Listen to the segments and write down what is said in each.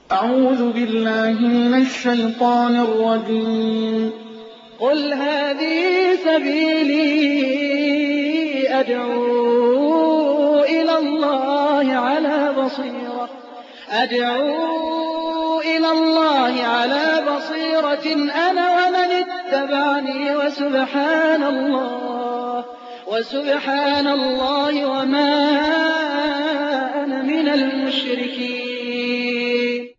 أعوذ بالله من الشيطان الرجيم. قل هذه سبيلي أدعو إلى الله على بصيرة أنا ومن اتبعني وسبحان الله وما أنا من المشركين.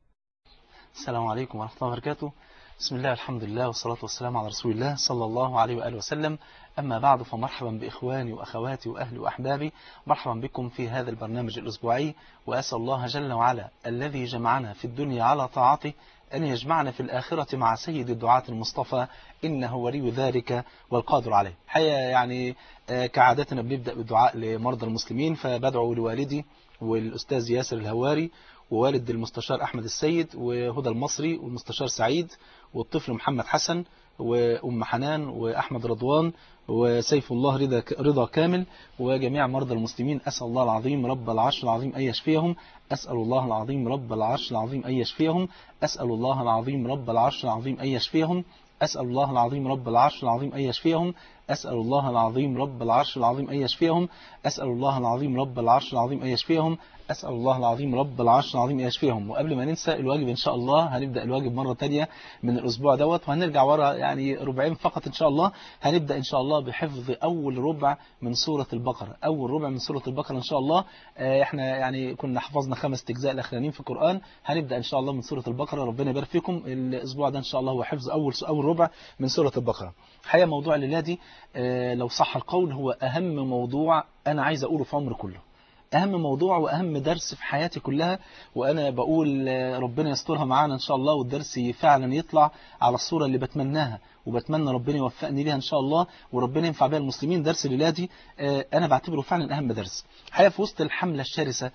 السلام عليكم ورحمة الله وبركاته. بسم الله الحمد لله والصلاة والسلام على رسول الله صلى الله عليه وآله وسلم. أما بعد، فمرحبا بإخواني وأخواتي وأهلي وأحبابي، مرحبا بكم في هذا البرنامج الأسبوعي، وأسأل الله جل وعلا الذي جمعنا في الدنيا على طاعته أن يجمعنا في الآخرة مع سيد الدعاة المصطفى، إنه ولي ذلك والقادر عليه. حقيقة يعني كعادتنا بنبدأ بالدعاء لمرضى المسلمين، فبدعو لوالدي والأستاذ ياسر الهواري ووالد المستشار أحمد السيد وهدى المصري والمستشار سعيد والطفل محمد حسن وأم حنان وأحمد رضوان وسيف الله رضا كامل وجميع مرضى المسلمين. أسأل الله العظيم رب العرش العظيم أن يشفيهم. أسأل الله العظيم رب العرش العظيم أن يشفيهم. أسأل الله العظيم رب العرش العظيم أن يشفيهم. أسأل الله العظيم رب العرش العظيم أن يشفيهم. أسأل الله العظيم رب العرش العظيم أن يشفيهم. أسأل الله العظيم رب العرش العظيم أن يشفيهم. أسأل الله العظيم رب العرش العظيم أن يشفيهم. وقبل ما ننسى الواجب إن شاء الله، هنبدأ الواجب مرة تانية من الأسبوع دوت، وهنرجع ورا يعني ربعين فقط إن شاء الله. هنبدأ إن شاء الله بحفظ أول ربع من سورة البقرة، أول ربع من سورة البقرة إن شاء الله. إحنا يعني كنا حفظنا 5 أجزاء الأخرانيين في القرآن، هنبدأ إن شاء الله من سورة البقرة. ربنا يبارك فيكم. الأسبوع ده إن شاء الله هو حفظ أول ربع من سورة البقرة. حقيقة موضوع الليلة دي لو صح القول هو أهم موضوع أنا عايز أقوله في عمري كله، أهم موضوع وأهم درس في حياتي كلها. وأنا بقول ربنا يسترها معانا إن شاء الله، والدرس فعلا يطلع على الصورة اللي بتمناها، وبتمنى ربنا يوفقني ليها إن شاء الله، وربنا ينفع بها المسلمين. درس الليلة دي أنا بعتبره فعلا أهم درس. حقيقة في وسط الحملة الشرسة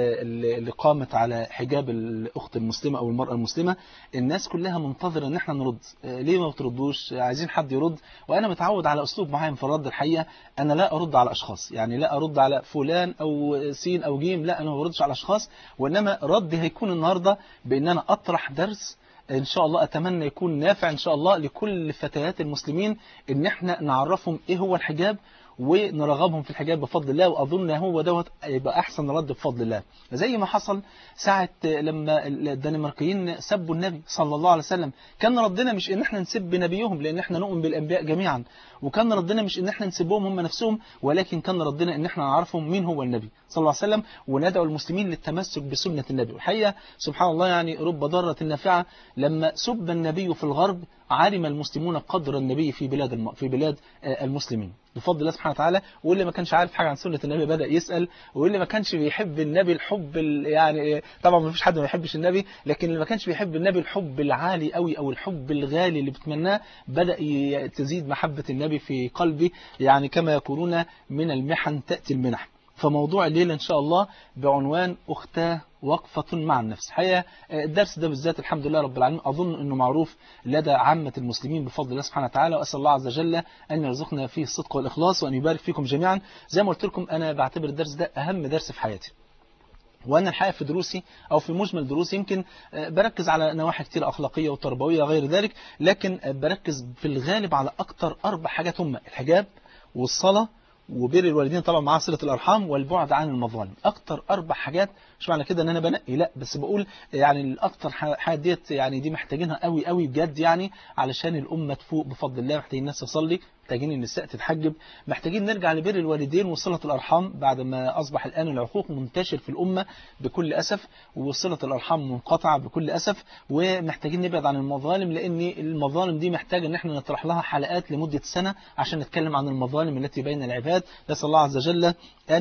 اللي قامت على حجاب الأخت المسلمة أو المرأة المسلمة، الناس كلها منتظرة إن احنا نرد. ليه ما بتردوش؟ عايزين حد يرد. وأنا متعود على أسلوب معين في الرد. الحقيقة أنا لا أرد على أشخاص، يعني لا أرد على فلان أو سين أو جيم، لا، أنا ما بردش على أشخاص، وإنما ردي هيكون النهاردة بإن أنا أطرح درس إن شاء الله أتمنى يكون نافع إن شاء الله لكل فتيات المسلمين، إن احنا نعرفهم إيه هو الحجاب ونرغبهم في الحجاب بفضل الله. وأظن هو دوت يبقى أحسن رد بفضل الله، زي ما حصل ساعة لما الدنماركيين سبوا النبي صلى الله عليه وسلم. كان ردنا مش إن احنا نسب نبيهم، لأن احنا نؤمن بالأنبياء جميعا، وكان ردنا مش إن احنا نسبهم هم نفسهم، ولكن كان ردنا إن احنا نعرفهم مين هو النبي صلى الله عليه وسلم، وندعو المسلمين للتمسك بسنة النبي. والحقيقة سبحان الله يعني رب ضارة نافعة، لما سب النبي في الغرب علم المسلمون قدر النبي في بلاد المسلمين بفضل الله سبحانه وتعالى. واللي ما كانش عارف حاجة عن سنة النبي بدأ يسأل، واللي ما كانش بيحب النبي الحب يعني طبعا ما فيش حد ما يحبش النبي، لكن اللي ما كانش بيحب النبي الحب العالي قوي أو الحب الغالي اللي بتمناه، بدأ تزيد محبة النبي في قلبي، يعني كما يقولون من المحن تأتي المنح. فموضوع الليلة إن شاء الله بعنوان أختاه وقفة مع النفس. حقيقة الدرس ده بالذات الحمد لله رب العالمين أظن أنه معروف لدى عامة المسلمين بفضل الله سبحانه وتعالى، وأسأل الله عز وجل أن يرزقنا فيه الصدق والإخلاص وأن يبارك فيكم جميعا. زي ما قلت لكم أنا بعتبر الدرس ده أهم درس في حياتي، وأنا الحقيقة في دروسي أو في مجمل دروسي يمكن بركز على نواحي كتير أخلاقية وتربوية غير ذلك، لكن بركز في الغالب على أكتر 4 حاجات هم الحجاب والصلاة وبر الوالدين طبعا مع صلة الأرحام والبعد عن المظالم. أكتر 4 حاجات، مش معنى كده ان انا بنقي، لا، بس بقول يعني الاكتر حاجات ديت يعني دي محتاجينها قوي قوي بجد، يعني علشان الامه تفوق بفضل الله. محتاجين الناس تصلي، محتاجين النساء تتحجب، محتاجين نرجع لبر الوالدين وصلة الارحام بعد ما اصبح الان العقوق منتشر في الامه بكل اسف، وصلة الارحام منقطعه بكل اسف. ومحتاجين نبعد عن المظالم، لان المظالم دي محتاجه ان احنا نطرح لها حلقات لمده سنه عشان نتكلم عن المظالم التي بين العباد. نسال الله عز وجل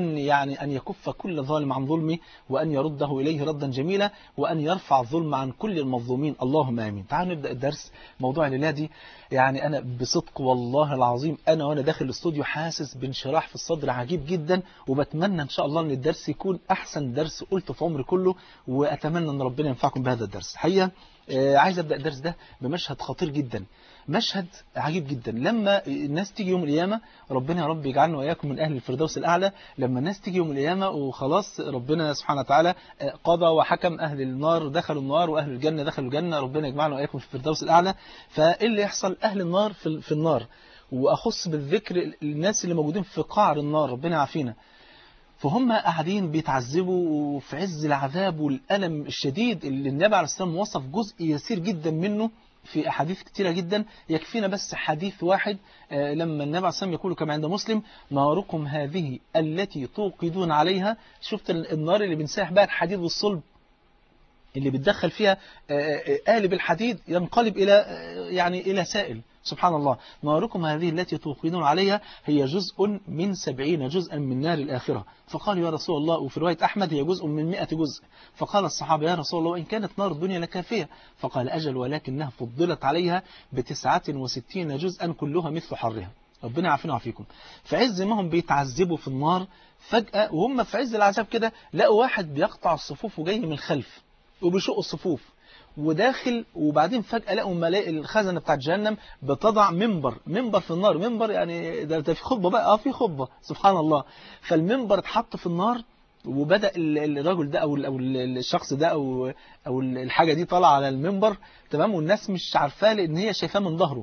أن يكف كل ظالم عن ظلمه، وأن يرده إليه ردا جميلا، وأن يرفع الظلم عن كل المظلومين، اللهم آمين. تعالوا نبدأ الدرس. موضوع الليلة دي يعني أنا بصدق والله العظيم العظيم أنا داخل الاستوديو حاسس بانشراح في الصدر عجيب جدا، وبتمنى إن شاء الله أن الدرس يكون أحسن درس قلته في عمري كله، وأتمنى أن ربنا ينفعكم بهذا الدرس. حقيقة عايز أبدأ الدرس ده بمشهد خطير جدا، مشهد عجيب جدا. لما الناس تيجي يوم القيامة، ربنا يا رب يجعلنا وإياكم من أهل الفردوس الأعلى، لما الناس تيجي يوم القيامة وخلاص ربنا سبحانه وتعالى قضى وحكم، أهل النار دخلوا النار وأهل الجنة دخلوا الجنة، ربنا يجمعنا وإياكم في الفردوس الأعلى. فإيه اللي يحصل؟ أهل النار في النار، وأخص بالذكر الناس اللي موجودين في قعر النار، ربنا يعافينا. فهم قاعدين بيتعذبوا في عز العذاب والألم الشديد اللي النبي عليه الصلاة والسلام وصف جزء يسير جدا منه في أحاديث كتيرة جدا. يكفينا بس حديث واحد لما النبي عليه الصلاة والسلام يقول كما عند مسلم: ناركم هذه التي توقدون عليها. شفت النار اللي بنساح بها الحديد والصلب، اللي بتدخل فيها قالب الحديد ينقلب إلى سائل. سبحان الله. ناركم هذه التي توقدون عليها هي جزء من 70 جزءا من نار الآخرة. فقالوا يا رسول الله، وفي رواية أحمد هي جزء من 100 جزء. فقال الصحابة: يا رسول الله، وإن كانت نار الدنيا لكافية. فقال: أجل، ولكنها فضلت عليها ب69 جزءا كلها مثل حرها. ربنا يعافينا ويعافيكم. في عز ما هم بيتعذبوا في النار، فجأة وهم في عز العذاب كده لقوا واحد بيقطع الصفوف وجاي من الخلف وبيشق الصفوف وداخل، وبعدين فجأة لقوا ملائكة الخزنة بتاعت جهنم بتضع منبر في النار. منبر يعني ده في خطبة بقى، في خطبة، سبحان الله. فالمنبر اتحط في النار، وبدأ الرجل ده أو الشخص ده أو الحاجة دي طلع على المنبر، تمام، والناس مش عارفاه لأن هي شايفاه من ظهره.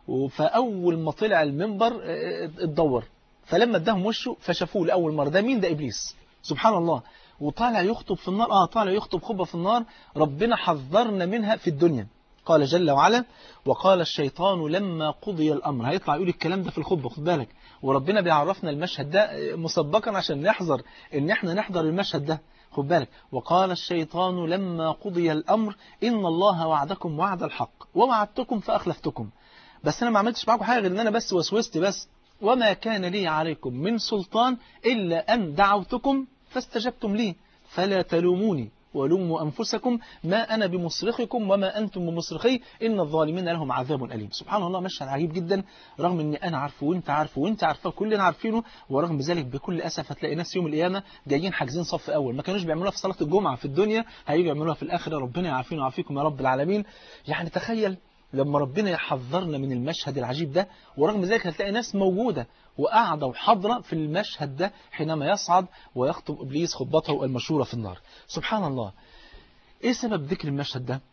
فأول ما طلع المنبر اتدور، فلما اداهم وشه فشافوه لأول مرة. ده مين؟ ده إبليس، سبحان الله. وطالع يخطب في النار، طالع يخطب خطبة في النار ربنا حذرنا منها في الدنيا. قال جل وعلا: وقال الشيطان لما قضي الأمر. هيطلع يقول الكلام ده في الخطبة، خد بالك، وربنا بيعرفنا المشهد ده مسبقا عشان نحذر ان احنا نحضر المشهد ده، خد بالك. وقال الشيطان لما قضي الأمر إن الله وعدكم وعد الحق ووعدتكم فأخلفتكم. بس أنا ما عملتش معاكم حاجة غير ان أنا بس وسوست بس، وما كان لي عليكم من سلطان إلا أن دعوتكم فاستجبتم لي فلا تلوموني ولوموا أنفسكم ما أنا بمصرخكم وما أنتم بمصرخي إن الظالمين لهم عذاب أليم. سبحان الله، مشهد عجيب جدا، رغم أن أنا عارفه وأنت عارفه وأنت عارفه كلنا عارفينه، ورغم ذلك بكل أسف هتلاقي ناس يوم القيامة جايين حاجزين صف أول، ما كانوش بيعملوها في صلاة الجمعة في الدنيا، هيجوا يعملوها في الآخرة. ربنا يعافينا ويعافيكم يا رب العالمين. يعني تخيل لما ربنا يحذرنا من المشهد العجيب ده، ورغم ذلك هتلاقي ناس موجودة وقاعدة وحاضرة في المشهد ده حينما يصعد ويخطب إبليس خطبته المشهورة في النار. سبحان الله. إيه سبب ذكر المشهد ده؟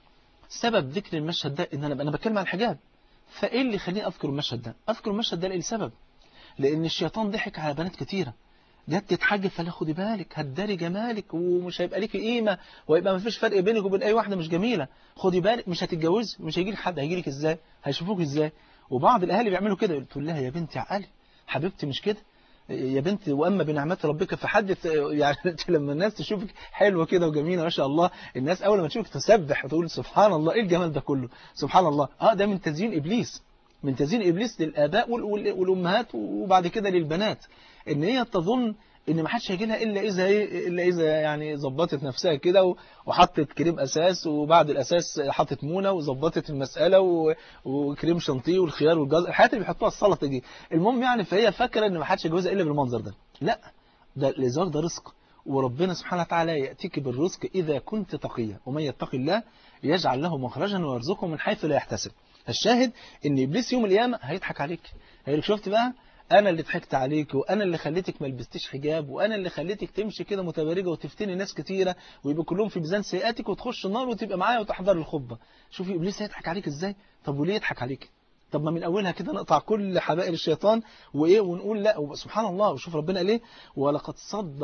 سبب ذكر المشهد ده إن أنا بتكلم عن الحجاب. فإيه اللي يخليني أذكر المشهد ده؟ أذكر المشهد ده لسبب، لأن الشيطان ضحك على بنات كتيرة، جت تتحجب فلا خدي بالك هتداري جمالك ومش هيبقى ليكي قيمة، ويبقى ما فيش فرق بينك وبين أي واحدة مش جميلة، خدي بالك مش هتتجوزي، مش هيجي لك حد، هيجي لك إزاي؟ هيشوفوك إزاي؟ وبعض الأهالي بيعملوا كده، تقول لها يا بنتي عقلي حبيبتي مش كده يا بنتي، وأما بنعمات ربك فحدث. يعني لما الناس تشوفك حلوة كده وجميلة ما شاء الله، الناس أول ما تشوفك تسبح وتقول سبحان الله إيه الجمال ده كله، سبحان الله. ده من تزيين إبليس، من تزيين إبليس للآباء والأمهات وبعد كده للبنات، إن هي تظن إن ما حدش هيجي لها إلا إذا يعني ظبطت نفسها كده وحطت كريم أساس، وبعد الأساس حطت مونة وظبطت المسألة وكريم شانتيه والخيار والجزر، الحاجات اللي بيحطوها السلطة دي. المهم يعني فهي فاكرة إن ما حدش هيجوزها إلا بالمنظر ده. لا، ده الزواج ده رزق، وربنا سبحانه وتعالى يأتيك بالرزق إذا كنت تقيا، ومن يتق الله يجعل له مخرجا ويرزقه من حيث لا يحتسب. الشاهد إن إبليس يوم القيامة هيضحك عليك، هيقول لك شفت بقى أنا اللي ضحكت عليك، وأنا اللي خليتك ما لبستيش حجاب، وأنا اللي خليتك تمشي كده متبرجة وتفتني ناس كتيرة ويبقى كلهم في ميزان سيئاتك وتخش النار وتبقى معايا وتحضر الخطبة. شوفي إبليس هيضحك عليك إزاي. طب وليه يضحك عليك؟ طب ما من أولها كده نقطع كل حبائل الشيطان ونقول لا. سبحان الله. وشوف ربنا قال إيه: ولقد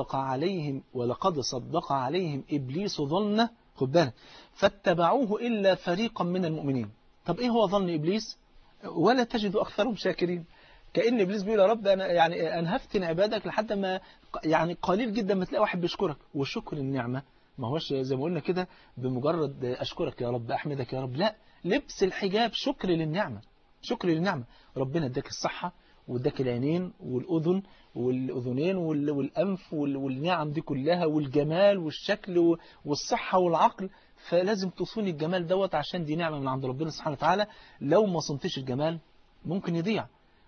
صدق عليهم إبليس ظنه، خد بالك، فاتبعوه إلا فريقا من المؤمنين. طب إيه هو ظن إبليس؟ ولا تجد أكثرهم شاكرين. كأن إبليس بيقول يا رب أنا هفتن عبادك لحد ما يعني قليل جدا ما تلاقي واحد بيشكرك. والشكر النعمة ما هوش زي ما قلنا كده بمجرد أشكرك يا رب أحمدك يا رب، لا، لبس الحجاب شكر للنعمة، شكر للنعمة. ربنا اداك الصحة واداك العينين والأذن والأذنين والأنف والنعم دي كلها والجمال والشكل والصحة والعقل، فلازم تصوني الجمال دوت عشان دي نعمة من عند ربنا سبحانه وتعالى. لو ما صنتش الجمال ممكن يضيع.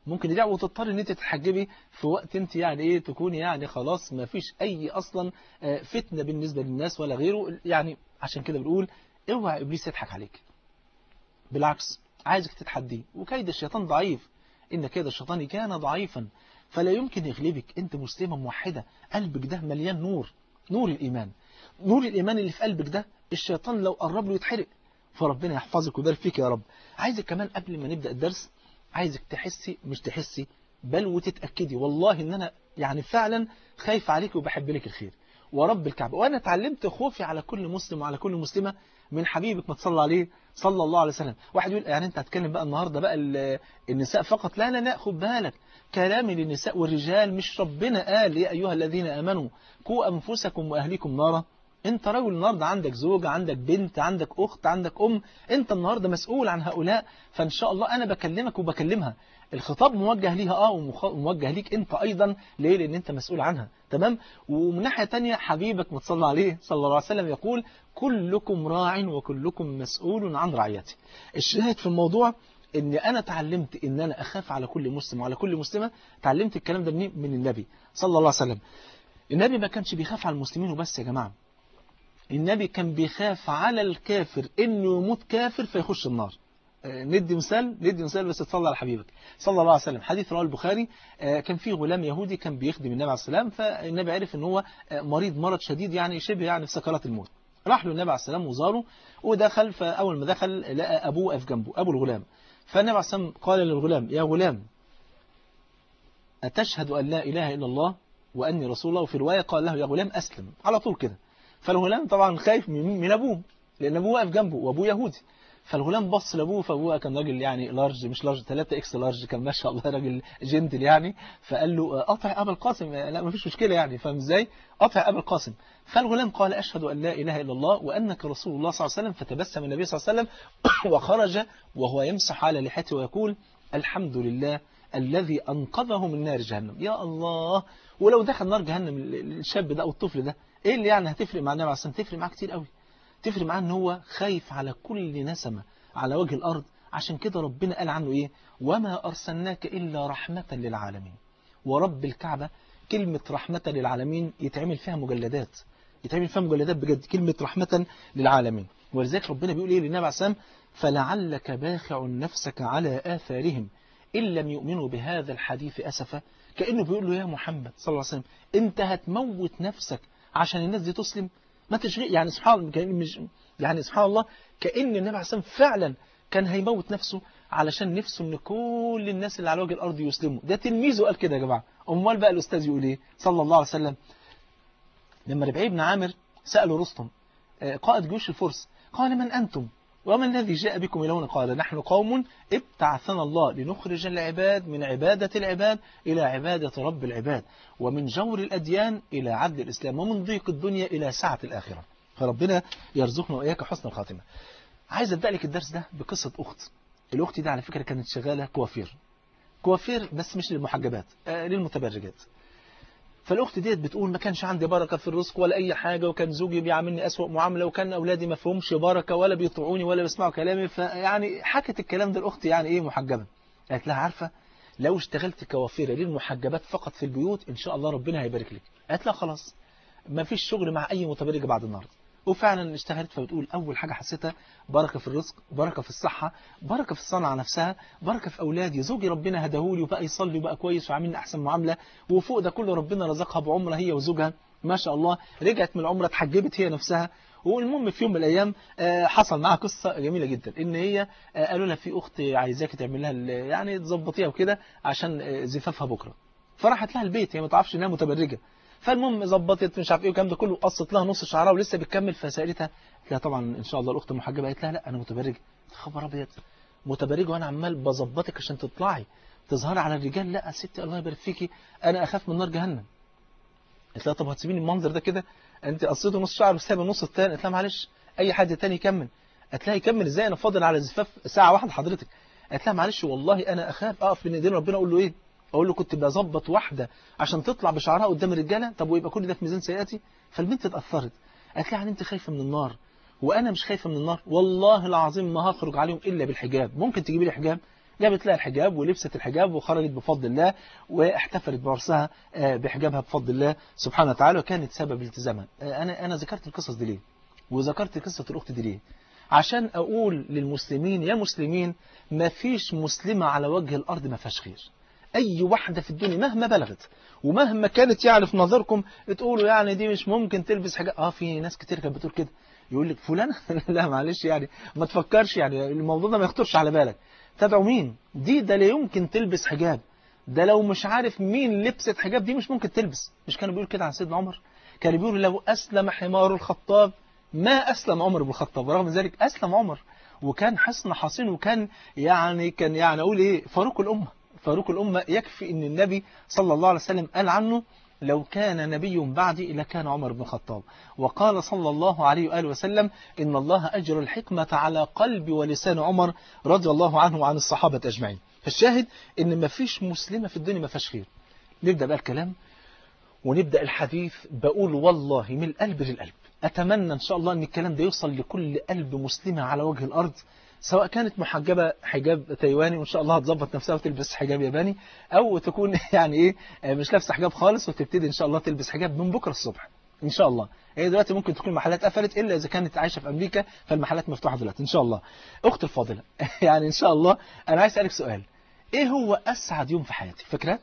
ممكن يضيع وتضطر ان انت تتحجبي في وقت انت يعني ايه تكوني يعني خلاص ما فيش اي اصلا فتنة بالنسبة للناس ولا غيره. يعني عشان كده بنقول اوعى ابليس يضحك عليك، بالعكس عايزك تتحديه، وكيد الشيطان ضعيف، إن كيد الشيطان كان ضعيفا فلا يمكن يغلبك. أنت مسلمة موحدة، قلبك ده مليان نور، نور الإيمان، نور الإيمان اللي في قلبك ده الشيطان لو قرب له يتحرق. فربنا يحفظك ويبارك فيك يا رب. عايزك كمان قبل ما نبدأ الدرس، عايزك تحسي مش تحسي بل وتتأكدي والله إن أنا يعني فعلا خايف عليك وبحب لك الخير ورب الكعبة. وأنا اتعلمت خوفي على كل مسلم وعلى كل مسلمة من حبيبك ما تصلى عليه صلى الله عليه وسلم. واحد يقول يعني أنت هتكلم بقى النهاردة بقى النساء فقط؟ لا لا لا، خد بالك كلامي للنساء والرجال. مش ربنا قال يا أيها الذين آمنوا قوا أنفسكم وأهليكم نارا؟ انت راجل النهاردة عندك زوجة، عندك بنت، عندك أخت، عندك انت النهاردة مسؤول عن هؤلاء. فإن شاء الله أنا بكلمك وبكلمها، الخطاب موجه ليها وموجه ليك انت ايضا. ليه؟ لان انت مسؤول عنها. تمام. ومن ناحية تانية حبيبك متصلى عليه صلى الله عليه وسلم يقول كلكم راع وكلكم مسؤول عن رعيته. الشاهد في الموضوع ان انا اتعلمت ان انا اخاف على كل مسلم وعلى كل مسلمة. اتعلمت الكلام ده من النبي صلى الله عليه وسلم. النبي ما كانش بيخاف على المسلمين وبس يا جماعة، النبي كان بيخاف على الكافر انه يموت كافر فيخش النار. ندي مثال بس تصلى على حبيبك صلى الله عليه وسلم. حديث رواه البخاري، كان في غلام يهودي كان بيخدم النبي عليه السلام، فالنبي عرف ان هو مرض شديد يعني شبه يعني في سكرات الموت. راح له النبي عليه السلام وزاره ودخل، فاول ما دخل لقى ابوه واقف جنبه، ابو الغلام. فالنبي عليه السلام قال للغلام يا غلام أتشهد أن لا إله إلا الله وأني رسول الله؟ وفي رواية قال له يا غلام أسلم على طول كده. فالغلام طبعا خايف من أبوه لأن أبوه واقف جنبه وأبوه يهودي. فالغلام بص لأبوه، فأبوه كان راجل يعني لارج، مش لارج 3 إكس لارج، كان ما شاء الله راجل جنتل يعني. فقال له قطع أبا القاسم، لا ما فيش مشكلة يعني، فاهم إزاي؟ قطع أبا القاسم. فالغلام قال أشهد أن لا إله إلا الله وأنك رسول الله صلى الله عليه وسلم. فتبسم النبي صلى الله عليه وسلم وخرج وهو يمسح على لحيته ويقول الحمد لله الذي أنقذه من نار جهنم. يا الله، ولو دخل نار جهنم الشاب ده أو الطفل ده إيه اللي يعني هتفرق مع النبي عليه الصلاة والسلام؟ تفرق معاه كتير قوي، تفرق معاه ان هو خايف على كل نسمة على وجه الأرض. عشان كده ربنا قال عنه إيه؟ وما أرسلناك إلا رحمة للعالمين. ورب الكعبة كلمة رحمة للعالمين يتعمل فيها مجلدات، يتعمل فيها مجلدات بجد، كلمة رحمة للعالمين. ولذلك ربنا بيقول إيه للنبي عليه السلام؟ فلعلك باخع نفسك على آثارهم إن لم يؤمنوا بهذا الحديث أسفا. كأنه بيقول له يا محمد صلى الله عليه وسلم أنت هتموت نفسك عشان الناس دي تسلم؟ ما تشغل يعني سبحان الله، يعني سبحان الله كأن النبي عليه السلام فعلا كان هيموت نفسه علشان نفسه ان كل الناس اللي على وجه الارض يسلموا. ده تلميذه قال كده يا جماعه. امال بقى الاستاذ يقول ايه صلى الله عليه وسلم؟ لما ربيعي بن عامر سأله رستم قائد جيوش الفرس قال من أنتم وما الذي جاء بكم إلى هنا؟ قال نحن قوم ابتعثنا الله لنخرج العباد من عبادة العباد إلى عبادة رب العباد، ومن جور الأديان إلى عدل الإسلام، ومن ضيق الدنيا إلى سعة الآخرة. فربنا يرزقنا وإياك حسن الخاتمة. عايز أبدأ لك الدرس ده بقصة أخت. الأخت دي على فكرة كانت شغالة كوافير بس مش للمحجبات، للمتبرجات. فالأخت ديت بتقول ما كانش عندي بركة في الرزق ولا أي حاجة، وكان زوجي بيعاملني أسوأ معاملة، وكان أولادي ما فيهمش بركة ولا بيطيعوني ولا بيسمعوا كلامي. فيعني حكت الكلام ده الأخت يعني إيه محجبة. قالت لها عارفة لو اشتغلت كوافيرة للمحجبات فقط في البيوت إن شاء الله ربنا هيبارك لك. قالت لها خلاص ما فيش شغل مع أي متبرجة بعد النهارده. وفعلا اشتغلت. فبتقول أول حاجة حسيتها بركة في الرزق، بركة في الصحة، بركة في الصنعة نفسها، بركة في أولادي. زوجي ربنا هداهولي وبقى يصلي وبقى كويس وعاملني أحسن معاملة، وفوق ده كله ربنا رزقها بعمرة هي وزوجها ما شاء الله. رجعت من العمرة اتحجبت هي نفسها. والمهم في يوم من الأيام حصل معها قصة جميلة جدا، إن هي قالوا لها في أخت عايزاك تعمل لها يعني تظبطيها وكده عشان زفافها بكرة. فراحت لها البيت، هي ما تعرفش إنها متبرجة. فالمهم ظبطت مش عارف ايه والكلام ده كله، قصت لها نص شعرها ولسه بتكمل. فسالتها قالت لها طبعا ان شاء الله الاخت محجبه؟ قالت لها لا انا متبرجه. خبر ابيض، متبرجه وانا عمال بظبطك عشان تطلعي تظهري على الرجال؟ لا يا ستي الله يبارك فيكي انا اخاف من نار جهنم. قالت لها طب هتسيبيني المنظر ده كده؟ انت قصيته نص شعر وسايب النص الثاني. قالت لها معلش اي حد تاني يكمل. قالت لها يكمل ازاي انا فاضل على زفاف ساعه واحده حضرتك؟ قالت لها معلش والله انا اخاف اقف بين ايدين ربنا اقول له ايه؟ اقول له كنت بظبط واحده عشان تطلع بشعرها قدام الرجاله، طب ويبقى كل ده في ميزان سيئاتي؟ فالبنت اتاثرت. قالت لها يعني انت خايفه من النار وانا مش خايفه من النار؟ والله العظيم ما هخرج عليهم الا بالحجاب. ممكن تجيبي لي حجاب؟ جابت لها الحجاب ولبست الحجاب وخرجت بفضل الله واحتفلت بعرسها بحجابها بفضل الله سبحانه وتعالى، وكانت سبب التزامها. أنا ذكرت القصص دي ليه؟ وذكرت قصة الأخت دي ليه؟ عشان أقول للمسلمين يا مسلمين، ما فيش مسلمة على وجه الأرض ما فيهاش خير. أي واحدة في الدنيا مهما بلغت ومهما كانت يعني في نظركم تقولوا يعني دي مش ممكن تلبس حاجة، في ناس كتير كانت بتقول كده، يقول لك فلانة لا معلش يعني ما تفكرش، يعني الموضوع ده ما يخطرش على بالك، تدعو مين دي؟ ده لا يمكن تلبس حجاب، ده لو مش عارف مين لبست حجاب دي مش ممكن تلبس. مش كانوا بيقول كده عن سيدنا عمر؟ كانوا بيقولوا لو أسلم حمار الخطاب ما أسلم عمر بن الخطاب، ورغم ذلك أسلم عمر وكان حصن حصين، وكان كان أقول إيه، فاروق الأمة. فاروق الأمة يكفي إن النبي صلى الله عليه وسلم قال عنه لو كان نبي بعدي لكان عمر بن الخطاب. وقال صلى الله عليه وآله وسلم إن الله أجر الحكمة على قلب ولسان عمر رضي الله عنه وعن الصحابة أجمعين. فالشاهد إن ما فيش مسلمة في الدنيا ما فيهاش خير. نبدأ بقى الكلام ونبدأ الحديث. بقول والله من القلب للقلب أتمنى إن شاء الله أن الكلام ده يوصل لكل قلب مسلمة على وجه الأرض، سواء كانت محجبة حجاب تايواني وإن شاء الله هتظبط نفسها وتلبس حجاب ياباني، أو تكون يعني إيه مش لابسة حجاب خالص وتبتدي إن شاء الله تلبس حجاب من بكرة الصبح إن شاء الله. هي دلوقتي ممكن تكون المحلات قفلت، إلا إذا كانت عايشة في أمريكا فالمحلات مفتوحة دلوقتي إن شاء الله. أخت الفاضلة يعني إن شاء الله أنا عايز أسألك سؤال، إيه هو أسعد يوم في حياتك؟ فاكرة؟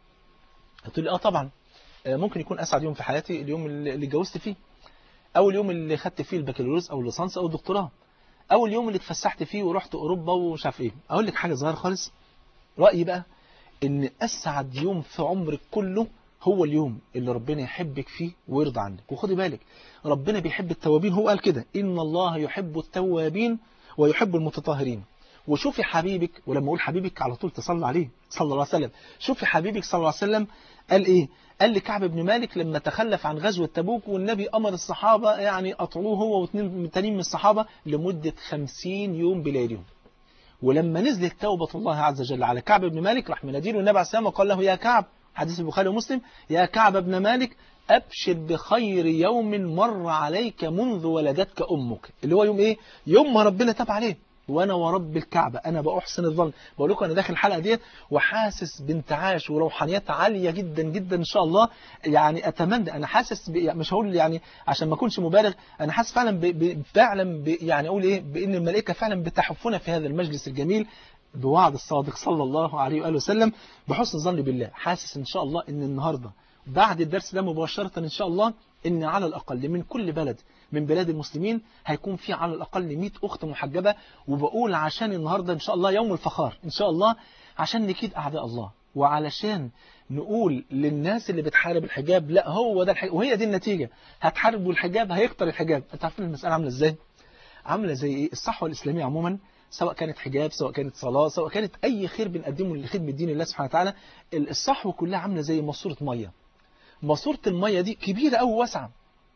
هتقول لي طبعا ممكن يكون أسعد يوم في حياتي اليوم اللي اتجوزت فيه، أو اليوم اللي خدت فيه البكالوريوس أو الليسانس أو الدكتوراه، أو اليوم اللي اتفسحت فيه ورحت أوروبا ومش عارف إيه. أقول لك حاجة صغيرة خالص، رأيي بقى إن أسعد يوم في عمرك كله هو اليوم اللي ربنا يحبك فيه ويرضى عنك. وخدي بالك ربنا بيحب التوابين، هو قال كده إن الله يحب التوابين ويحب المتطهرين. وشوفي حبيبك، ولما أقول حبيبك على طول تصلي عليه صلى الله عليه وسلم، شوفي حبيبك صلى الله عليه وسلم قال إيه؟ قال لكعب بن مالك لما تخلف عن غزوة تبوك والنبي أمر الصحابة يعني أطعوه هو واثنين تانيين من الصحابة لمدة 50 يوم بلياليهم. ولما نزلت توبة الله عز وجل على كعب بن مالك راح مناديله النبي عليه السلام وقال له يا كعب، حديث البخاري ومسلم، يا كعب بن مالك أبشر بخير يوم مر عليك منذ ولدتك أمك. اللي هو يوم إيه؟ يوم ما ربنا تاب عليه. وانا ورب الكعبة انا بأحسن الظن، بقول لكم انا داخل الحلقة ديت وحاسس بانتعاش وروحانيات عالية جدا جدا ان شاء الله. يعني اتمنى، انا حاسس مش هقول يعني عشان ما اكونش مبالغ، انا حاسس فعلا يعني اقول ايه، بان الملائكة فعلا بتحفنا في هذا المجلس الجميل بوعد الصادق صلى الله عليه وآله وسلم بحسن ظن بالله. حاسس ان شاء الله ان النهاردة بعد الدرس ده مباشرة ان شاء الله ان على الاقل من كل بلد من بلاد المسلمين هيكون في على الأقل 100 أخت محجبة. وبقول عشان النهاردة إن شاء الله يوم الفخار إن شاء الله، عشان نكيد أعداء الله، وعلشان نقول للناس اللي بتحارب الحجاب لا هو ده الحجاب، وهي دي النتيجة، هتحاربوا الحجاب هيكتر الحجاب. أنت عارفين المسألة عاملة إزاي؟ عاملة زي إيه؟ الصحوة الإسلامية عموما، سواء كانت حجاب سواء كانت صلاة سواء كانت أي خير بنقدمه لخدمة دين الله سبحانه وتعالى، الصحوة كلها عاملة زي ماسورة مية. ماسورة المية دي كبيرة أو واسعة،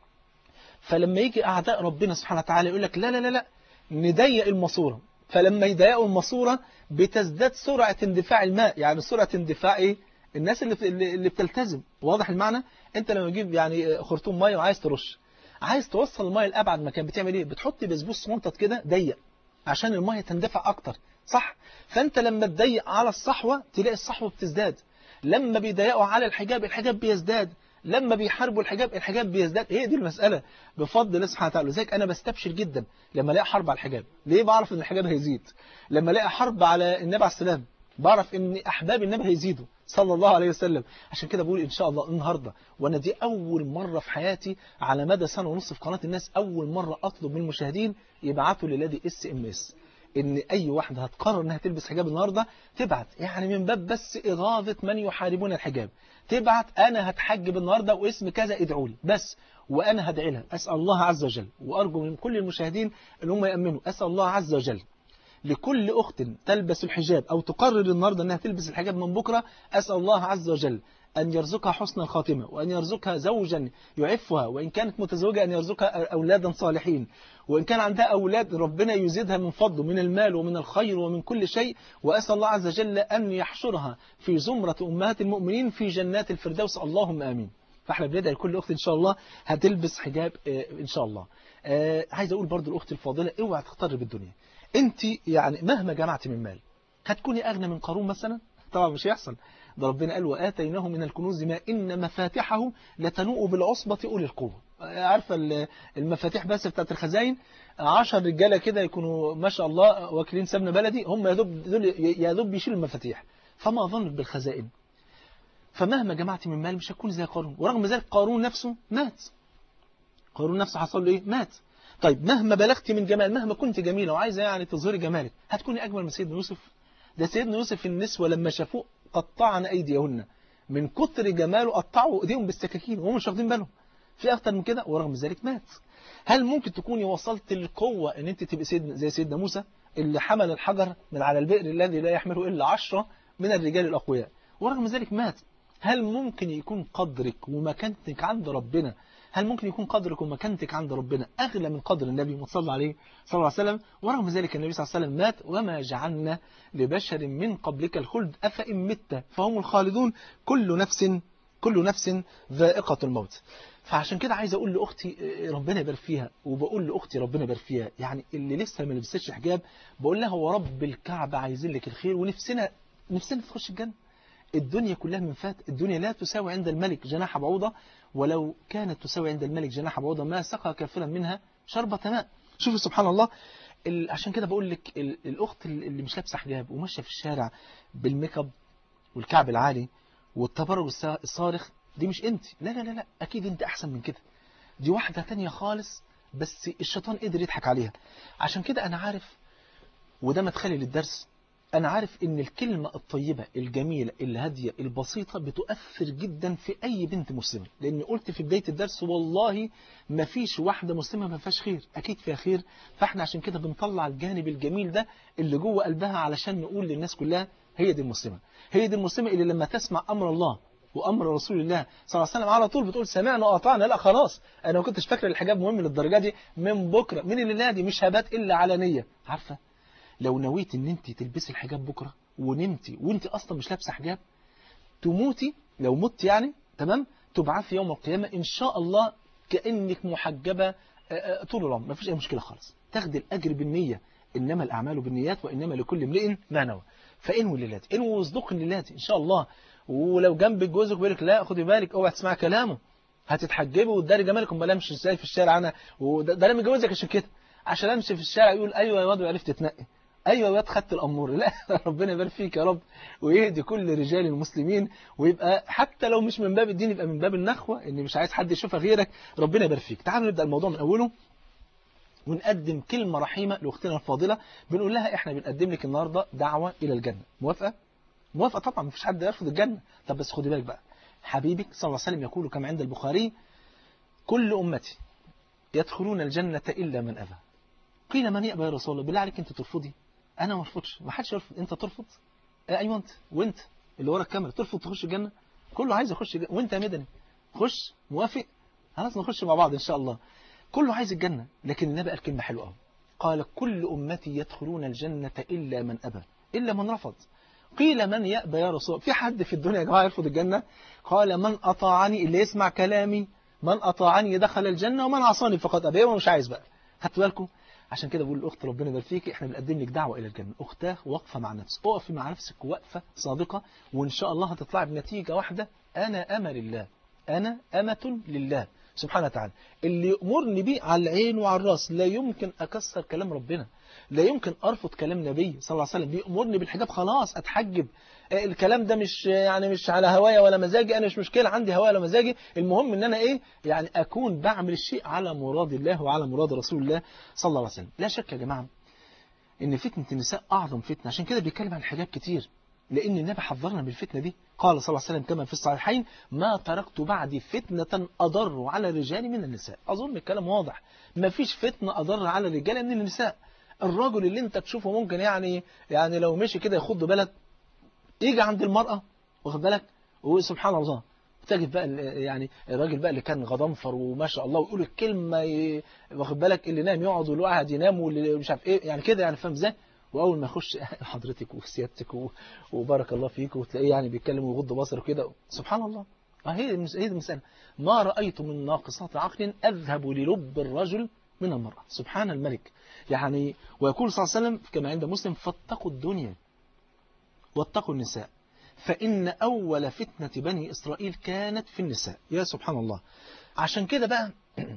فلما يجي أعداء ربنا سبحانه وتعالى يقول لك لا لا لا لا نضيق الماسورة، فلما يضيقوا الماسورة بتزداد سرعة اندفاع الماء. يعني سرعة اندفاع إيه؟ الناس اللي بتلتزم. واضح المعنى؟ أنت لما تجيب يعني خرطوم مية وعايز ترش، عايز توصل المية لأبعد مكان، بتعمل إيه؟ بتحط بسبوس منطط كده ضيق عشان المية تندفع أكتر، صح؟ فأنت لما تضيق على الصحوة تلاقي الصحوة بتزداد، لما بيضيقوا على الحجاب الحجاب بيزداد، لما بيحاربوا الحجاب بيزداد. هي دي المسألة بفضل الله سبحانه وتعالى. لذلك أنا بستبشر جدا لما الاقي حرب على الحجاب. ليه؟ بعرف إن الحجاب هيزيد. لما الاقي حرب على النبي عليه السلام بعرف إن أحباب النبي هيزيدوا صلى الله عليه وسلم. عشان كده بقول إن شاء الله النهاردة، وأنا دي أول مرة في حياتي على مدى سنة ونص في قناة الناس، أول مرة أطلب من المشاهدين يبعتوا للادي SMS إن أي واحدة هتقرر إنها تلبس حجاب النهاردة تبعت، يعني من باب بس إغاظة من يحاربون الحجاب، تبعت أنا هتحجب النهاردة واسم كذا ادعوا لي بس، وأنا هدعي لها. أسأل الله عز وجل، وأرجو من كل المشاهدين إن هم يأمنوا، أسأل الله عز وجل لكل أخت تلبس الحجاب أو تقرر النهاردة أنها تلبس الحجاب من بكرة، أسأل الله عز وجل أن يرزقها حسن الخاتمة، وأن يرزقها زوجا يعفها، وإن كانت متزوجة أن يرزقها أولادا صالحين، وإن كان عندها أولاد ربنا يزيدها من فضله من المال ومن الخير ومن كل شيء. وأسأل الله عز وجل أن يحشرها في زمرة أمهات المؤمنين في جنات الفردوس، اللهم آمين. فاحنا بندعي لكل أخت إن شاء الله هتلبس حجاب إن شاء الله. عايز أقول برضو الأخت الفاضلة اوعى تختار بالدنيا. أنت يعني مهما جمعت من مال هتكوني أغنى من قارون مثلا؟ طبعا مش هيحصل. ده ربنا قال وآتيناه من الكنوز ما إن مفاتحه لتنوء بالعصبة أولي القوة. عارفة المفاتيح بس بتاعت الخزائن 10 رجالة كده يكونوا ما شاء الله واكلين سمنة بلدي، هم يا دوب يشيلوا المفاتيح. فما ظنك بالخزائن؟ فمهما جمعت من مال مش هتكون زي قارون. ورغم ذلك قارون نفسه مات. قارون نفسه حصل له ايه؟ مات. طيب مهما بلغت من جمال، مهما كنت جميلة وعايزة يعني تظهري جمالك، هتكوني أجمل من سيدنا يوسف؟ ده سيدنا يوسف النسوة لما شافوه قطعن أيديهن من كتر جماله، قطعوا ايديهم بالسكاكين وهم مش واخدين بالهم. في أكتر من كده؟ ورغم ذلك مات. هل ممكن تكوني وصلت للقوة ان انت تبقي زي سيدنا موسى اللي حمل الحجر من على البئر الذي لا يحمله إلا 10 من الرجال الأقوياء، ورغم ذلك مات؟ هل ممكن يكون قدرك ومكانتك عند ربنا، هل ممكن يكون قدرك ومكانتك عند ربنا أغلى من قدر النبي صلى الله عليه وسلم؟ ورغم ذلك النبي صلى الله عليه وسلم مات. وما جعلنا لبشر من قبلك الخلد أفإن مت فهم الخالدون كل نفس ذائقة الموت. فعشان كده عايز أقول لأختي ربنا يبارك فيها، وبقول لأختي ربنا يبارك فيها، يعني اللي لسه ما لبستش حجاب بقول لها ورب الكعبة عايزين لك الخير ونفسنا تخش الجنة. الدنيا كلها من فات، الدنيا لا تساوي عند الملك جناح بعوضة، ولو كانت تساوي عند الملك جناح بعوضة ما سقى كافرا منها شربة ماء. شوفوا سبحان الله. عشان كده بقول لك الأخت اللي مش لابسه حجاب وماشيه في الشارع بالميك اب والكعب العالي والتبرج الصارخ، دي مش انت. لا لا لا لا، اكيد انت احسن من كده. دي واحدة تانية خالص، بس الشيطان قدر يضحك عليها. عشان كده انا عارف، وده مدخلي للدرس، أنا عارف إن الكلمة الطيبة الجميلة الهادية البسيطة بتؤثر جدا في أي بنت مسلمة. لأن قلت في بداية الدرس والله ما فيش واحدة مسلمة ما فيهاش خير، أكيد فيها خير. فإحنا عشان كده بنطلع الجانب الجميل ده اللي جوه قلبها علشان نقول للناس كلها هي دي المسلمة. هي دي المسلمة اللي لما تسمع أمر الله وأمر رسول الله صلى الله عليه وسلم على طول بتقول سمعنا وأطعنا. لا خلاص، أنا ما كنتش فاكر الحجاب مهم للدرجة دي. من بكرة من الليلة دي مش هبات إلا على نية. عارفة لو نويت ان انت تلبسي الحجاب بكرة ونمتي وانت اصلا مش لابسه حجاب، تموتي لو مت يعني تمام، تبعثي يوم القيامة ان شاء الله كأنك محجبة طول العمر، مفيش اي مشكلة خالص. تاخدي الاجر بالنية، انما الاعمال بالنيات وانما لكل امرئ ما نوى. فانوي للاتي، انوي واصدقي للاتي ان شاء الله. ولو جنبك جوزك بيقول لك لا خدي بالك اوعي تسمعي كلامه، هتتحجبي وتداري جمالك. امال امشي ازاي في الشارع انا؟ وده انا متجوزك عشان كده، عشان امشي في الشارع يقول ايوه يا واد عرفت تتنقي، ايوه يا واد خدت الامور. لا ربنا يبارك فيك يا رب، ويهدي كل رجال المسلمين، ويبقى حتى لو مش من باب الدين يبقى من باب النخوه، ان مش عايز حد يشوفها غيرك. ربنا يبارك فيك. تعالوا نبدا الموضوع من اوله ونقدم كلمه رحيمه لاختنا الفاضله. بنقول لها احنا بنقدم لك النهارده دعوه الى الجنه. موافقه؟ موافقه طبعا، مفيش حد يرفض الجنه. طب بس خدي بالك بقى، حبيبك صلى الله عليه وسلم يقول كما عند البخاري كل امتي يدخلون الجنه الا من ابى. قيل من يأبى يا رسول الله؟ بالله عليك انت ترفضي؟ انا ما ارفضش، ما حدش يرفض. انت ترفض؟ ايوه انت، وانت اللي ورا الكاميرا ترفض تخش الجنه؟ كله عايز يخش الجنة. وانت يا مدني خش، موافق؟ خلاص نخش مع بعض ان شاء الله. كله عايز الجنه، لكن النبي قال كلمه حلوه قوي، قال كل امتي يدخلون الجنه الا من ابى، الا من رفض. قيل من يأبى يا رسول الله؟ في حد في الدنيا يا جماعه يرفض الجنه؟ قال من اطاعني، اللي يسمع كلامي، من اطاعني دخل الجنه ومن عصاني فقد ابى. ومش عايز بقى. خدتوا بالكم؟ عشان كده بقول الاخت ربنا يبارك فيك، احنا بنقدم لك دعوه الى الجنه. اختاه واقفه مع نفسك، اقفي مع نفسك وقفه صادقه، وان شاء الله هتطلعي بنتيجه واحده. انا امه لله، انا امه لله سبحانه وتعالى. اللي يأمرني بيه على العين وعلى الراس، لا يمكن اكسر كلام ربنا، لا يمكن ارفض كلام نبي صلى الله عليه وسلم. بيأمرني بالحجاب خلاص اتحجب. الكلام ده مش يعني مش على هوايا ولا مزاجي، انا مش مشكله عندي هوايا ولا مزاجي، المهم ان انا ايه يعني اكون بعمل الشيء على مراد الله وعلى مراد رسول الله صلى الله عليه وسلم. لا شك يا جماعه ان فتنه النساء اعظم فتنه، عشان كده بيتكلم عن الحجاب كتير، لان النبي حذرنا من الفتنه دي. قال صلى الله عليه وسلم كما في الصحيحين ما تركت بعدي فتنه اضر على الرجال من النساء. اظن الكلام واضح، ما فيش فتنه اضر على الرجال من النساء. الرجل اللي انت تشوفه ممكن يعني لو مشي كده يخض بلد، يجي عند المرأة واخد بالك، وسبحان الله تجد بقى يعني الراجل بقى اللي كان غضنفر وما شاء الله ويقول الكلمة واخد بالك، اللي نام يقعد واللي قاعد ينام واللي مش عارف ايه يعني كده، يعني فاهم ازاي. واول ما يخش حضرتك وسيادتك وبارك الله فيك، وتلاقيه يعني بيتكلم ويغض بصره كده، سبحان الله. هي المسألة، ما رأيت من ناقصات عقل أذهب للب الرجل من المرأة. سبحان الملك يعني. ويقول صلى الله عليه وسلم كما عند مسلم فاتقوا الدنيا واتقوا النساء فإن أول فتنة بني إسرائيل كانت في النساء. يا سبحان الله. عشان كده بقى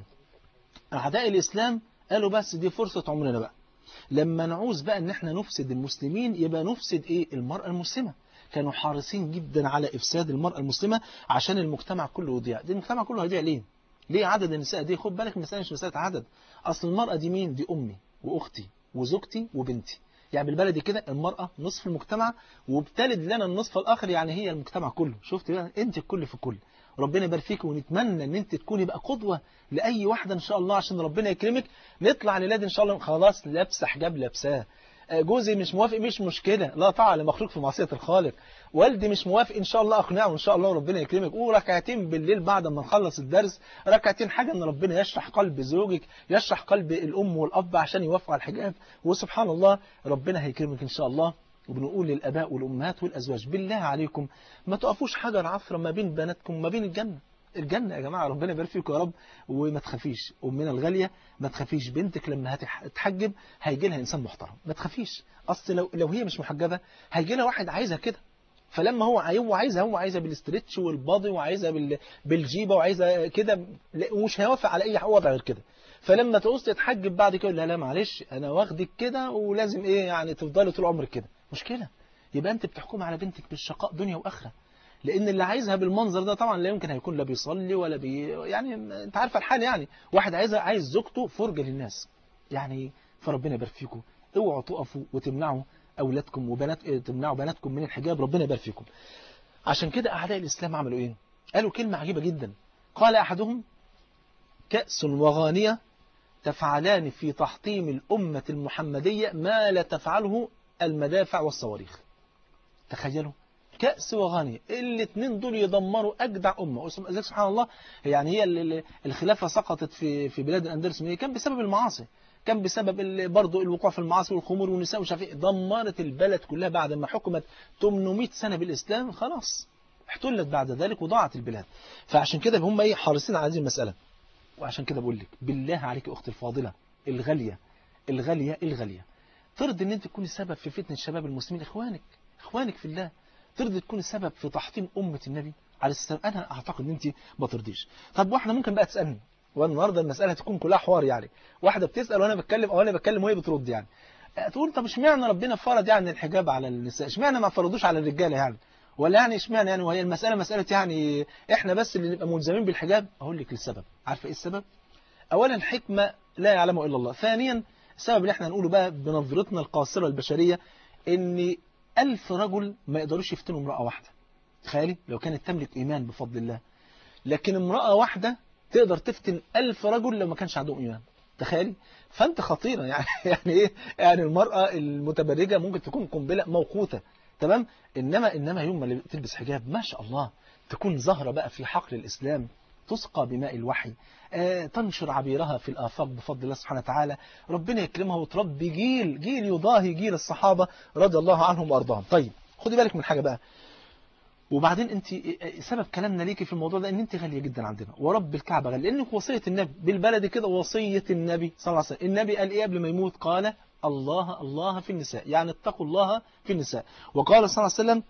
أعداء الإسلام قالوا بس دي فرصة عمرنا بقى، لما نعوز بقى ان احنا نفسد المسلمين يبقى نفسد ايه؟ المرأة المسلمة. كانوا حريصين جدا على افساد المرأة المسلمة عشان المجتمع كله يضيع. دي المجتمع كله هيضيع ليه؟ ليه عدد النساء دي؟ خد بالك المسألة مش مسألة عدد، اصل المرأة دي مين؟ دي امي واختي وزوجتي وبنتي. يعني بالبلدي كده المرأة نصف المجتمع وبتلد لنا النصف الاخر، يعني هي المجتمع كله. شفت بقى؟ انت الكل في الكل. ربنا يبارك فيك، ونتمنى ان انت تكوني بقى قدوة لأي واحدة ان شاء الله عشان ربنا يكرمك. نطلع للاد ان شاء الله خلاص لابسه حجاب لابساه، جوزي مش موافق مش مشكلة، لا طاعة لمخلوق في معصية الخالق، والدي مش موافق ان شاء الله اقنعه ان شاء الله وربنا يكرمك. وركعتين بالليل بعد ما نخلص الدرس، ركعتين حاجة ان ربنا يشرح قلب زوجك، يشرح قلب الام والاب عشان يوافقوا على الحجاب، وسبحان الله ربنا هيكرمك ان شاء الله. وبنقول للآباء والأمهات والأزواج بالله عليكم ما تقفوش حجر عثرة ما بين بناتكم وما بين الجنة. الجنة يا جماعة ربنا يبارك فيكم يا رب. وما تخافيش أمنا الغالية، ما تخافيش، بنتك لما هتحجب هيجي لها إنسان محترم، ما تخافيش. أصل لو هي مش محجبة هيجي لها واحد عايزها كده، فلما هو عايزها بالاسترتش والباضي وعايزها بالجيبة وعايزها كده، ومش هيوافق على أي وضع غير كده. فلما تعوز تتحجب بعد كده لا لا معلش أنا واخدك كده ولازم إيه يعني تفضلي طول عمرك كده، مشكلة. يبقى أنت بتحكم على بنتك بالشقاء دنيا وآخرة، لأن اللي عايزها بالمنظر ده طبعا لا يمكن هيكون لا بيصلي ولا يعني أنت عارفة الحال. يعني واحد عايز زوجته فرجة للناس يعني. فربنا يبارك فيكم، اوعوا تقفوا وتمنعوا أولادكم تمنعوا بناتكم من الحجاب، ربنا يبارك فيكم. عشان كده أعداء الإسلام عملوا إيه؟ قالوا كلمة عجيبة جدا. قال أحدهم كأس وغانية تفعلان في تحطيم الأمة المحمدية ما لا تفعله المدافع والصواريخ. تخيلوا، كأس وغانية، الاثنين دول يدمروا أجدع أمة. سبحان الله. يعني هي الخلافة سقطت في بلاد الأندلس كان بسبب المعاصي، كان بسبب برضه الوقوع في المعاصي والخمور والنساء وشافيه. دمرت البلد كلها بعد ما حكمت 800 سنة بالإسلام، خلاص احتلت بعد ذلك وضاعت البلاد. فعشان كده هم ايه حريصين على هذه المسألة. وعشان كده بقول لك بالله عليك أختي الفاضلة الغالية الغالية الغالية، ترضي ان انت تكوني سبب في فتنة شباب المسلمين، اخوانك في الله، ترضي تكوني سبب في تحطيم أمة النبي عليه السلام؟ انا اعتقد ان انت ما ترضيش. طب واحده ممكن بقى تسالني، والنهارده المساله تكون كلها حوار يعني، واحده بتسال وانا بتكلم او انا بتكلم وهي بترد يعني، تقول طب اشمعنى ربنا فرض يعني الحجاب على النساء، اشمعنى ما فرضوش على الرجاله يعني، ولا يعني اشمعنى يعني، وهي المساله مساله يعني احنا بس اللي نبقى ملزمين بالحجاب؟ اقول لك السبب. عارفه ايه السبب؟ اولا حكمه لا يعلمه الا الله. ثانيا السبب اللي احنا نقوله بقى بنظرتنا القاصره البشريه، ان 1000 رجل ما يقدروش يفتنوا امرأة واحدة. تخيلي لو كانت تملك إيمان بفضل الله، لكن امرأة واحدة تقدر تفتن 1000 رجل لو ما كانش عندهم إيمان. تخيلي. فأنت خطيرة يعني يعني إيه يعني المرأة المتبرجة ممكن تكون قنبلة موقوتة، تمام. إنما يوم ما تلبس حجاب ما شاء الله تكون زهرة بقى في حقل الإسلام، تسقى بماء الوحي، تنشر عبيرها في الآفاق بفضل الله سبحانه وتعالى، ربنا يكرمها وتربي جيل يضاهي جيل الصحابة رضي الله عنهم وأرضاهم. طيب خدي بالك من حاجة بقى، وبعدين انت سبب كلامنا ليكي في الموضوع ده ان انت غالية جدا عندنا، ورب الكعبة غالية، لانك وصية النبي بالبلد كده، وصية النبي صلى الله عليه وسلم. النبي قال ايه قبل ما يموت؟ قال الله في النساء، يعني اتقوا الله في النساء. وقال صلى الله عليه وسلم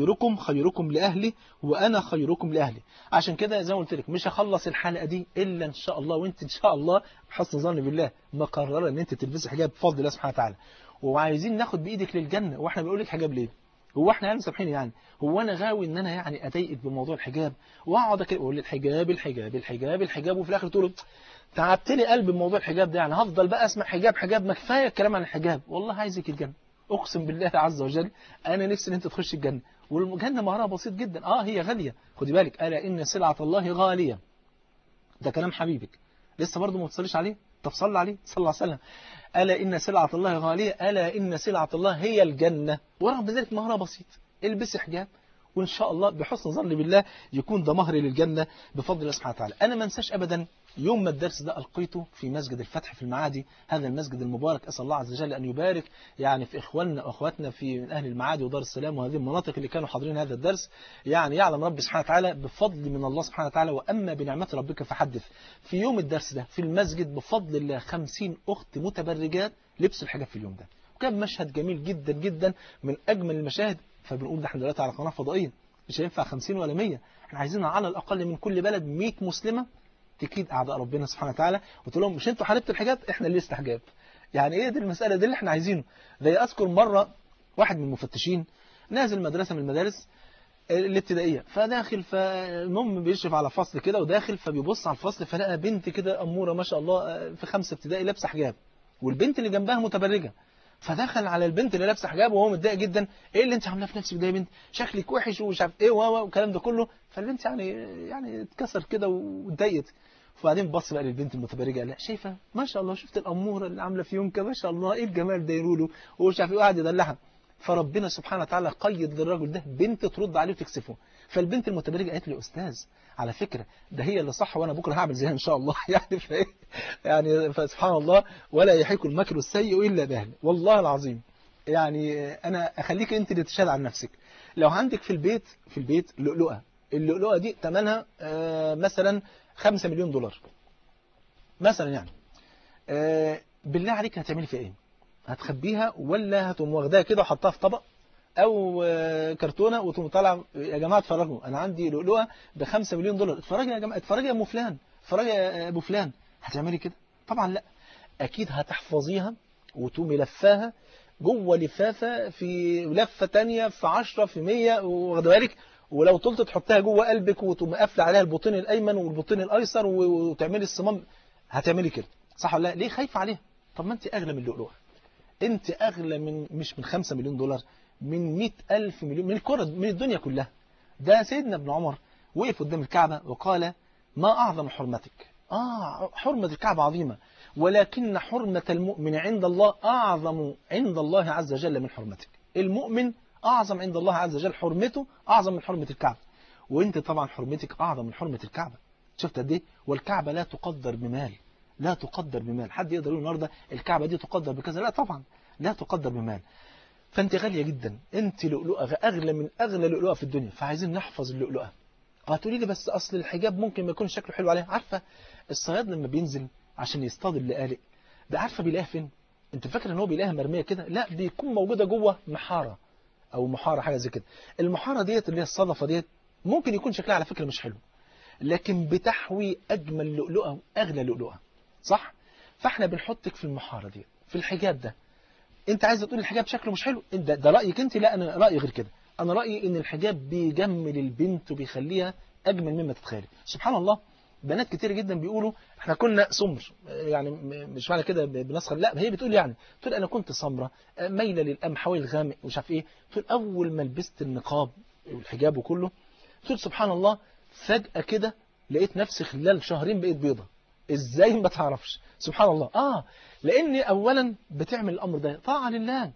خيركم لأهلي وأنا خيركم لأهلي. عشان كده زي ما قلت لك مش هخلص الحلقة دي إلا إن شاء الله وانت إن شاء الله بحسن ظن بالله مقررة ان انت تلبسي حجاب بفضل الله سبحانه وتعالى، وعايزين ناخد بإيدك للجنة. واحنا بنقول لك حجاب ليه؟ هو احنا يعني سامحيني يعني، هو انا غاوي ان انا يعني اضايقك بموضوع الحجاب واقعد كده اقول الحجاب الحجاب الحجاب الحجاب، وفي الاخر تقول تعبت لي قلبي بموضوع الحجاب ده، يعني هفضل بقى اسمع حجاب ما كفايه الكلام عن الحجاب. والله عايزك الجنه، اقسم بالله عز وجل انا نفسي ان انت تخش الجنه، والجنه مهرها بسيط جدا. هي غاليه، خدي بالك، الا ان سلعه الله غاليه. ده كلام حبيبك لسه برضه ما تصليش عليه؟ طب صلى عليه صلى الله عليه وسلم. ألا إن سلعة الله غالية، ألا إن سلعة الله هي الجنة، ورغم ذلك مهرها بسيط. البسي حجاب وإن شاء الله بحسن ظن بالله يكون ده مهري للجنة بفضل الله سبحانه وتعالى. أنا ما انساش أبدا يوم ما الدرس ده ألقيته في مسجد الفتح في المعادي، هذا المسجد المبارك. أسأل الله عز وجل أن يبارك يعني في إخواننا وأخواتنا في من أهل المعادي ودار السلام وهذه المناطق اللي كانوا حاضرين هذا الدرس. يعني يعلم رب سبحانه وتعالى بفضل من الله سبحانه وتعالى، وأما بنعمة ربك فحدث. في يوم الدرس ده في المسجد بفضل الله 50 أخت متبرجات لبسوا الحجاب في اليوم ده، وكان مشهد جميل جدا جدا من أجمل المشاهد فبنقول ده احنا دلوقتي على قناة فضائية، مش هينفع 50 ولا 100، احنا عايزين على الأقل من كل بلد 100 مسلمة تكيد أعداء ربنا سبحانه وتعالى وتقول لهم مش انتوا حاربتوا الحجاب، احنا اللي استحجاب. يعني ايه دي المسألة دي اللي احنا عايزينه. زي أذكر مرة واحد من المفتشين نازل مدرسة من المدارس الابتدائية، فداخل فالمهم بيشرف على فصل كده وداخل، فبيبص على الفصل فلقى بنت كده أمورة ما شاء الله في 5 ابتدائي لابسة حجاب، والبنت اللي جنبها متبرجة. فدخل على البنت اللي لابسه حجاب وهو متضايق جدا، ايه اللي انت عاملاه في نفسك ده يا بنت، شكلك وحش ومش عارف ايه والكلام ده كله. فالبنت يعني اتكسر كده واتضايقت. وبعدين بص بقى للبنت المتبرجه، لا شايفه ما شاء الله، شفت الاموره اللي عامله في يونكا ما شاء الله، ايه الجمال ده يقولوا ومش عارف ايه، وقعد يدلعها. فربنا سبحانه وتعالى قيد للرجل ده بنت ترد عليه وتكسفه. فالبنت المتبرجه قالت لي استاذ على فكره ده هي اللي صح وانا بكره هعمل زيها ان شاء الله. يعني فايه يعني فسبحان الله ولا يحيك المكر السيء الا باهله. والله العظيم يعني انا اخليك انت اللي تشهد عن نفسك. لو عندك في البيت لؤلؤه، اللؤلؤه دي ثمنها مثلا 5 مليون دولار مثلا، يعني بالله عليك هتعملي فيها ايه؟ هتخبيها ولا هتقوم واخداها كده وحطها في طبق او كرتونه وتقوم طالعه يا جماعه اتفرجوا انا عندي لؤلؤه ب5 مليون دولار، اتفرجي يا جماعه، اتفرجي يا ام فلان، اتفرجي يا ابو فلان، هتعملي كده؟ طبعا لا. اكيد هتحفظيها وتقومي لفاها جوه لفافه في لفه ثانيه في 10 في 100 واخد بالك، ولو طلت تحطها جوه قلبك وتقوم قافله عليها البطين الايمن والبطين الايسر وتعملي الصمام، هتعملي كده صح ولا لا؟ ليه خايفه عليها؟ طب ما انت اغلى من اللؤلؤه، انت اغلى من مش من 5 مليون دولار، من 100,000 مليون، من الكره، من الدنيا كلها. ده سيدنا ابن عمر وقف قدام الكعبه وقال ما اعظم حرمتك، حرمه الكعبه عظيمه، ولكن حرمه المؤمن عند الله اعظم عند الله عز وجل من حرمتك. المؤمن اعظم عند الله عز وجل، حرمته اعظم من حرمه الكعبه، وانت طبعا حرمتك اعظم من حرمه الكعبه. شفت قد ايه؟ والكعبه لا تقدر بمال، لا تقدر بمال. حد يقدر يقول النهارده الكعبه دي تقدر بكذا؟ لا طبعا لا تقدر بمال. فانت غاليه جدا، انت لؤلؤه اغلى من اغلى لؤلؤه في الدنيا، فعايزين نحفظ اللؤلؤه. وهتقولي لي بس اصل الحجاب ممكن ما يكونش شكله حلو عليها. عارفه الصياد لما بينزل عشان يصطاد اللقالق ده عارفه بيلاقيها فين؟ انت فاكر ان هو بيلاقيها مرميه كده؟ لا، بيكون موجوده جوه محاره او محاره حاجه زي كده. المحاره ديت اللي هي الصدفه ديت ممكن يكون شكلها على فكره مش حلو، لكن بتحوي اجمل لؤلؤه واغلى لؤلؤه، صح؟ فاحنا بنحطك في المحاره دي، في الحجاب ده. انت عايزه تقول الحجاب شكله مش حلو، ده رايك انت، لا انا رايي غير كده. انا رايي ان الحجاب بيجمل البنت وبيخليها اجمل مما تتخيل. سبحان الله، بنات كتير جدا بيقولوا احنا كنا سمر، يعني مش معنى كده بنسخر، لا هي بتقول يعني تقول انا كنت سمره مايله للقمح والغامق ومش عارف ايه. تقول اول ما لبست النقاب والحجاب وكله، تقول سبحان الله فجاه كده لقيت نفسي خلال شهرين بقيت بيضه. ازاي ما تعرفش؟ سبحان الله. لان اولا بتعمل الامر ده طاعه لله،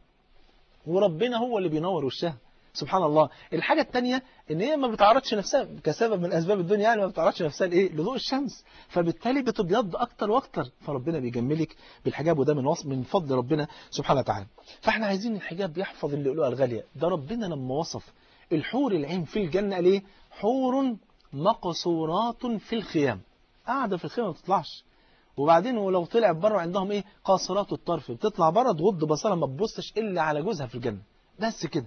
وربنا هو اللي بينور وشها. سبحان الله. الحاجة الثانية ان هي ما بتعرضش نفسها كسبب من اسباب الدنيا، يعني ما بتعرضش نفسها لضوء الشمس، فبالتالي بتبيض اكتر واكتر، فربنا بيجملك بالحجاب، وده من فضل ربنا سبحانه وتعالى. فاحنا عايزين الحجاب يحفظ اللؤلؤة الغالية. ده ربنا لما وصف الحور العين في الجنة ليه؟ حور مقصورات في الخيام، قاعدة في الخيام ما بتطلعش. وبعدين ولو طلع بره عندهم ايه؟ قاصرات الطرف، بتطلع بره تغض بصرها ما تبصش الا على جوزها في الجنة، بس كده.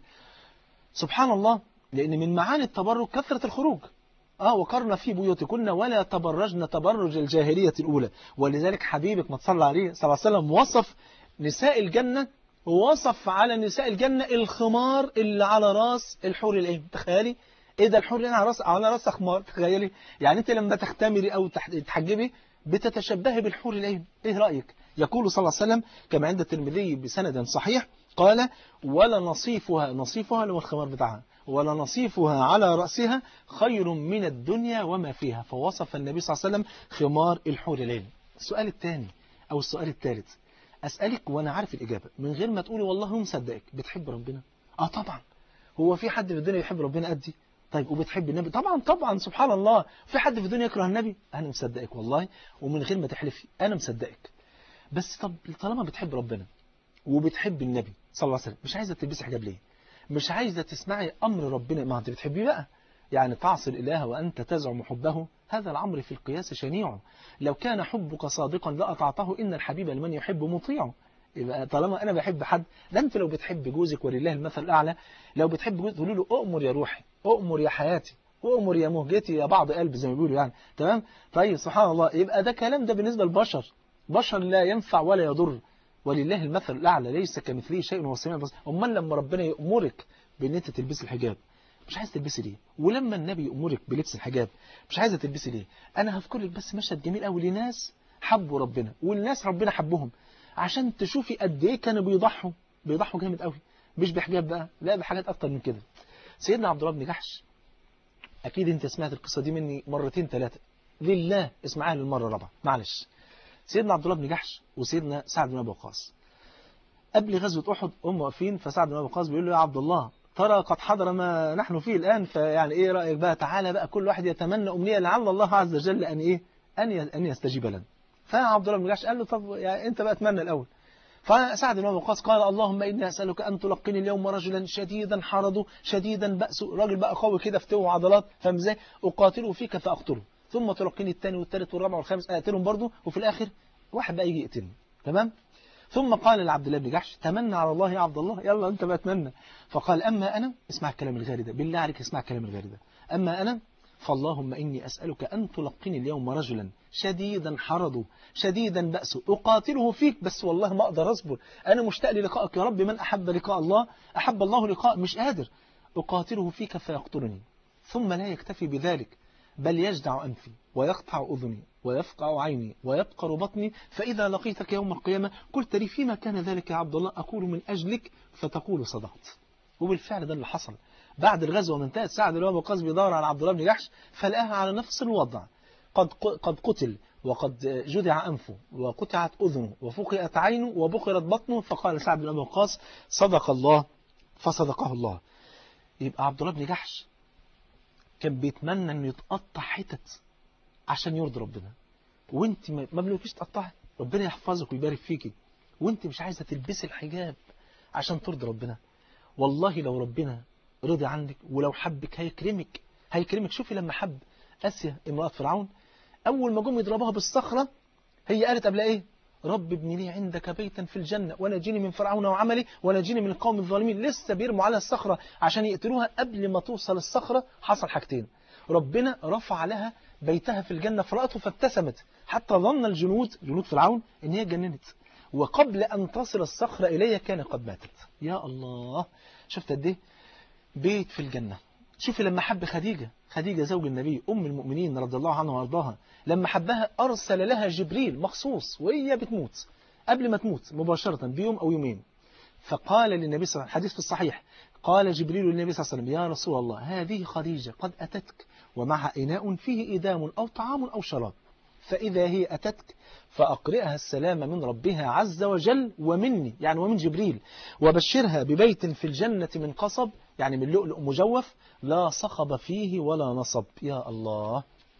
سبحان الله. لأن من معاني التبرج كثرة الخروج. وقرنا في بيوتكن ولا تبرجن تبرج الجاهلية الأولى. ولذلك حبيبك ما تصلى عليه صلى الله عليه وسلم وصف نساء الجنة، ووصف على نساء الجنة الخمار اللي على راس الحور العين. تخيلي ايه ده؟ الحور العين على راس خمار. تخيلي يعني انت لما تختمري او تحجبي بتتشبهي بالحور العين. ايه رأيك؟ يقول صلى الله عليه وسلم كما عند الترمذي بسند صحيح قال ولا نصيفها اللي هو الخمار بتاعها، ولا نصيفها على رأسها خير من الدنيا وما فيها. فوصف النبي صلى الله عليه وسلم خمار الحور العين. السؤال الثاني أو السؤال الثالث أسألك وأنا عارف الإجابة من غير ما تقولي والله مصدقك، بتحب ربنا؟ طبعا. هو في حد في الدنيا يحب ربنا قدي؟ طيب وبتحب النبي؟ طبعا سبحان الله. في حد في الدنيا يكره النبي؟ أنا مصدقك والله، ومن غير ما تحلفي أنا مصدقك. بس طب طالما بتحب ربنا وبتحب النبي صلى الله عليه وسلم، مش عايزة تلبسي حجاب ليه؟ مش عايزة تسمعي أمر ربنا؟ ما أنت بتحبيه بقى. يعني تعصي الإله وأنت تزعم حبه، هذا الأمر في القياس شنيع. لو كان حبك صادقا لأطعته، إن الحبيب لمن يحب مطيع. يبقى طالما انا بحب حد، ده انت لو بتحب جوزك ولله المثل الاعلى، لو بتحب جوزك تقول له اؤمر يا روحي، اؤمر يا حياتي، اؤمر يا مهجتي يا بعض قلب زي ما بيقولوا يعني. تمام. طيب سبحان الله، يبقى ده كلام ده بالنسبه للبشر، بشر لا ينفع ولا يضر، ولله المثل الاعلى، ليس كمثله شيء وهو السميع البصير. امال لما ربنا يأمرك بان انت تلبسي الحجاب مش عايز تلبسي ليه؟ ولما النبي يأمرك بلبس الحجاب مش عايزه تلبسي ليه؟ انا هذكر لك بس مشهد جميل قوي لناس حبوا ربنا، والناس ربنا حبهم، عشان تشوفي قد ايه كانوا بيضحوا جامد قوي، مش بحجاب بقى، لا بحاجات اكتر من كده. سيدنا عبد الله بن جحش، اكيد انت سمعت القصه دي مني مرتين ثلاثه، لله اسمعها للمره الرابعه معلش. سيدنا عبد الله بن جحش وسيدنا سعد بن ابي وقاص قبل غزوه احد هم واقفين، فسعد بن ابي وقاص بيقول له يا عبد الله ترى قد حضر ما نحن فيه الان، فيعني ايه رايك بقى، تعالى بقى كل واحد يتمنى امنيه لعل الله عز وجل ان ايه ان يستجيب لنا. فعبد الله بن جحش قال له طب يعني انت بقى اتمنى الاول. فسعد بن ابي وقاص قال اللهم اني اسالك ان تلقني اليوم رجلا شديدا حرضه شديدا بأسه، راجل بقى قوي كده فتوه وعضلات، فاهم ازاي، اقاتله فيك فاقتله، ثم تلقني الثاني والثالث والرابع والخامس اقتلهم برضه، وفي الاخر واحد بقى يجي يقتلني. تمام. ثم قال لعبد الله بن جحش تمنى على الله يا عبد الله، يلا انت بقى اتمنى. فقال اما انا، اسمع الكلام الغالي ده بالله عليك، اسمع الكلام الغالي ده، اما انا فاللهم إني أسألك أن تلقني اليوم رجلا شديدا حرضه شديدا بأسه أقاتله فيك، بس والله ما أقدر أصبر، أنا مشتاق للقائك يا رب، من أحب لقاء الله أحب الله لقاء، مش قادر أقاتله فيك فيقتلني. ثم لا يكتفي بذلك بل يجدع أنفي ويقطع أذني ويفقع عيني ويبقر بطني، فإذا لقيتك يوم القيامة قلت لي فيما كان ذلك يا عبد الله، أقول من أجلك فتقول صدقت. وبالفعل ده اللي حصل. بعد الغزوة انتهت، سعد بن أبي وقاص بيدور على عبد الله بن جحش فلقاها على نفس الوضع، قد قتل وقد جدع أنفه وقطعت أذنه وفقئت عينه وبقرت بطنه. فقال سعد بن أبي وقاص صدق الله فصدقه الله. يبقى عبد الله بن جحش كان بيتمنى انه يتقطع حتت عشان يرضي ربنا، وانت ما بنقولكيش تقطعي، ربنا يحفظك ويبارك فيكي، وانت مش عايزة تلبسي الحجاب عشان ترضي ربنا. والله لو ربنا رضي عنك ولو حبك هيكرمك. شوفي لما حب آسيا امرأة فرعون، أول ما جم يضربوها بالصخرة هي قالت قبل إيه؟ رب ابن لي عندك بيتا في الجنة ونجيني من فرعون وعملي ونجيني من القوم الظالمين. لسه بيرموا على الصخرة عشان يقتلوها، قبل ما توصل الصخرة حصل حاجتين، ربنا رفع لها بيتها في الجنة فرأته فابتسمت، حتى ظن جنود فرعون إن هي جننت، وقبل أن تصل الصخرة إليه كان قد ماتت. يا الله، شفت قد إيه بيت في الجنة. شوفي لما حب خديجة زوج النبي أم المؤمنين رضي الله عنها وارضاها، لما حبها أرسل لها جبريل مخصوص وهي بتموت، قبل ما تموت مباشرة بيوم أو يومين، فقال للنبي صلى الله عليه وسلم، حديث في الصحيح، قال جبريل للنبي صلى الله عليه وسلم يا رسول الله هذه خديجة قد أتتك ومعها إناء فيه إدام أو طعام أو شراب، فإذا هي أتتك فأقرئها السلام من ربها عز وجل ومني، يعني ومن جبريل، وبشرها ببيت في الجنة من قصب، يعني من لؤلؤ مجوف لا صخب فيه ولا نصب. يا الله.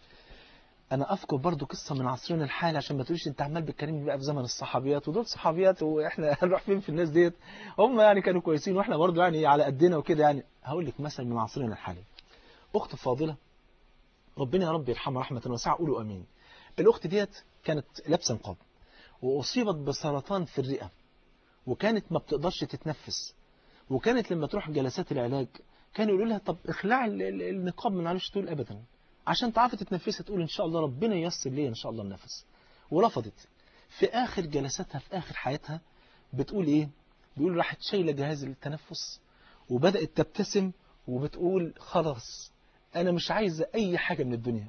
أنا أذكر برضو قصة من عصرنا الحالي، عشان ما تقوليش أنت عمال بتكلمني بقى في زمن الصحابيات، ودول صحابيات وإحنا هنروح فين في الناس ديت، هم يعني كانوا كويسين وإحنا برضو يعني على قدنا وكده. يعني هقول لك مثلا من عصرنا الحالي، أخت فاضلة ربنا يا رب يرحمها رحمة واسعة، قولوا أمين. الأخت ديت كانت لابسه نقاب وأصيبت بسرطان في الرئة، وكانت ما بتقدرش تتنفس، وكانت لما تروح جلسات العلاج كانوا يقولوا لها طب اخلعي النقاب من عليش تقول أبدا عشان تعرفي تتنفسي، تقول إن شاء الله ربنا ييسر لي إن شاء الله النفس، ورفضت. في آخر جلساتها في آخر حياتها بتقول إيه؟ بيقول راحت شايلة جهاز التنفس وبدأت تبتسم وبتقول خلاص أنا مش عايزة أي حاجة من الدنيا،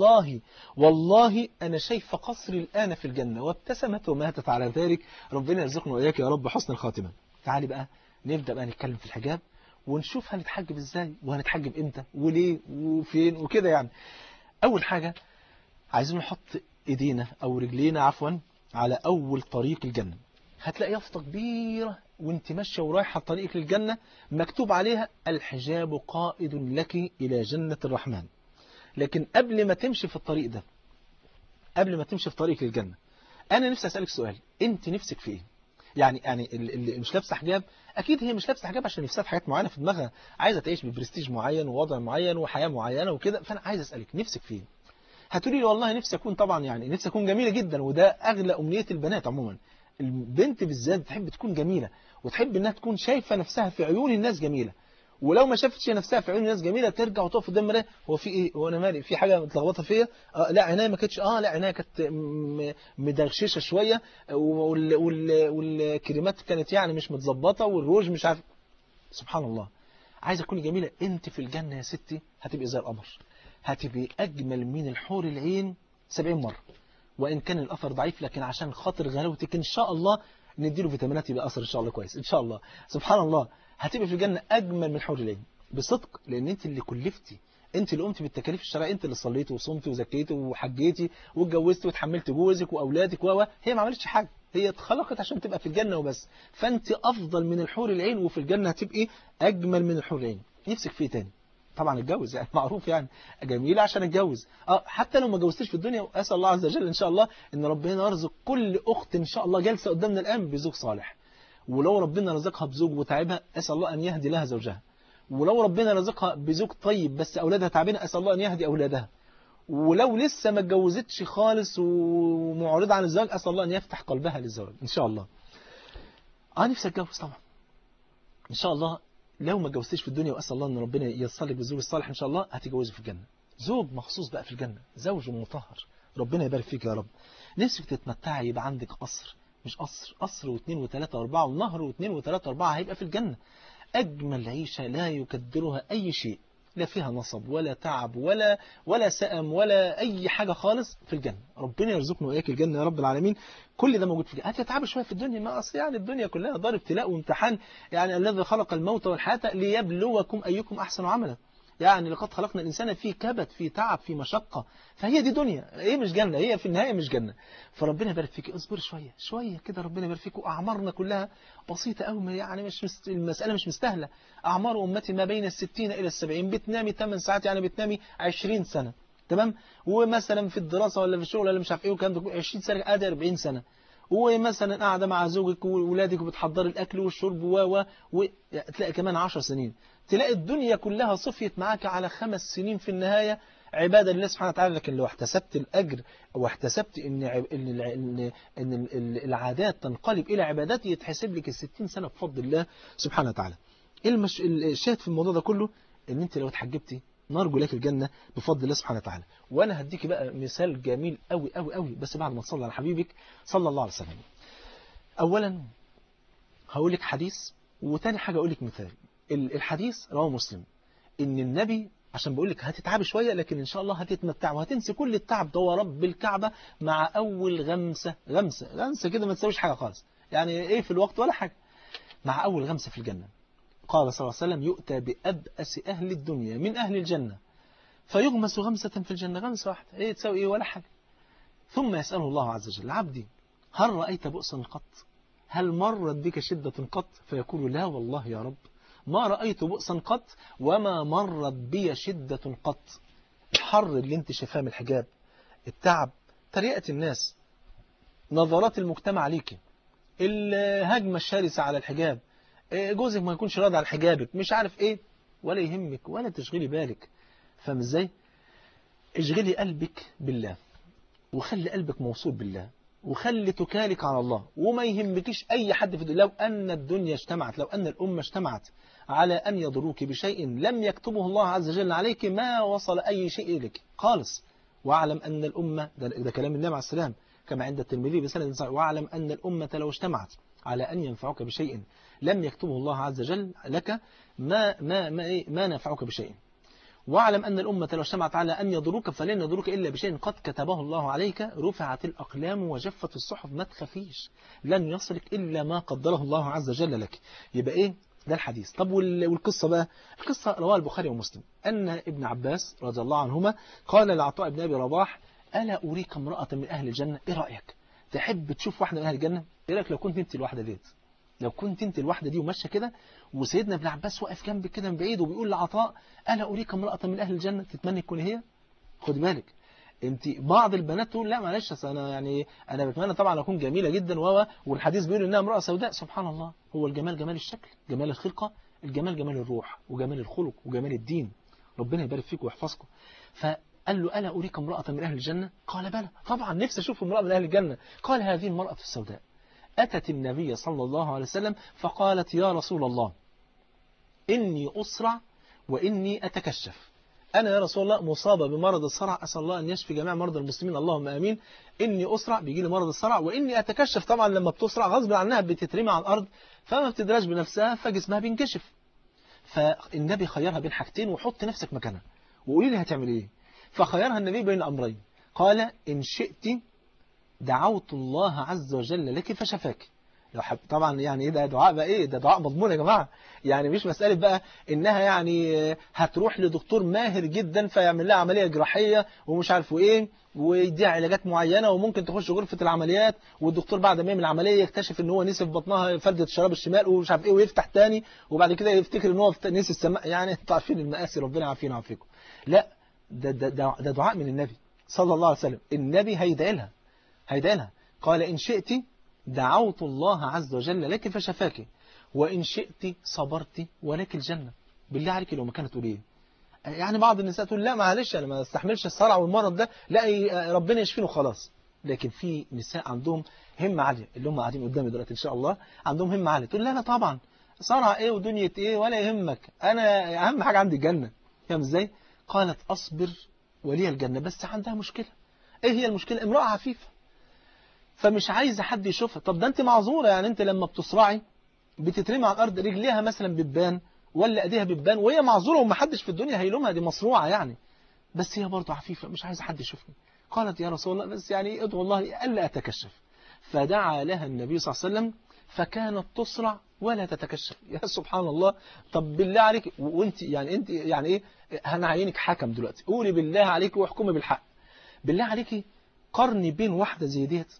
والله أنا شايفة قصري الآن في الجنة، وابتسمت وماتت على ذلك. ربنا يرزقنا وإياك يا رب حسن الخاتمة. تعالي بقى نبدأ بقى نتكلم في الحجاب ونشوف هنتحجب إزاي وهنتحجب إمتى وليه وفين وكده. يعني أول حاجة عايزين نحط إيدينا أو رجلينا عفوا على أول طريق الجنة، هتلاقي يافطة كبيرة وانت ماشية ورايحة طريقك للجنة مكتوب عليها الحجاب قائد لك إلى جنة الرحمن. لكن قبل ما تمشي في الطريق ده، قبل ما تمشي في طريقك للجنة، أنا نفسي أسألك سؤال، انت نفسك في إيه؟ يعني اللي مش لابسه حجاب أكيد هي مش لابسه حجاب عشان نفسها في حاجات معينة في دماغها، عايزة تعيش ببرستيج معين ووضع معين وحياة معينة وكده. فأنا عايز أسألك نفسك في إيه؟ هتقولي لي والله نفسي أكون، طبعا يعني نفسي أكون جميلة جدا، وده أغلى أمنية البنات عموما، البنت بالذات تحب تكون جميلة، وتحب انها تكون شايفة نفسها في عيون الناس جميلة، ولو ما شافتش نفسها في عيون الناس جميلة ترجع وتقف قدام المراية، هو في ايه، هو انا مالي، في حاجة متلخبطة فيا، لا عينيا ما كانتش، لا عينيا كانت مدغششة شوية، والكريمات كانت يعني مش متظبطة، والروج مش عارف. سبحان الله. عايزة تكوني جميلة، انت في الجنة يا ستي هتبقي زي القمر، هتبقي اجمل من الحور العين 70 مرة. وان كان الاثر ضعيف، لكن عشان خاطر غلاوتك ان شاء الله نديله فيتامينات يبقى اثر ان شاء الله كويس ان شاء الله. سبحان الله. هتبقي في الجنة اجمل من حور العين بصدق، لان انت اللي كلفتي، انت اللي قمتي بالتكاليف الشرعيه، انت اللي صليتي وصمتي وزكيتي وحجيتي واتجوزتي وتحملتي جوزك واولادك هي ما عملتش حاجه، هي اتخلقت عشان تبقى في الجنه وبس. فانت افضل من الحور العين، وفي الجنه هتبقي اجمل من الحور العين. نفسك في ايه تاني؟ طبعا اتجوز، يعني معروف، يعني جميله عشان اتجوز. حتى لو ما اتجوزتيش في الدنيا، اسال الله عز وجل ان شاء الله ان ربنا يرزق كل اخت ان شاء الله جالسه قدامنا الان بزوج صالح. ولو ربنا رزقها بزوج وتعبها، اسال الله ان يهدي لها زوجها. ولو ربنا رزقها بزوج طيب بس أولادها تعبانة، أسأل الله أن يهدي أولادها. ولو لسه ما اتجوزتش خالص ومعرضة عن الزواج، أسأل الله أن يفتح قلبها للزواج إن شاء الله. نفسي أتجوز طبعا إن شاء الله. لو ما اتجوزتش في الدنيا، وأسأل الله أن ربنا ييسر لك بالزوج الصالح إن شاء الله، هتتجوزي في الجنة زوج مخصوص بقى في الجنة، زوج مطهر، ربنا يبارك فيك يا رب. نفسك تتمتعي، يبقى عندك قصر، مش قصر واثنين وثلاثة واربعة، ونهر واثنين وثلاثة واربعة، هيبقى في الجنة أجمل عيشة لا يكدرها أي شيء، لا فيها نصب ولا تعب ولا سأم ولا أي حاجة خالص في الجنة. ربنا يرزقنا وإياك الجنة يا رب العالمين. كل ده موجود في الجنة. هتتعب شوية في الدنيا، ما أصل يعني الدنيا كلها دار ابتلاء وامتحان، يعني الذي خلق الموت والحياة ليبلوكم أيكم أحسن عملا. يعني لقد خلقنا الإنسان في كبد، في تعب، في مشقة، فهي دي دنيا، هي مش جنة، هي في النهاية مش جنة. فربنا يبارك فيك، اصبر شوية شوية كده، ربنا يبارك فيك. وأعمارنا كلها بسيطة قوي، يعني المسألة مش مستاهلة. أعمار أمتي ما بين 60 إلى 70، بتنامي 8 ساعات، يعني بتنامي 20 سنة، تمام. ومثلا في الدراسة ولا في الشغل ولا مش عارف إيه، وكان 20 سنة قاعدة 40 سنة. ومثلا قاعدة مع زوجك وولادك وبتحضر الأكل والشرب وتلاقي كمان 10 سنين، تلاقي الدنيا كلها صفيت معاك على 5 سنين في النهاية عبادة لله سبحانه وتعالى. لكن لو احتسبت الأجر واحتسبت إن العادات تنقلب إلى عبادات، يتحسب لك 60 سنة بفضل الله سبحانه وتعالى. الشاهد في الموضوع ده كله إن أنت لو اتحجبتي نرجو لك الجنة بفضل الله سبحانه وتعالى. وأنا هديك بقى مثال جميل قوي قوي قوي، بس بعد ما تصلي على حبيبك صلى الله عليه وسلم. أولا هقول لك حديث، وتاني حاجة أقول لك مثال. الحديث رواه مسلم، إن النبي، عشان بقول لك هتتعب شوية لكن إن شاء الله هتتمتع وهتنسي كل التعب ده ورب الكعبة مع أول غمسة كده ما تسويش حاجة خالص، يعني إيه في الوقت ولا حاجة، مع أول غمسة في الجنة. قال صلى الله عليه وسلم: يؤتى بأبأس أهل الدنيا من أهل الجنة فيغمس غمسة في الجنة، غمسة واحدة، إيه تسوي إيه ولا حاجة. ثم يسأله الله عز وجل: عبدي هل رأيت بؤسا قط؟ هل مرت بك شدة قط؟ فيقول: لا والله يا رب، ما رأيت بؤسا قط وما مرت بي شدة قط. الحر اللي انت شايفاه من الحجاب، التعب، تريقة الناس، نظرات المجتمع عليك، الهجمة الشرسة على الحجاب، جوزك ما يكونش راضي على حجابك، مش عارف ايه، ولا يهمك ولا تشغلي بالك. فاهم ازاي؟ اشغلي قلبك بالله، وخلي قلبك موصول بالله، وخلي تكالك على الله، وما يهمكيش أي حد في الدنيا. لو أن الدنيا اجتمعت، لو أن الأمة اجتمعت على أن يضروك بشيء لم يكتبه الله عز وجل عليك، ما وصل أي شيء إليك خالص. واعلم أن الأمة، ده كلام النبي عليه السلام كما عند الترمذي بسند صحيح: واعلم أن الأمة لو اجتمعت على أن ينفعك بشيء لم يكتبه الله عز وجل لك ما نفعك بشيء. واعلم أن الأمة لو اجتمعت على أن يضروك فلن يضروك إلا بشيء قد كتبه الله عليك، رفعت الأقلام وجفت الصحف. ما تخافيش، لن يصلك إلا ما قدره الله عز وجل لك. يبقى إيه ده الحديث. طب والقصة بقى، القصة رواه البخاري ومسلم أن ابن عباس رضي الله عنهما قال لعطاء بن أبي رباح: ألا أريك امرأة من أهل الجنة؟ إيه رأيك؟ تحب تشوف واحدة من أهل الجنة؟ إيه رأيك لو كنت أنت الواحدة ديت؟ لو كنت انت الواحدة دي وماشيه كده، وسيدنا ابن عباس واقف جنبك كده من بعيد وبيقول لعطاء: ألا أريك امرأة من أهل الجنة؟ تتمنى تكون هي؟ خد بالك، انت بعض البنات تقول: لا معلش، انا بتمنى طبعا اكون جميلة جدا، والحديث بيقول انها امرأة سوداء. سبحان الله، هو الجمال جمال الشكل، جمال الخلقة، الجمال جمال الروح وجمال الخلق وجمال الدين. ربنا يبارك فيكم ويحفظكم. فقال له: ألا أريك امرأة من أهل الجنة؟ قال: بلى، طبعا نفسي أشوف امرأة من أهل الجنة. قال: هذه المرأة السوداء أتت النبي صلى الله عليه وسلم فقالت يا رسول الله إني أسرع وإني أتكشف. أنا يا رسول الله مصابة بمرض الصرع، أسأل الله أن يشفي جميع مرضى المسلمين اللهم آمين. إني أسرع، بيجي لي مرض الصرع، وإني أتكشف. طبعا لما بتسرع غصب عنها بتترمي على الأرض فما بتدراش بنفسها فجسمها بينكشف. فالنبي خيرها بين حاجتين وحط نفسك مكانها وقولي لي هتعمل إيه. فخيرها النبي بين أمرين، قال إن شئت دعوت الله عز وجل لك فشفاك. طبعا يعني ايه ده دعاء بقى، ايه ده دعاء مضمون يا جماعه. يعني مش مساله بقى انها يعني هتروح لدكتور ماهر جدا فيعمل لها عمليه جراحيه ومش عارف ايه ويديها علاجات معينه وممكن تخش غرفه العمليات والدكتور بعد ما يعمل العمليه يكتشف ان هو نسي في بطنها فرده الشراب الشمال ومش عارف ايه ويفتح تاني وبعد كده يفتكر ان هو نسي السماء. يعني انتوا عارفين المآسي، ربنا يعافينا ويعافيكم. لا ده دعاء من النبي صلى الله عليه وسلم. النبي هيدعي لها قال إن شئت دعوت الله عز وجل لك فشفاك وإن شئت صبرت ولك الجنة. بالله عليك لو ما كانت تقول ايه؟ يعني بعض النساء تقول لا معلش انا ما استحملش الصرع والمرض ده، لا ربنا يشفينه خلاص. لكن في نساء عندهم همة عالية، اللي هم قاعدين قدامي دلوقتي ان شاء الله عندهم همة عالية، تقول لا طبعا صرع ايه ودنيا ايه ولا يهمك، انا اهم حاجة عندي الجنة. فاهم ازاي؟ قالت اصبر ولي الجنة. بس عندها مشكلة. ايه هي المشكلة؟ امرأة عفيفة فمش عايزة حد يشوفها. طب ده انت معذورة، يعني انت لما بتصرعي بتترمي على الارض رجليها مثلا بتبان ولا ايديها بتبان وهي معذورة ومحدش في الدنيا هيلومها، دي مصروعة يعني، بس هي برضه عفيفة مش عايزة حد يشوفني. قالت يا رسول الله بس يعني ادعو الله الا اتكشف. فدعا لها النبي صلى الله عليه وسلم فكانت تسرع ولا تتكشف. يا سبحان الله. طب بالله عليك وانت يعني انت يعني ايه، هنعينك حكم دلوقتي، قولي بالله عليك واحكمي بالحق. بالله عليك قرني بين واحدة زي ديت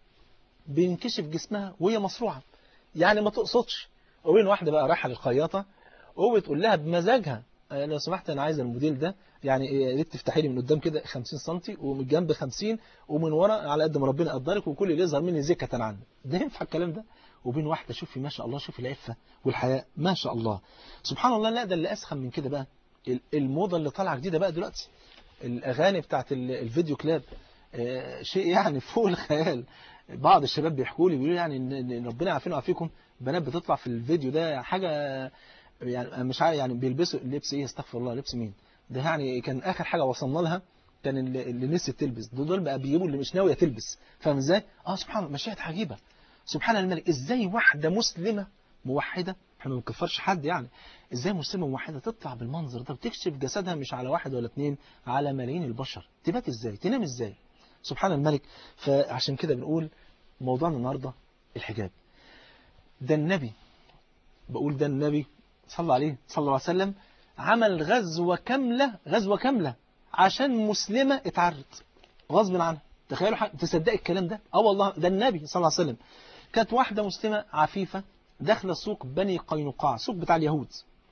بينكشف جسمها وهي مصروعة يعني ما تقصدش، وبين واحدة بقى رايحة للخياطة وبتقول لها بمزاجها لو سمحت انا عايزه الموديل ده، يعني يا ريت تفتحي لي من قدام كده 50 سم ومن الجنب 50 ومن ورا على قد ما ربنا يقدرك وكل اللي يظهر مني زكة عنه. ده ينفع الكلام ده؟ وبين واحدة شوفي ما شاء الله، شوفي العفة والحياء ما شاء الله سبحان الله. لا ده اللي اسخن من كده بقى الموضة اللي طالعه جديدة بقى دلوقتي، الاغاني بتاعت الفيديو كلاب، شيء يعني فوق الخيال. بعض الشباب بيحكوا لي بيقولوا يعني ان ربنا يعافينا ويعافيكم بنات بتطلع في الفيديو ده حاجة يعني مش عارف يعني بيلبسوا لبس ايه، استغفر الله لبس مين ده. يعني كان اخر حاجة وصلنا لها كان اللي نسيت تلبس، دول بقى بيجيبوا اللي مش ناوية تلبس. فاهم ازاي؟ سبحان الله مشاهد عجيبة سبحان الملك. ازاي واحدة مسلمة موحدة، احنا ما بنكفرش حد يعني، ازاي مسلمة موحدة تطلع بالمنظر ده وتكشف جسدها مش على واحد ولا اتنين، على ملايين البشر، تبات ازاي، تنام ازاي؟ سبحان الملك. فعشان كده بنقول موضوعنا النهاردة الحجاب. ده النبي، بقول ده النبي صلى الله عليه وسلم عمل غزوة كاملة عشان مسلمة اتعرض غصب عنها. تخيلوا تصدق الكلام ده؟ والله ده النبي صلى الله عليه وسلم. كانت واحدة مسلمة عفيفة داخلة سوق بني قينقاع، سوق بتاع اليهود،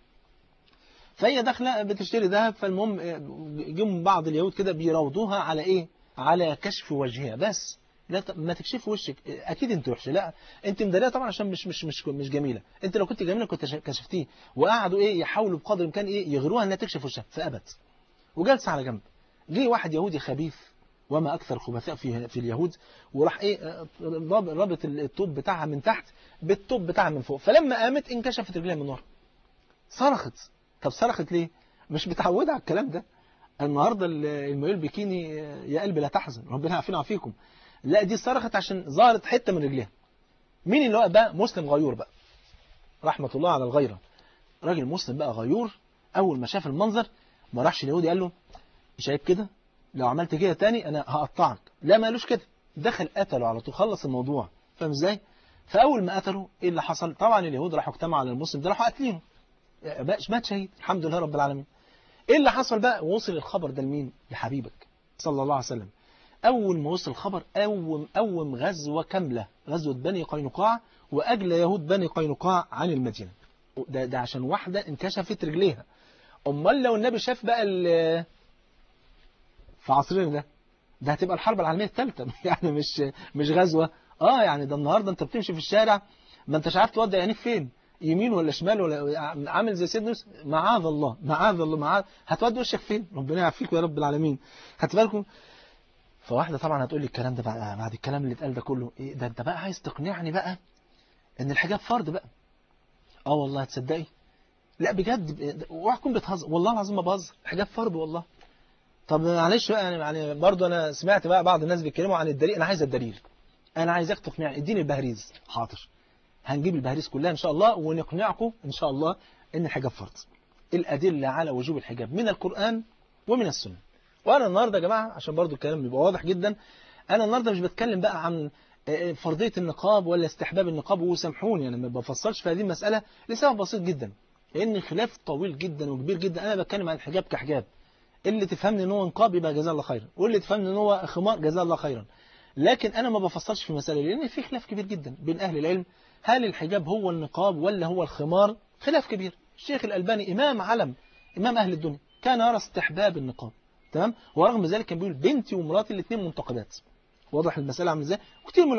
فهي داخلة بتشتري ذهب. فالمهم جم بعض اليهود كده بيراودوها على ايه، على كشف وجهها. بس لا ما تكشف وشك، اكيد انت وحشه، لا انت مداريه طبعا عشان مش جميله، انت لو كنت جميله كنت كشفتيه. وقعدوا ايه يحاولوا بقدر الامكان ايه يغروها انها تكشف وشها فابت وجلس على جنب. جه واحد يهودي خبيث وما اكثر الخبثاء في اليهود، وراح ايه رابط الطوب بتاعها من تحت بالطوب بتاعها من فوق. فلما قامت انكشفت رجليها من ورا، صرخت. طب صرخت ليه؟ مش متعوده على الكلام ده. النهارده المايو البيكيني يا قلبي لا تحزن ربنا يعافينا ويعافيكم. لا دي صرخت عشان ظهرت حته من رجليها. مين اللي واقف بقى؟ مسلم غيور بقى، رحمه الله على الغيره. راجل مسلم بقى غيور، اول ما شاف المنظر ما راحش اليهودي قال له مش عيب كده، لو عملت كده تاني انا هقطعك. لا ما قالوش كده، دخل قتله على طول، خلص الموضوع. فاهم ازاي؟ فاول ما قتله ايه اللي حصل؟ طبعا اليهود راحوا اجتمعوا على المسلم ده راحوا قاتلينه، مات شهيد الحمد لله رب العالمين. ايه اللي حصل بقى؟ وصل الخبر ده لمين؟ لحبيبك صلى الله عليه وسلم. اول ما وصل الخبر قوم غزوه كامله، غزوه بني قينقاع، واجلى يهود بني قينقاع عن المدينه. ده عشان واحده انكشفت رجليها. امال لو النبي شاف بقى في عصرنا ده هتبقى الحرب العالميه الثالثه يعني مش غزوه. يعني ده النهارده انت بتمشي في الشارع ما انتش عارف تودي عينيك فين، يمين ولا شمال، ولا عامل زي سيدنا يوسف. معاذ الله هتودي وشك فين؟ ربنا يعافيكم يا رب العالمين. خدت بالكم؟ فواحدة طبعا هتقول لي الكلام ده بقى بعد الكلام اللي اتقال ده كله ايه ده، انت بقى عايز تقنعني بقى ان الحجاب فرض بقى. اه والله تصدقي، لا بجد اوعى تكون بتهزر، والله العظيم ما بهزر، الحجاب فرض والله. طب معلش بقى يعني برضه انا سمعت بقى بعض الناس بيتكلموا عن الدليل، انا عايز الدليل، انا عايزك تقنعني، اديني البهريز. حاضر، هنجيب البهريز كلها ان شاء الله ونقنعكم ان شاء الله ان الحجاب فرض. الادله على وجوب الحجاب من القرآن ومن السنة. وانا النهارده يا جماعه عشان برضو الكلام يبقى واضح جدا، انا النهارده مش بتكلم بقى عن فرضيه النقاب ولا استحباب النقاب، وسامحوني انا ما بفصلش في هذه المساله لسبب بسيط جدا، لان خلاف طويل جدا وكبير جدا. انا بتكلم عن الحجاب كحجاب، اللي تفهمني ان هو نقاب يبقى جزاه الله خيرا، واللي تفهمني ان هو خمار جزاه الله خيرا. لكن انا ما بفصلش في المساله لان في خلاف كبير جدا بين اهل العلم، هل الحجاب هو النقاب ولا هو الخمار؟ خلاف كبير. الشيخ الألباني إمام علم، إمام أهل الدنيا، كان يرى استحباب النقاب، تمام، ورغم ذلك كان بيقول بنتي ومراتي الاثنين منتقبات. واضح المسألة عامله ازاي؟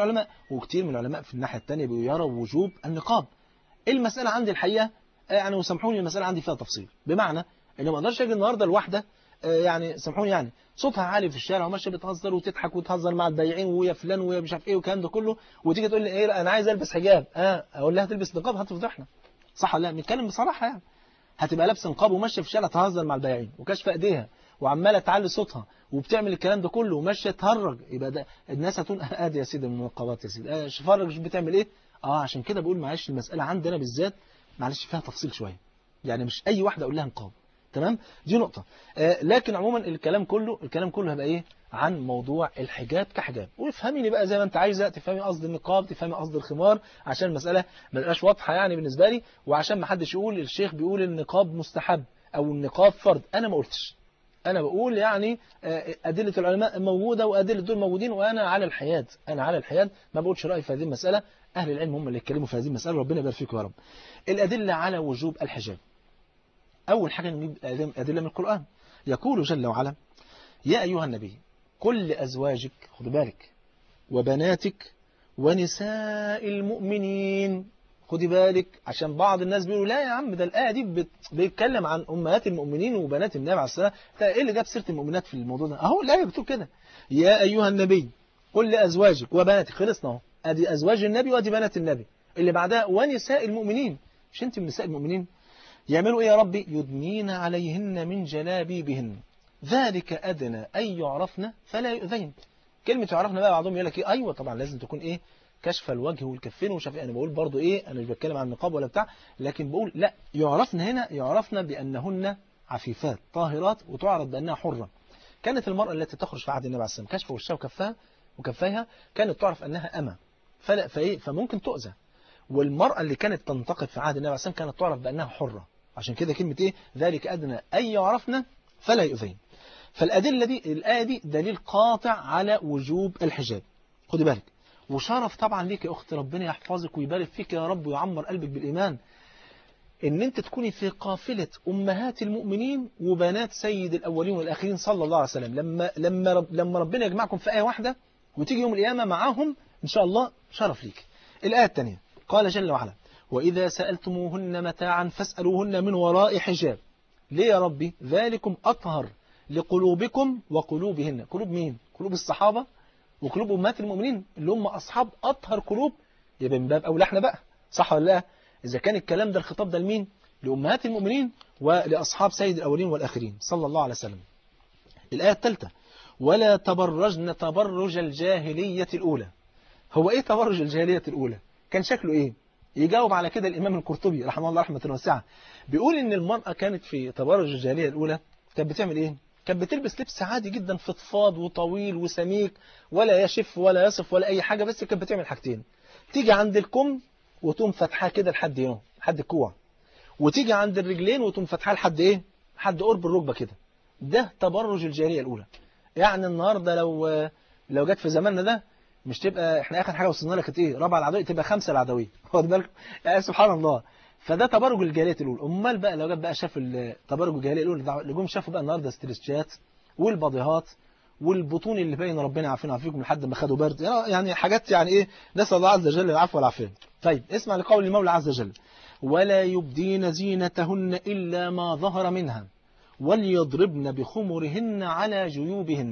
وكتير من العلماء في الناحية الثانية بيروا وجوب النقاب. المسألة عندي الحقيقة يعني وسامحوني المسألة عندي فيها تفصيل، بمعنى ان ما اقدرش اجي النهارده الواحده يعني سامحوني يعني صوتها عالي في الشارع وماشيه بتهزر وتضحك وتهزر مع البايعين ويا فلان ويا مش عارف ايه والكلام ده كله، وتيجي تقول لي ايه انا عايز البس حجاب، اقول لها تلبس نقاب هتفضحنا، صح ولا لا؟ بنتكلم بصراحه يعني. هتبقى لابسه نقاب وماشيه في الشارع تهزر مع البايعين وكاشفه ايديها وعماله تعلي صوتها وبتعمل الكلام ده كله وماشيه تهرج، يبقى ده الناس هتقول ادي يا سيدي المنقبات يا سيدي شفرج بتعمل ايه. عشان كده بقول معلش المساله عندنا بالذات معلش فيها تفصيل شويه، يعني مش اي واحده اقول لها نقاب، تمام، دي نقطه. لكن عموما الكلام كله هيبقى ايه عن موضوع الحجاب كحجاب، وافهميني بقى زي ما انت عايزه، تفهمي قصد النقاب تفهمي قصد الخمار، عشان المساله ما تبقاش واضحه يعني بالنسبه لي، وعشان ما حدش يقول الشيخ بيقول النقاب مستحب او النقاب فرض. انا ما قلتش، انا بقول يعني ادله العلماء موجوده وادله دول موجودين، وانا على الحياد، ما بقولش رايي في هذه المساله، اهل العلم هم اللي يتكلموا في هذه المساله، ربنا يبارك فيكم يا رب. الادله على وجوب الحجاب، اول حاجه نجيب ادله من القران. يقول جل وعلا يا ايها النبي قل لازواجك، خد بالك، وبناتك ونساء المؤمنين، خدي بالك، عشان بعض الناس بيقولوا لا يا عم ده الآية دي بيتكلم عن أمهات المؤمنين وبنات النبي عليه الصلاة والسلام، إيه اللي جاب سيرة المؤمنات في الموضوع ده؟ أهو الآية بتقول كده يا أيها النبي قل لأزواجك وبناتك، خلصنا أهو، أدي أزواج النبي وأدي بنات النبي، اللي بعدها ونساء المؤمنين، مش أنت من نساء المؤمنين؟ يعملوا إيه يا ربي؟ يدنين عليهن من جلابيبهن ذلك أدنى أن يعرفن فلا يؤذين. كلمة يعرفنا بقى بعضهم يقول لك ايه، ايوه طبعا لازم تكون ايه كشف الوجه والكفين ومش عارف ايه. انا بقول برضو ايه، انا مش بتكلم عن النقاب ولا بتاع، لكن بقول لا، يعرفنا هنا يعرفنا بانهن عفيفات طاهرات وتعرض بانها حرة. كانت المرأة التي تخرج في عهد النبي عليه الصلاة والسلام كشف وشها وكفها وكفيها كانت تعرف انها أمة، فممكن تؤذى. والمرأة اللي كانت تنتقد في عهد النبي عليه الصلاة والسلام كانت تعرف بانها حرة، عشان كده كلمة ايه ذلك ادنى ان يعرفنا فلا يؤذين. فالأدلة دي الآية دي دليل قاطع على وجوب الحجاب، خدي بالك. وشرف طبعا ليك يا أختي، ربنا يحفظك ويبارك فيك يا رب ويعمر قلبك بالإيمان، إن أنت تكوني في قافلة أمهات المؤمنين وبنات سيد الأولين والآخرين صلى الله عليه وسلم، لما ربنا يجمعكم في آية واحدة وتيجي يوم القيامة معاهم إن شاء الله، شرف ليك. الآية الثانية قال جل وعلا وإذا سألتموهن متاعا فاسألوهن من وراء حجاب. ليه يا ربي؟ ذلكم أطهر لقلوبكم وقلوبهن. قلوب مين؟ قلوب الصحابة وقلوب أمهات المؤمنين اللي هم أصحاب أطهر قلوب، يبقى من باب أولى احنا بقى، صح ولا لا؟ إذا كان الكلام ده الخطاب ده لمين؟ لأمهات المؤمنين ولأصحاب سيد الأولين والآخرين صلى الله عليه وسلم. الآية الثالثة ولا تبرجن تبرج الجاهلية الأولى. هو إيه تبرج الجاهلية الأولى؟ كان شكله إيه؟ يجاوب على كده الإمام القرطبي رحمه الله رحمة واسعة، بيقول إن المرأة كانت في تبرج الجاهلية الأولى كانت بتعمل إيه؟ كانت بتلبس لبس عادي جدا فضفاض وطويل وسميك ولا يشف ولا يصف ولا أي حاجة، بس كانت بتعمل حاجتين، تيجي عند الكم وتقوم فتحها كده لحد هنا لحد الكوع، وتيجي عند الرجلين وتقوم فتحها لحد إيه؟ لحد قرب الركبة كده. ده تبرج الجاهلية الأولى. يعني النهاردة لو جت في زماننا ده مش تبقى احنا اخر حاجه وصلنا لها كانت ايه؟ رابعه العدويه، تبقى خمسه العدويه، واخد بالك؟ يعني سبحان الله. فده تبرج الجاهليه الاولى. امال بقى لو جت بقى شاف تبرج الجاهليه الاولى اللي جم شافوا بقى النهارده استرتشات والباديهات والبطون اللي باين ربنا يعافينا ويعافيكم لحد ما خدوا برد، يعني حاجات يعني ايه، نسال الله عز وجل العفو والعافيه. طيب اسمع لقول المولى عز وجل ولا يبدين زينتهن الا ما ظهر منها وليضربن بخمرهن على جيوبهن.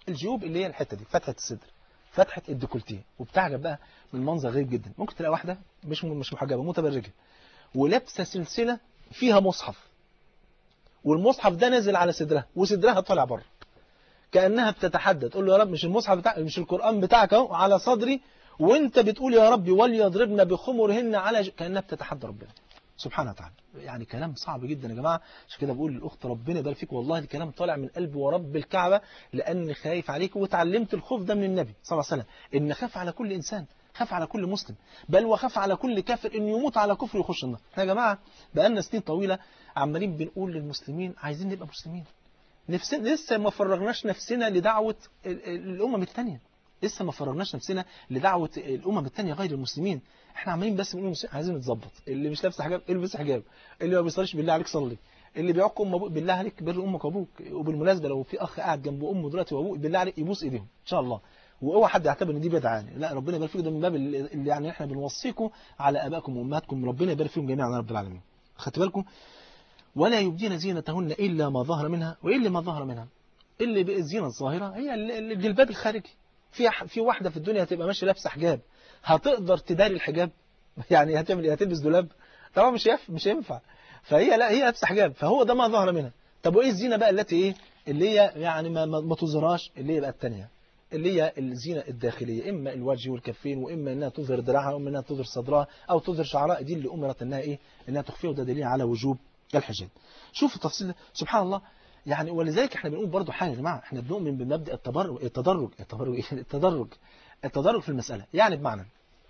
الجيوب اللي هي الحته دي، فتحه الصدر، فتحه الديكولتيه، وبتعجب بقى من منظر غريب جدا. ممكن تلاقي واحده مش محجبه، متبرجه، ولابسه سلسله فيها مصحف، والمصحف ده نازل على صدرها وصدرها طالع بره، كانها بتتحدى تقول له يا رب مش المصحف بتاع، مش القران بتاعك اهو على صدري وانت بتقول يا رب وليضربن بخمرهن على كانها بتتحدى ربنا سبحانه وتعالى. يعني كلام صعب جدا يا جماعه. عشان كده بقول للاخت ربنا يبارك فيك، والله الكلام طالع من قلبي ورب الكعبه، لان خايف عليك، وتعلمت الخوف ده من النبي صلى الله عليه وسلم، ان خاف على كل انسان، خاف على كل مسلم، بل وخاف على كل كافر انه يموت على كفر ويخش النار. احنا يا جماعه بقالنا سنين طويله عمالين بنقول للمسلمين عايزين نبقى مسلمين، نفسنا لسه ما فرغناش نفسنا لدعوه الامم الثانيه، لسه ما فرغناش نفسنا لدعوه الامم الثانيه غير المسلمين. احنا عمالين بس بنقول عايزين نتظبط، اللي مش لابس حجاب البس حجاب، اللي ما بيصليش بالله عليك صلي، اللي بيعق ام ابوك بالله عليك بر امك وابوك. وبالمناسبه لو في اخ قاعد جنب امه دلوقتي وابوه بالله عليك يبوس ايديهم ان شاء الله، واوعى حد يعتبر ان دي بدعه يعني، لا ربنا يبارك فيكم، ده من باب اللي يعني احنا بنوصيكم على ابائكم وامهاتكم، ربنا يبارك فيهم جميعا يا رب العالمين. خدت بالكم؟ ولا يبدين زينتهن الا ما ظهر منها، والا ما ظهر منها، اللي الزينه الظاهره هي الجلباب الخارجي. في واحده في الدنيا هتبقى ماشيه لابسه حجاب هتقدر تداري الحجاب؟ يعني هتعمل ايه؟ هتلبس دولاب؟ طبعا مش هينفع. فهي لا، هي لابسه حجاب، فهو ده ما ظهر منها. طب وايه الزينه بقى التي ايه اللي هي يعني ما تظهرهاش، اللي هي بقى الثانيه، اللي هي الزينه الداخليه، اما الوجه والكفين، واما انها تظهر دراعها، واما انها تظهر صدرها او تظهر شعرها، دي اللي امرت انها ايه، انها تخفيه، وده دليل على وجوب الحجاب. شوف التفصيل ده سبحان الله. يعني ولذلك احنا بنقول برضو حاجه يا جماعه، احنا بنؤمن بمبدا التدرج في المساله. يعني بمعنى،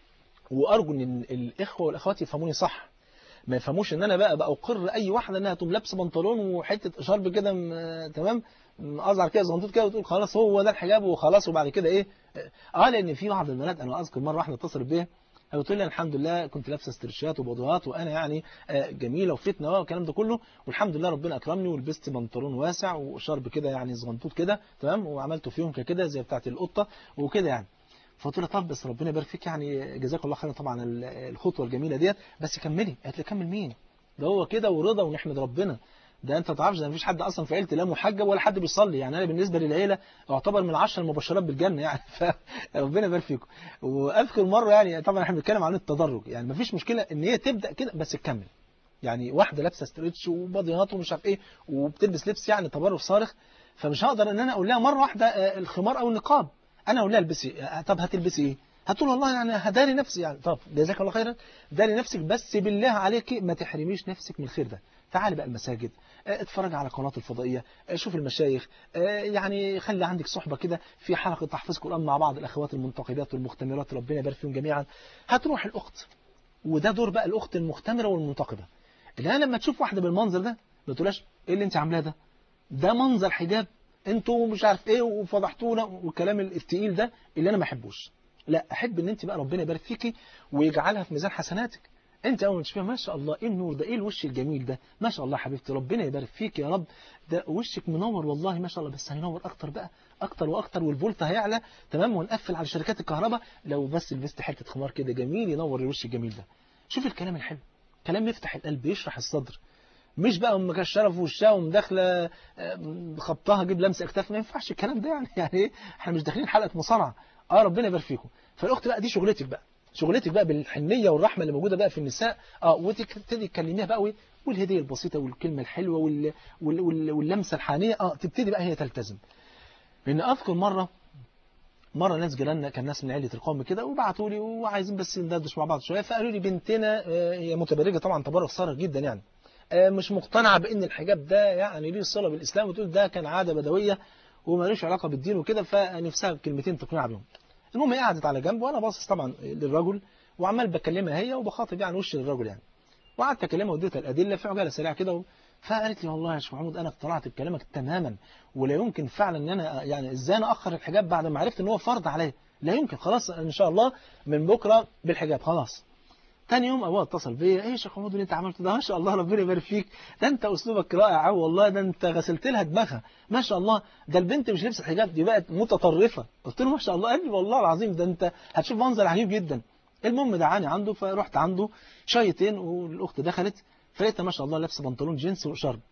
وارجو ان الاخوه والاخوات يفهموني صح، ما يفهموش ان انا بقى اقر اي واحده انها تقوم لابسه بنطلون وحته شرب كده تمام ازعر كده زنطوط كده وتقول خلاص هو ده الحجاب وخلاص، وبعد كده ايه. لان في بعض البنات، انا اذكر مره واحده اتصلت بيا قلت لها الحمد لله كنت لابسه استرشات وبضوات وانا يعني جميله وفتنه والكلام ده كله، والحمد لله ربنا اكرمني ولبست بنطلون واسع وشرب كده يعني زغنطوط كده تمام، وعملته فيهم كده زي بتاعه القطه وكده يعني. فقلت لها طب بس ربنا يبارك فيك، يعني جزاك الله خيرا طبعا الخطوه الجميله ديت، بس كملي. قالت لي كمل مين؟ ده هو كده ورضا ونحمد ربنا. ده انت ما تعرفش، ده مفيش حد اصلا في عيلتي لا محجب ولا حد بيصلي، يعني انا بالنسبه للعيله اعتبر من 10 المبشرات بالجنه يعني. فربنا يبارك فيكم. واذكر مره يعني طبعا احنا بنتكلم عن التدرج، يعني مفيش مشكله ان هي تبدا كده بس تكمل. يعني واحده لابسه ستريتش وباديات ومش عارف ايه وبتلبس لبس يعني تبرج صارخ، فمش هقدر ان انا اقول لها مره واحده الخمار او النقاب. انا اقول لها البسي، طب هتلبسي ايه؟ هتقول والله يعني هداري نفسي يعني. طب جزاك الله خيرا، داري نفسك، بس بالله عليك ما تحرميش نفسك من الخير ده. تعالي بقى المساجد، اتفرج على قنوات الفضائيه، شوف المشايخ، يعني خلي عندك صحبه كده في حلقه تحفيظ قران مع بعض الاخوات المنتقبات والمختمرات، ربنا يبارك فيهم جميعا. هتروح الاخت، وده دور بقى الاخت المختمره والمنتقبه، اللي انا لما تشوف واحده بالمنظر ده ما تقولهاش ايه اللي انت عاملاه ده، ده منظر حجاب انتوا مش عارف ايه وفضحتونا والكلام التقيل ده اللي انا ما احبوش. لا، احب ان انت بقى ربنا يبارك فيكي ويجعلها في ميزان حسناتك. انت اول ما تشوفيها ما شاء الله ايه النور ده، ايه الوش الجميل ده، ما شاء الله حبيبتي ربنا يبارك فيك يا رب، ده وشك منور والله ما شاء الله، بس هينور اكتر بقى، اكتر واكتر، والفولت هيعلى تمام، ونقفل على شركات الكهرباء لو بس لبست حته خمار كده جميل ينور الوش الجميل ده. شوف الكلام الحلو، كلام يفتح القلب يشرح الصدر، مش بقى مكشره في وشها ومداخله خبطها جيب لمس اكتاف، ما ينفعش الكلام ده يعني ايه، احنا مش داخلين حلقه مصارعه. ربنا يبارك فيكم. فالاخت بقى دي شغلتك بقى بالحنيه والرحمه اللي موجوده بقى في النساء، وتبتدي تكلميها بقى والهديه البسيطه والكلمه الحلوه واللمسه الحانيه، تبتدي بقى هي تلتزم. لان اذكر مره ناس جيراننا كان ناس من عيله القوم كده وبعتوا لي وعايزين بس ندردش مع بعض شويه، فقالوا لي بنتنا هي متبرجه طبعا تبرج صارخ جدا يعني، مش مقتنعه بان الحجاب ده يعني ليه صله بالاسلام، وتقول ده كان عاده بدويه ومالوش علاقه بالدين وكده، فنفسها بكلمتين تقنعها بيهم. المهم هي قعدت على جنب وانا باصص طبعا للرجل وعمال بكلمها هي وبخاطب يعني وش للرجل يعني، وقعدت اكلمها واديتها الادله في عجاله سريعه كده، فقالت لي والله يا شيخ محمود انا اقتنعت بكلامك تماما، ولا يمكن فعلا ان انا يعني ازاي انا اخر الحجاب بعد ما عرفت ان هو فرض عليا، لا يمكن، خلاص ان شاء الله من بكره بالحجاب خلاص. تاني يوم ابوها اتصل بيا، ايه يا شيخ محمود اللي انت عملته ده، ما شاء الله ربنا يبارك فيك، ده انت اسلوبك رائع قوي والله، ده انت غسلت لها دماغها ما شاء الله، ده البنت مش لابسه حجاب دي بقت متطرفه. قلت له ما شاء الله. قال لي والله العظيم ده انت هتشوف منظر عجيب جدا. المهم دعاني عنده، فرحت عنده شويتين والاخت دخلت، فلقيتها ما شاء الله لابسه بنطلون جينز وشرب،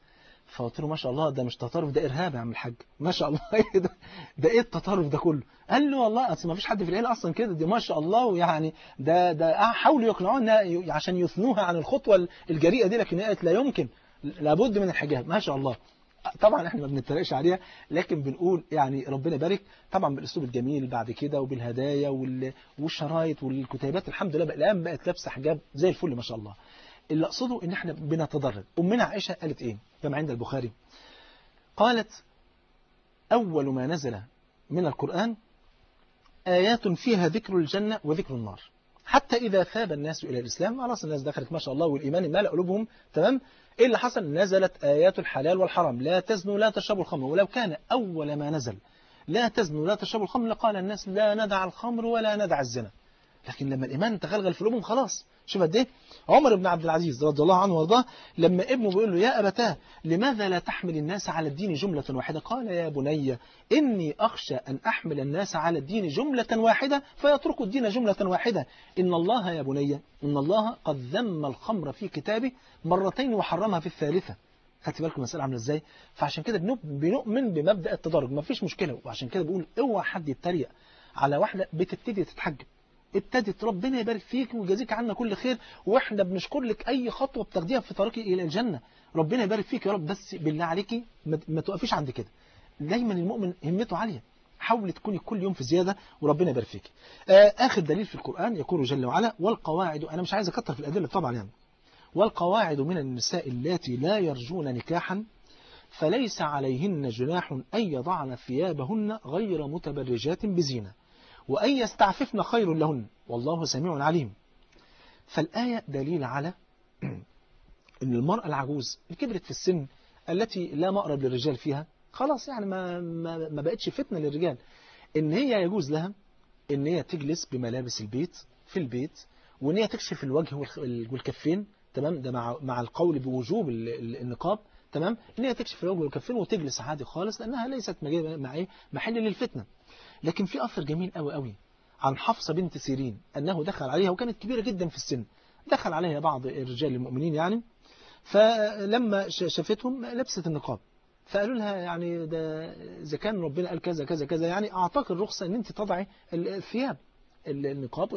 فقلت له ما شاء الله ده مش تطرف، ده إرهاب يا عم الحاج، ما شاء الله إيه ده إيه التطرف ده كله؟ قال له والله أصل ما فيش حد في العيلة أصلا كده، دي ما شاء الله، ويعني ده حاولوا يقنعونا عشان يثنوها عن الخطوة الجريئة دي، لكن هي قالت لا يمكن، لابد من الحجاب، ما شاء الله. طبعا احنا ما بنتريقش عليها، لكن بنقول يعني ربنا يبارك طبعا بالاسلوب الجميل بعد كده، وبالهدايا والشرايط والكتيبات، الحمد لله الان بقت لابسه حجاب زي الفل ما شاء الله. اللي اقصده ان احنا بنتدرج. امنا عائشه قالت ايه كما عند البخاري؟ قالت اول ما نزل من القرآن آيات فيها ذكر الجنة وذكر النار، حتى إذا ثاب الناس إلى الإسلام، خلاص الناس دخلت ما شاء الله والإيمان ملأ قلوبهم تمام، إيه اللي حصل؟ نزلت آيات الحلال والحرام، لا تزنوا لا تشربوا الخمر، ولو كان أول ما نزل لا تزنوا لا تشربوا الخمر لقال الناس لا ندع الخمر ولا ندع الزنا. لكن لما الإيمان تغلغل في قلوبهم خلاص. شوف قد ايه عمر بن عبد العزيز رضي الله عنه وارضاه لما ابنه بيقول له يا أبتاه لماذا لا تحمل الناس على الدين جملة واحدة؟ قال يا بني إني أخشى أن أحمل الناس على الدين جملة واحدة فيتركوا الدين جملة واحدة. إن الله يا بني إن الله قد ذم الخمر في كتابه مرتين وحرمها في الثالثة. خدت بالكم المسألة عاملة ازاي؟ فعشان كده بنؤمن بمبدأ التدرج، ما فيش مشكلة. وعشان كده بقول اوعى حد يتريق على واحدة بتبتدي تتحجب، ابتدت ربنا يبارك فيك ويجازيك عنا كل خير، واحنا بنشكر لك اي خطوه بتاخديها في طريقك الى الجنه، ربنا يبارك فيك يا رب. بس بالله عليكي ما توقفيش عند كده، دايما المؤمن همته عاليه، حاول تكوني كل يوم في زياده وربنا يبارك فيك. اخر دليل في القران يقول جل وعلا والقواعد، انا مش عايز اكتر في الادله طبعا يعني، والقواعد من النساء اللاتي لا يرجون نكاحا فليس عليهن جناح ان يضعن ثيابهن غير متبرجات بزينه وأن يستعففن خير لهن والله سميع عليم. فالآية دليل على أن المرأة العجوز الكبرت في السن التي لا مقرب للرجال فيها خلاص يعني ما بقتش فتنة للرجال، أن هي يجوز لها أن هي تجلس بملابس البيت في البيت، وأن هي تكشف الوجه والكفين تمام، ده مع القول بوجوب النقاب تمام، أن هي تكشف الوجه والكفين وتجلس عادي خالص لأنها ليست محل للفتنة. لكن في أثر جميل قوي قوي عن حفصة بنت سيرين أنه دخل عليها وكانت كبيرة جدا في السن، دخل عليها بعض الرجال المؤمنين يعني، فلما شافتهم لبست النقاب فقالوا لها يعني ده إذا كان ربنا قال كذا كذا كذا يعني أعطاك الرخصة أن أنت تضعي الثياب النقاب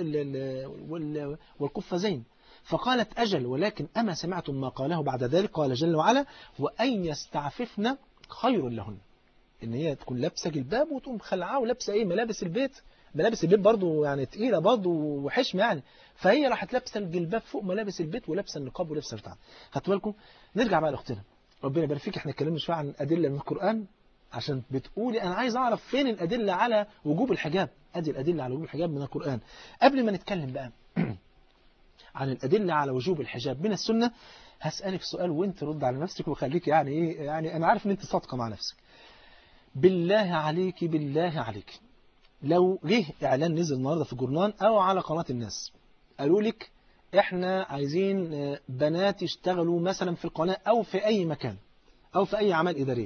والقفازين. فقالت أجل ولكن أما سمعتم ما قاله بعد ذلك؟ قال جل وعلا وأن يستعففن خير لهن، ان هي تكون لابسه جلباب وتقوم خلعاه ولابسه ايه ملابس البيت برضه يعني تقيله برضه وحشمه يعني، فهي راحت لابسه الجلباب فوق ملابس البيت ولابسه النقاب ولابسه بتاع. خدتوا بالكم؟ نرجع بقى لاختنا ربنا يبارك فيك، احنا اتكلمنا شويه عن ادله من القران عشان بتقولي انا عايز اعرف فين الادله على وجوب الحجاب. ادي الادله على وجوب الحجاب من القران. قبل ما نتكلم بقى عن الادله على وجوب الحجاب من السنه هسالك سؤال وانت رد على نفسك وخليك يعني ايه يعني انا عارف ان انت صادقه مع نفسك. بالله عليك بالله عليك لو جه إعلان نزل النهاردة في الجورنال أو على قناة الناس قالوا لك إحنا عايزين بنات يشتغلوا مثلا في القناة أو في أي مكان أو في أي عمل إداري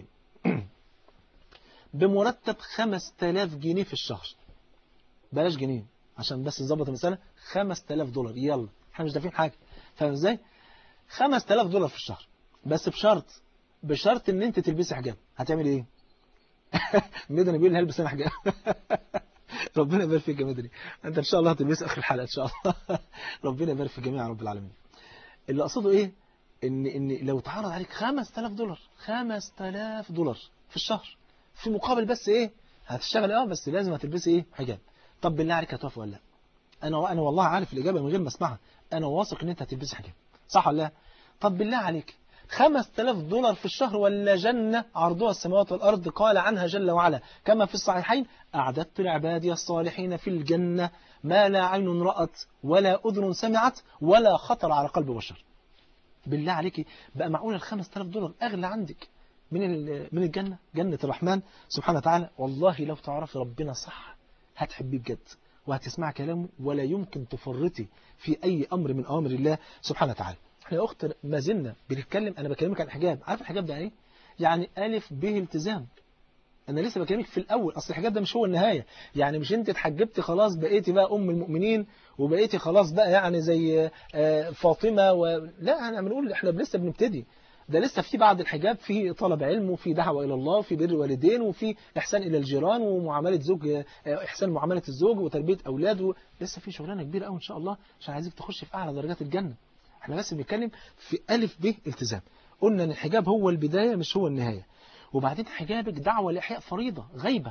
بمرتب 5000 جنيه في الشهر، بلاش جنيه عشان بس نظبط المسألة، $5000 يلا إحنا مش دافعين حاجة، فاهم إزاي؟ $5000 في الشهر بس بشرط إن أنت تلبسي حجاب، هتعمل إيه؟ مدني بيقول هلبس انا حاجه ربنا يبارك فيك يا مدني، انت ان شاء الله هتلبس اخر الحلقه ان شاء الله ربنا يبارك في الجميع يا رب العالمين. اللي اقصده ايه ان لو اتعرض عليك $5000 في الشهر في مقابل بس ايه هتشتغل بس لازم هتلبسي ايه حجاب، طب بالله عليك هتوافق ولا لا؟ انا والله عارف الاجابه من غير ما اسمعها، انا واثق ان انت هتلبسي حجاب صح ولا لا؟ طب بالله عليك $5000 في الشهر ولا جنة عرضها السماوات والأرض قال عنها جل وعلا كما في الصحيحين أعددت لعبادي الصالحين في الجنة ما لا عين رأت ولا أذن سمعت ولا خطر على قلب بشر. بالله عليك بقى معقول $5000 أغلى عندك من الجنة، جنة الرحمن سبحانه وتعالى. والله لو تعرف ربنا صح هتحبيه بجد وهتسمع كلامه ولا يمكن تفرطي في أي أمر من أوامر الله سبحانه وتعالى. احنا يا اخت ما زلنا بنتكلم، انا بكلمك عن الحجاب، عارف الحجاب ده ايه؟ يعني الف به التزام، انا لسه بكلمك في الاول، اصل الحجاب ده مش هو النهايه، يعني مش انت اتحجبتي خلاص بقيتي بقى ام المؤمنين وبقيتي خلاص بقى يعني زي فاطمه لا احنا بنقول احنا لسه بنبتدي. ده لسه في بعد الحجاب في طلب علم وفي دعوة إلى الله وفي بر والدين وفي إحسان إلى الجيران ومعاملة زوج، إحسان معاملة الزوج وتربية أولاد، لسه في شغلانة كبيرة قوي إن شاء الله عشان عايزك تخش في أعلى درجات الجنة. احنا بس بنتكلم في ألف ب التزام. قلنا إن الحجاب هو البداية مش هو النهاية. وبعدين حجابك دعوة لإحياء فريضة غيبة.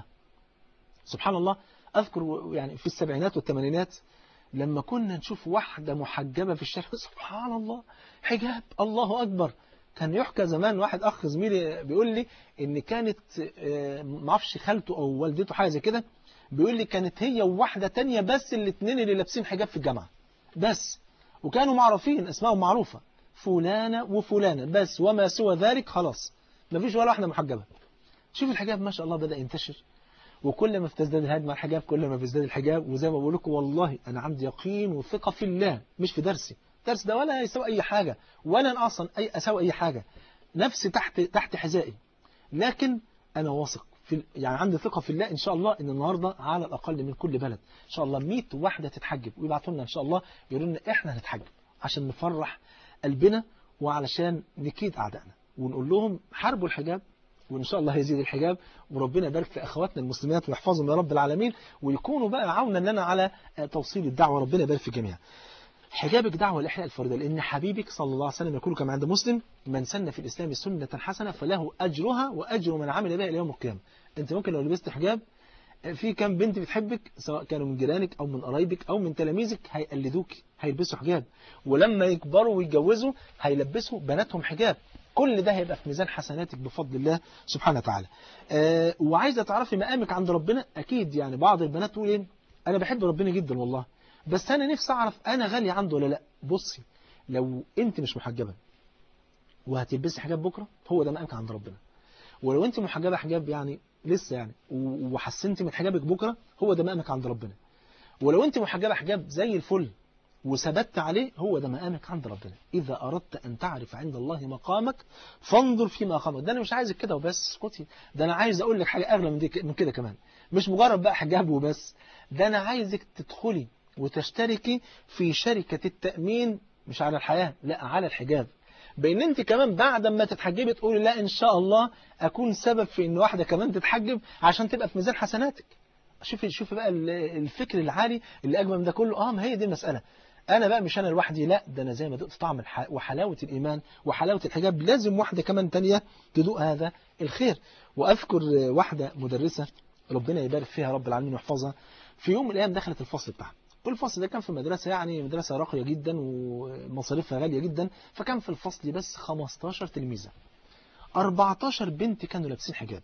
سبحان الله، أذكر يعني في السبعينات والثمانينات لما كنا نشوف واحدة محجبة في الشارع، سبحان الله، حجاب، الله أكبر. كان يحكى زمان، واحد أخ زميلي بيقول لي إن كانت معرفش خالته أو والدته حاجة زي كده، بيقول لي كانت هي وواحدة تانية بس الاثنين اللي لابسين حجاب في الجامعة بس، وكانوا معروفين اسمائهم معروفة، فلانة وفلانة بس، وما سوى ذلك خلاص مفيش ولا واحدة محجبة. شوف الحجاب ما شاء الله بدأ ينتشر، وكل ما بتزداد الهجمة على الحجاب كل ما بيزداد الحجاب. وزي ما بقول لكم والله أنا عندي يقين وثقة في الله، مش في درسي. درس ده ولا يسوي أي حاجة، ولا أنا أصلا أسوي أي حاجة، نفسي تحت حذائي، لكن أنا واثق يعني عندي ثقة في الله إن شاء الله إن النهاردة على الأقل من كل بلد إن شاء الله 100 واحدة تتحجب، ويبعتوا لنا إن شاء الله يقولوا لنا إحنا هنتحجب عشان نفرح قلبنا وعلشان نكيد أعدائنا، ونقول لهم حاربوا الحجاب وإن شاء الله هيزيد الحجاب، وربنا يبارك في أخواتنا المسلمات ويحفظهم يا رب العالمين، ويكونوا بقى عونا لنا على توصيل الدعوة. ربنا يبارك في الجميع. حجابك دعوة لإحياء الفريضة، لأن حبيبك صلى الله عليه وسلم يقول كما عند مسلم: من سن في الإسلام سنة حسنة فله أجرها وأجر من عمل بها إلى يوم القيامة. أنت ممكن لو لبست حجاب في كام بنت بتحبك سواء كانوا من جيرانك أو من قرايبك أو من تلاميذك هيقلدوك، هيلبسوا حجاب، ولما يكبروا ويتجوزوا هيلبسوا بناتهم حجاب. كل ده هيبقى في ميزان حسناتك بفضل الله سبحانه وتعالى. وعايزة تعرفي مقامك عند ربنا. أكيد يعني بعض البنات تقول إيه، أنا بحب ربنا جدا والله، بس أنا نفسي أعرف أنا غالي عنده ولا لا. بصي، لو أنت مش محجبة وهتلبسي حجاب بكرة هو ده مقامك عند ربنا، ولو أنت محجبة حجاب يعني لسه يعني وحسنتي من حجابك بكرة هو ده مقامك عند ربنا، ولو أنت محجبة حجاب زي الفل وثبت عليه هو ده مقامك عند ربنا. إذا أردت أن تعرف عند الله مقامك فانظر في مقامك. ده أنا مش عايزك كده وبس اسكتي، ده أنا عايز أقول لك حاجة أغلى من كده كمان، مش مجرد بقى حجاب وبس، ده أنا عايزك تدخلي وتشتركي في شركة التأمين، مش على الحياة لا على الحجاب، بأن أنت كمان بعد ما تتحجبي تقولي لا إن شاء الله أكون سبب في أن واحدة كمان تتحجب عشان تبقى في ميزان حسناتك. شوفي بقى الفكر العالي اللي أجمل من ده كله. ما هي دي المسألة. أنا بقى مش أنا لوحدي، لا ده أنا زي ما دقت طعم وحلاوة الإيمان وحلاوة الحجاب لازم واحدة كمان تانية تدوق هذا الخير. وأذكر واحدة مدرسة ربنا يبارك فيها رب العالمين ويحفظها، في يوم من الأيام دخلت الفصل بتاعها، والفصل ده كان في مدرسة يعني مدرسة راقية جدا ومصاريفها غالية جدا، فكان في الفصل بس 15 تلميذة، 14 بنت كانوا لابسين حجاب،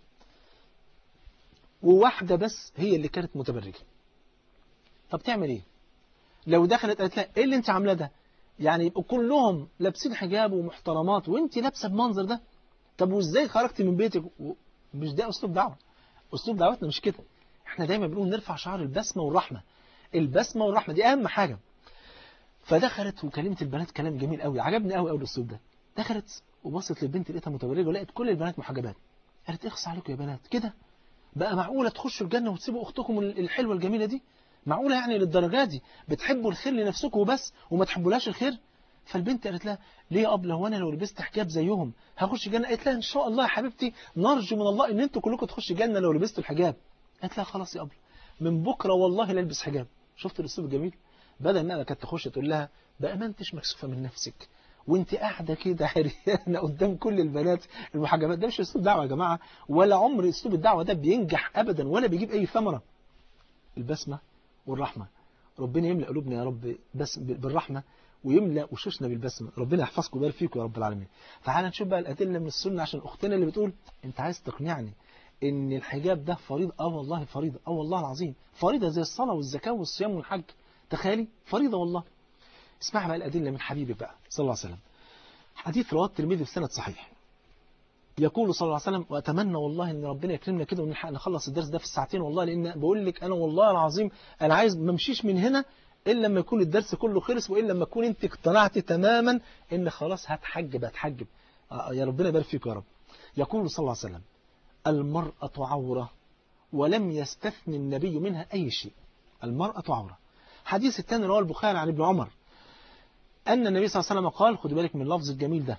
وواحدة بس هي اللي كانت متبرجة. طب تعمل ايه لو دخلت قالت لها ايه اللي انت عاملاه ده؟ يعني يبقوا كلهم لابسين حجاب ومحترمات وانت لابسه بمنظر ده، طب وازاي خرجتي من بيتك؟ مش ده اسلوب دعوه، اسلوب دعوتنا مش كده. احنا دايما بنقول نرفع شعار البسمه والرحمه، البسمه والرحمه دي اهم حاجه. فدخلت وكلمت البنات كلام جميل قوي، عجبني قوي الاسلوب ده. دخلت وبصت للبنت لقيتها متبرجه ولقيت كل البنات محجبات، قالت اخص عليكم يا بنات كده بقى، معقوله تخشوا الجنه وتسيبوا اختكم الحلوه الجميله دي؟ معقولة يعني للدرجة دي بتحبوا الخير لنفسكم وبس وما تحبولاش الخير؟ فالبنت قالت لها ليه يا أبلة، هو أنا لو لبست حجاب زيهم هخش الجنة؟ قالت لها إن شاء الله يا حبيبتي، نرجو من الله إن أنتوا كلكم تخشوا الجنة لو لبستوا الحجاب. قالت لها خلاص يا أبلة من بكرة والله لا البس حجاب. شفت الأسلوب الجميل؟ بدل ما كانت تخش تقول لها بقى ما أنتش مكسوفة من نفسك وانت قاعدة كده عريانة قدام كل البنات المحجبات، ده مش أسلوب دعوة يا جماعة، ولا عمر أسلوب الدعوة ده بينجح أبدا ولا بيجيب أي ثمرة. البسمة والرحمة، ربنا يملأ قلوبنا يا رب بس بالرحمة ويملأ وشوشنا بالبسمة. ربنا يحفظكم ويبارك فيكم يا رب العالمين. تعال نشوف بقى الأدلة من السنة عشان أختنا اللي بتقول أنت عايز تقنعني إن الحجاب ده فريضة. والله فريضة، والله العظيم فريضة زي الصلاة والزكاة والصيام والحج، تخيلي فريضة والله. اسمع بقى الأدلة من حبيبي بقى صلى الله عليه وسلم. حديث رواه الترمذي بسند صحيح، يقول صلى الله عليه وسلم وأتمنى والله إن ربنا يكرمنا كده ونلحق نخلص الدرس ده في الساعتين والله، لأن بقول لك أنا والله العظيم أنا عايز ما امشيش من هنا إلا لما يكون الدرس كله خلص، وإلا لما تكون أنت اقتنعت تماما إن خلاص هتحجب. يا ربنا يبارك فيك يا رب. يقول صلى الله عليه وسلم المرأة عورة ولم يستثني النبي منها أي شيء. المرأة عورة. حديث الثاني رواه البخاري عن ابن عمر أن النبي صلى الله عليه وسلم قال، خدوا بالك من اللفظ الجميل ده،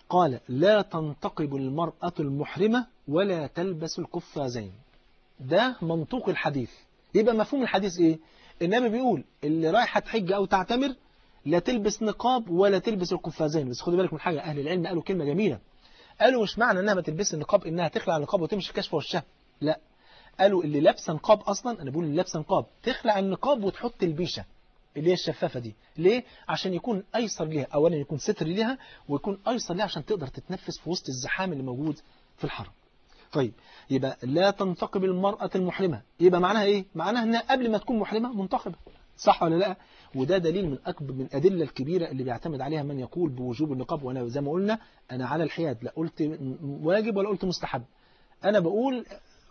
قال لا تنتقب المرأة المحرمة ولا تلبس القفازين. ده منطوق الحديث. يبقى مفهوم الحديث ايه؟ النبي بيقول اللي رايحة تحج او تعتمر لا تلبس نقاب ولا تلبس القفازين. بس خدوا بالك من حاجة، اهل العلم قالوا كلمة جميلة. قالوا مش معنى انها ما تلبس النقاب انها تخلع النقاب وتمشي كشف وشها، لا. قالوا اللي لابسه نقاب اصلا، انا بقول اللي لابسه نقاب تخلع النقاب وتحط البيشه اللي هي الشفافه دي. ليه؟ عشان يكون ايسر ليها، اولا يكون ستر ليها، ويكون ايسر ليها عشان تقدر تتنفس في وسط الزحام اللي موجود في الحرم. طيب يبقى لا تنتقب المرأة المحرمة، يبقى معناها ايه؟ معناها انها قبل ما تكون محرمة منتقبة، صح ولا لا؟ وده دليل من أكبر من الأدلة الكبيرة اللي بيعتمد عليها من يقول بوجوب النقاب. وأنا زي ما قلنا أنا على الحياد، لا قلت واجب ولا قلت مستحب. أنا بقول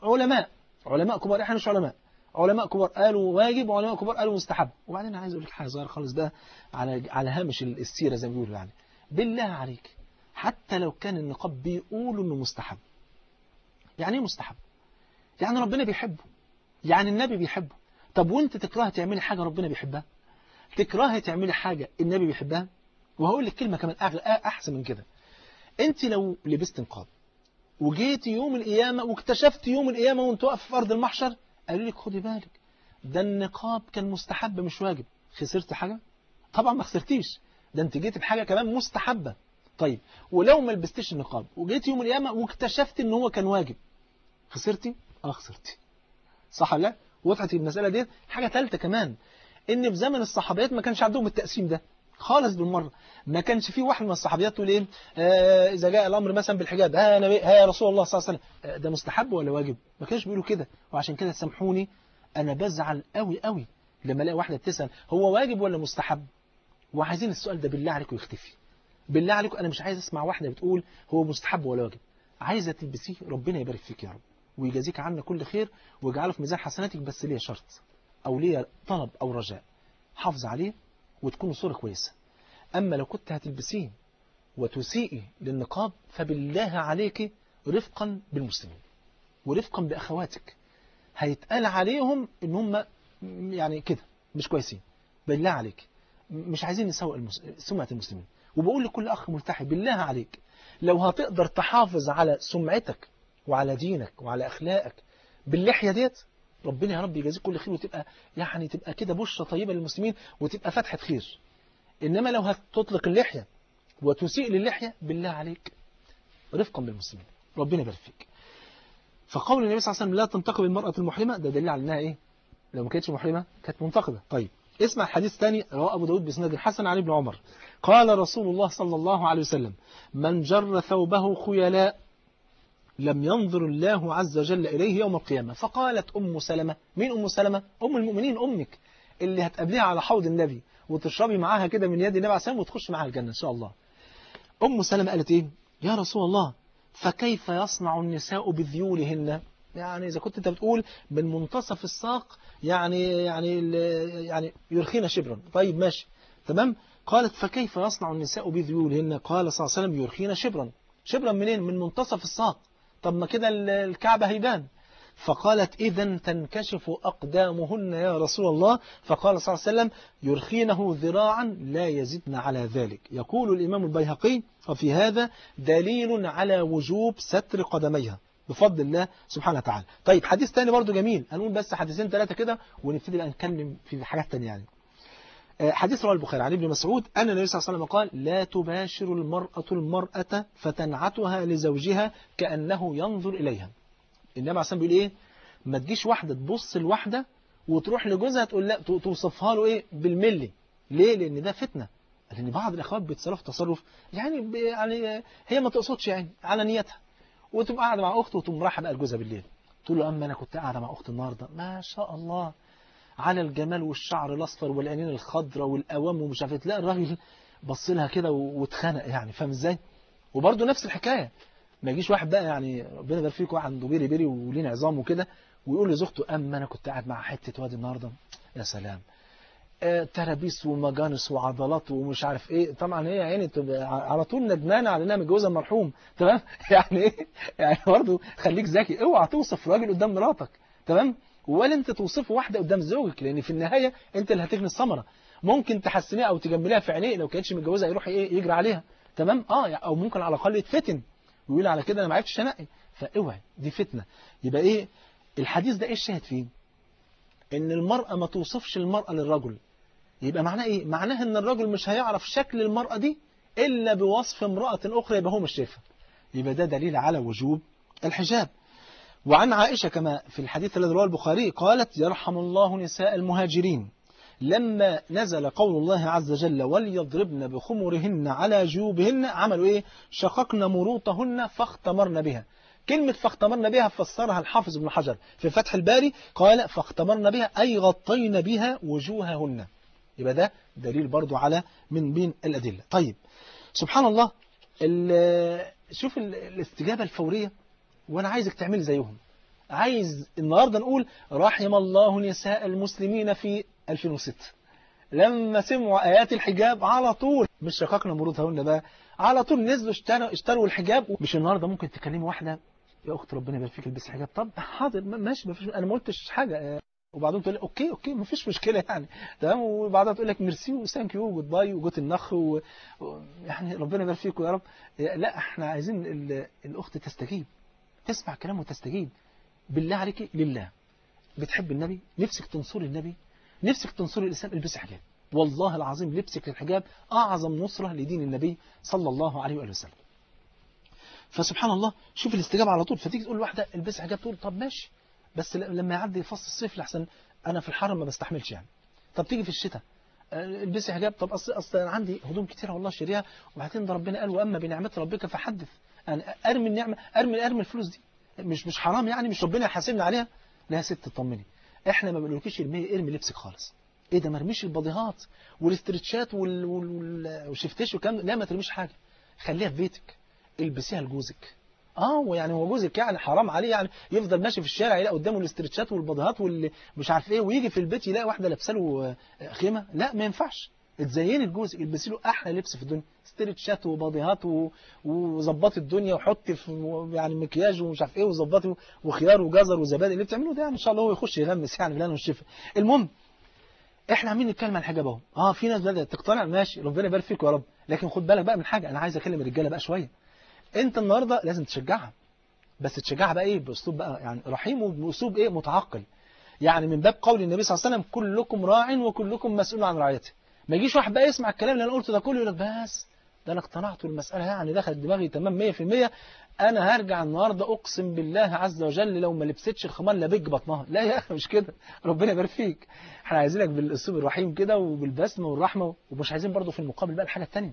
علماء كبار، إحنا مش علماء كبار قالوا واجب وعلماء كبار قالوا مستحب. وبعدين أنا عايز أقول لك حاجة صغيرة خالص بقى على هامش السيرة زي ما بيقولوا، يعني بالله عليك حتى لو كان النقاب بيقولوا إنه مستحب، يعني إيه مستحب؟ يعني ربنا بيحبه، يعني النبي بيحبه. طب وانت تكره تعملي حاجة ربنا بيحبها؟ تكرهي تعملي حاجة النبي بيحبها؟ وهقول لك كلمة كمان أحسن من كده. أنت لو لبست نقاب وجيت يوم القيامة واكتشفت يوم القيامة وانت واقف في أرض المحشر قالوا لك خدي بالك ده النقاب كان مستحب مش واجب، خسرت حاجة؟ طبعا ما خسرتيش، ده انت جيت بحاجة كمان مستحبة. طيب ولو ما لبستيش النقاب وجيت يوم القيامة واكتشفت ان هو كان واجب، خسرتي؟ خسرتي، صح ولا لا؟ وضحت المسألة دي. حاجة ثالثة كمان، ان في زمن الصحابيات ما كانش عندهم التقسيم ده خالص بالمرة. ما كانش في واحد من الصحابيات تقول ايه اذا جاء الامر مثلا بالحجاب ها يا رسول الله صلى الله عليه وسلم ده مستحب ولا واجب؟ ما كانش بيقولوا كده. وعشان كده سامحوني انا بزعل قوي قوي لما الاقي واحده بتسال هو واجب ولا مستحب، وعايزين السؤال ده بالله عليكم يختفي. بالله عليكم انا مش عايز اسمع واحده بتقول هو مستحب ولا واجب. عايزه تلبسيه ربنا يبارك فيك يا رب ويجازيك عنا كل خير ويجعله في ميزان حسناتك، بس ليه شرط او ليه طلب او رجاء، حافظ عليه وتكون صورة كويسة. أما لو كنت هتلبسيه وتسيئي للنقاب فبالله عليك رفقا بالمسلمين ورفقا بأخواتك، هيتقال عليهم إن هم يعني كده مش كويسين. بالله عليك مش عايزين نسوء سمعة المسلمين. وبقول لكل أخ ملتحي بالله عليك لو هتقدر تحافظ على سمعتك وعلى دينك وعلى أخلاقك باللحية ديت ربنا يا رب يجازيك كل خير، وتبقى يعني تبقى كده بشرة طيبة للمسلمين وتبقى فتحة خير. إنما لو هتطلق اللحية وتسيء للحية بالله عليك رفقا بالمسلمين ربنا يبارك فيك. فقول النبي صلى الله عليه وسلم لا تنتقب المرأة المحرمة ده دليل على انها ايه؟ لو ما كانتش محرمة كانت منتقبة. طيب اسمع الحديث الثاني رواه أبو داود بإسناد الحسن عن ابن عمر قال رسول الله صلى الله عليه وسلم من جر ثوبه خيلاء لم ينظر الله عز وجل إليه يوم القيامة. فقالت أم سلمة، مين أم سلمة؟ أم المؤمنين، أمك اللي هتقابليها على حوض النبي وتشربي معاها كده من يد النبي عليه السلام وتخش معاها الجنة إن شاء الله. أم سلمة قالت إيه؟ يا رسول الله فكيف يصنع النساء بذيولهن؟ يعني إذا كنت أنت بتقول من منتصف الساق يعني يرخين شبرا. طيب ماشي تمام. قالت فكيف يصنع النساء بذيولهن؟ قال صلى الله عليه وسلم يرخين شبرا. شبرا منين؟ من منتصف الساق. طب ما كده الكعبة هيبان. فقالت إذن تنكشف أقدامهن يا رسول الله. فقال صلى الله عليه وسلم يرخينه ذراعا لا يزدن على ذلك. يقول الإمام البيهقي وفي هذا دليل على وجوب ستر قدميها بفضل الله سبحانه وتعالى. طيب حديث تاني برضو جميل، هنقول بس حديثين ثلاثة كده ونبتدي بقى نتكلم في حاجات تانية. يعني حديث رواه البخاري عن ابن مسعود أن النبي صلى الله عليه وسلم قال لا تباشر المرأة فتنعتها لزوجها كأنه ينظر إليها. النبي عليه الصلاة والسلام بيقول إيه؟ ما تجيش واحدة تبص لواحدة وتروح لجوزها تقول لا، توصفها له إيه بالملي. ليه؟ لأن ده فتنة. لأن بعض الأخوات بيتصرف تصرف يعني هي ما تقصدش يعني على نيتها، وتبقى قاعدة مع أخته وتقوم رايحة بقى لجوزها بالليل تقول له أما أنا كنت قاعدة مع أختي النهاردة ما شاء الله على الجمال والشعر الأصفر والعينين الخضراء والأوام ومش عارف، تلاقي الراجل بص لها كده واتخنق يعني، فاهم إزاي؟ وبرده نفس الحكاية، ما يجيش واحد بقى يعني ربنا يبارك فيك واحد عنده بيري ولين عظام وكده ويقول لزوجته أما أنا كنت قاعد مع حتة واد النهاردة يا سلام ترابيس ومجانس وعضلات ومش عارف ايه. طبعا هي يعني على طول ندمانه على انها متجوزه المرحوم، تمام؟ يعني ايه يعني برضه خليك ذكي، اوعى توصف راجل قدام مراتك، تمام؟ ولا انت توصف واحده قدام زوجك، لان في النهايه انت اللي هتجني الثمره. ممكن تحسنيها او تجمليها في عينيه، لو كانتش متجوزه يروح ايه يجري عليها، تمام. او ممكن على الاقل يتفتن ويقول على كده انا ما عرفتش انقي، فاوعي دي فتنه. يبقى ايه الحديث ده؟ ايه الشاهد فيه؟ ان المرأة ما توصفش المرأة للرجل. يبقى معناه ايه؟ معناه ان الرجل مش هيعرف شكل المرأة دي الا بوصف امرأة اخرى يبقى هو مش شايفها. يبقى ده دليل على وجوب الحجاب. وعن عائشة كما في الحديث الذي رواه البخاري قالت: يرحم الله نساء المهاجرين لما نزل قول الله عز وجل وليضربن بخمرهن على جيوبهن، عملوا ايه؟ شققن مروطهن فاختمرن بها. كلمة فاختمرن بها فسرها الحافظ ابن حجر في فتح الباري، قال فاختمرن بها أي غطين بها وجوههن. يبقى ده دليل برضو على من بين الأدلة. طيب سبحان الله، شوف الاستجابة الفورية، وأنا عايزك تعمل زيهم. عايز النهاردة نقول رحم الله نساء المسلمين في 2006 لما سمعوا آيات الحجاب على طول، مش شققنا مروطهن بقى، على طول نزلوا اشتروا الحجاب. مش النهاردة ممكن تكلمي واحدة يا أخت ربنا يبارك فيك البس حجاب، طب حاضر ماشي، أنا ما قلتش حاجة، وبعدين تقول لي اوكي ما فيش مشكله يعني تمام، وبعدها تقول لك ميرسي وثانك يو وجود باي وجوت النخ يعني ربنا يبارك فيكم يا رب. لا احنا عايزين الاخت تستجيب، تسمع كلامه وتستجيب. بالله عليك لله بتحب النبي، نفسك تنصري النبي، نفسك تنصري الاسلام، البسي حجاب. والله العظيم لبسك للحجاب اعظم نصره لدين النبي صلى الله عليه واله وسلم. فسبحان الله شوف الاستجابه على طول. فتيجي تقول واحده البسي حجاب، تقول طب ماشي، بس لما يعدي فصل الصيف لحسن انا في الحرم ما بستحملش يعني. طب تيجي في الشتاء البسي حجاب، طب اصل انا عندي هدوم كتيره والله شاريها، وبعدين ده ربنا قال واما بنعمه ربك فحدث. انا ارمي النعمه، ارمي الفلوس دي، مش حرام يعني؟ مش ربنا يحاسبني عليها؟ لا يا ست اطمني، احنا ما بنقولكيش ارمي لبسك خالص. ايه ده؟ ما ارميش البضيهات والاسترتشات والشفتيش والكلام، لا ما ترميش حاجه، خليها في بيتك، البسيها لجوزك. ويعني هو جوزك يعني حرام عليه يعني يفضل ماشي في الشارع يلاقي قدامه الاسترتشات والبضيهات واللي مش عارف ايه، ويجي في البيت يلاقي واحده لابسه له خيمه؟ لا ما ينفعش. اتزيني لجوزك، البسي له احلى لبس في الدنيا، استرتشات وبضيهات وظبطي الدنيا، وحطي في يعني مكياج ومش عارف ايه، وظبطي وخيار وجزر وزبادي اللي بتعملوه ده، يعني ان شاء الله هو يخش يغمس يعني بالله والشفا. المهم احنا عاملين نتكلم عن الحجاب اهو. في ناس بدات تقتنع، ماشي ربنا يبارك فيك يا رب، لكن خد بالك بقى من حاجه، انا عايز اكلم الرجاله بقى شويه. انت النهارده لازم تشجعها، بس تشجعها بقى ايه؟ باسلوب بقى يعني رحيم، وباسلوب ايه؟ متعقل. يعني من باب قول النبي صلى الله عليه وسلم كلكم راع وكلكم مسؤول عن رعيته. ما يجيش واحد بقى يسمع الكلام اللي انا قلته ده كله يقول لك بس ده انا اقتنعت والمساله يعني دخلت دماغي تمام 100%، انا هرجع النهارده اقسم بالله عز وجل لو ما لبستش الخمار لبج بطنها. لا يا اخي مش كده، ربنا يبارك فيك. احنا عايزينك بالاسلوب الرحيم كده وبالبسمه والرحمه، ومش عايزين برضه في المقابل بقى الحاجه الثانيه.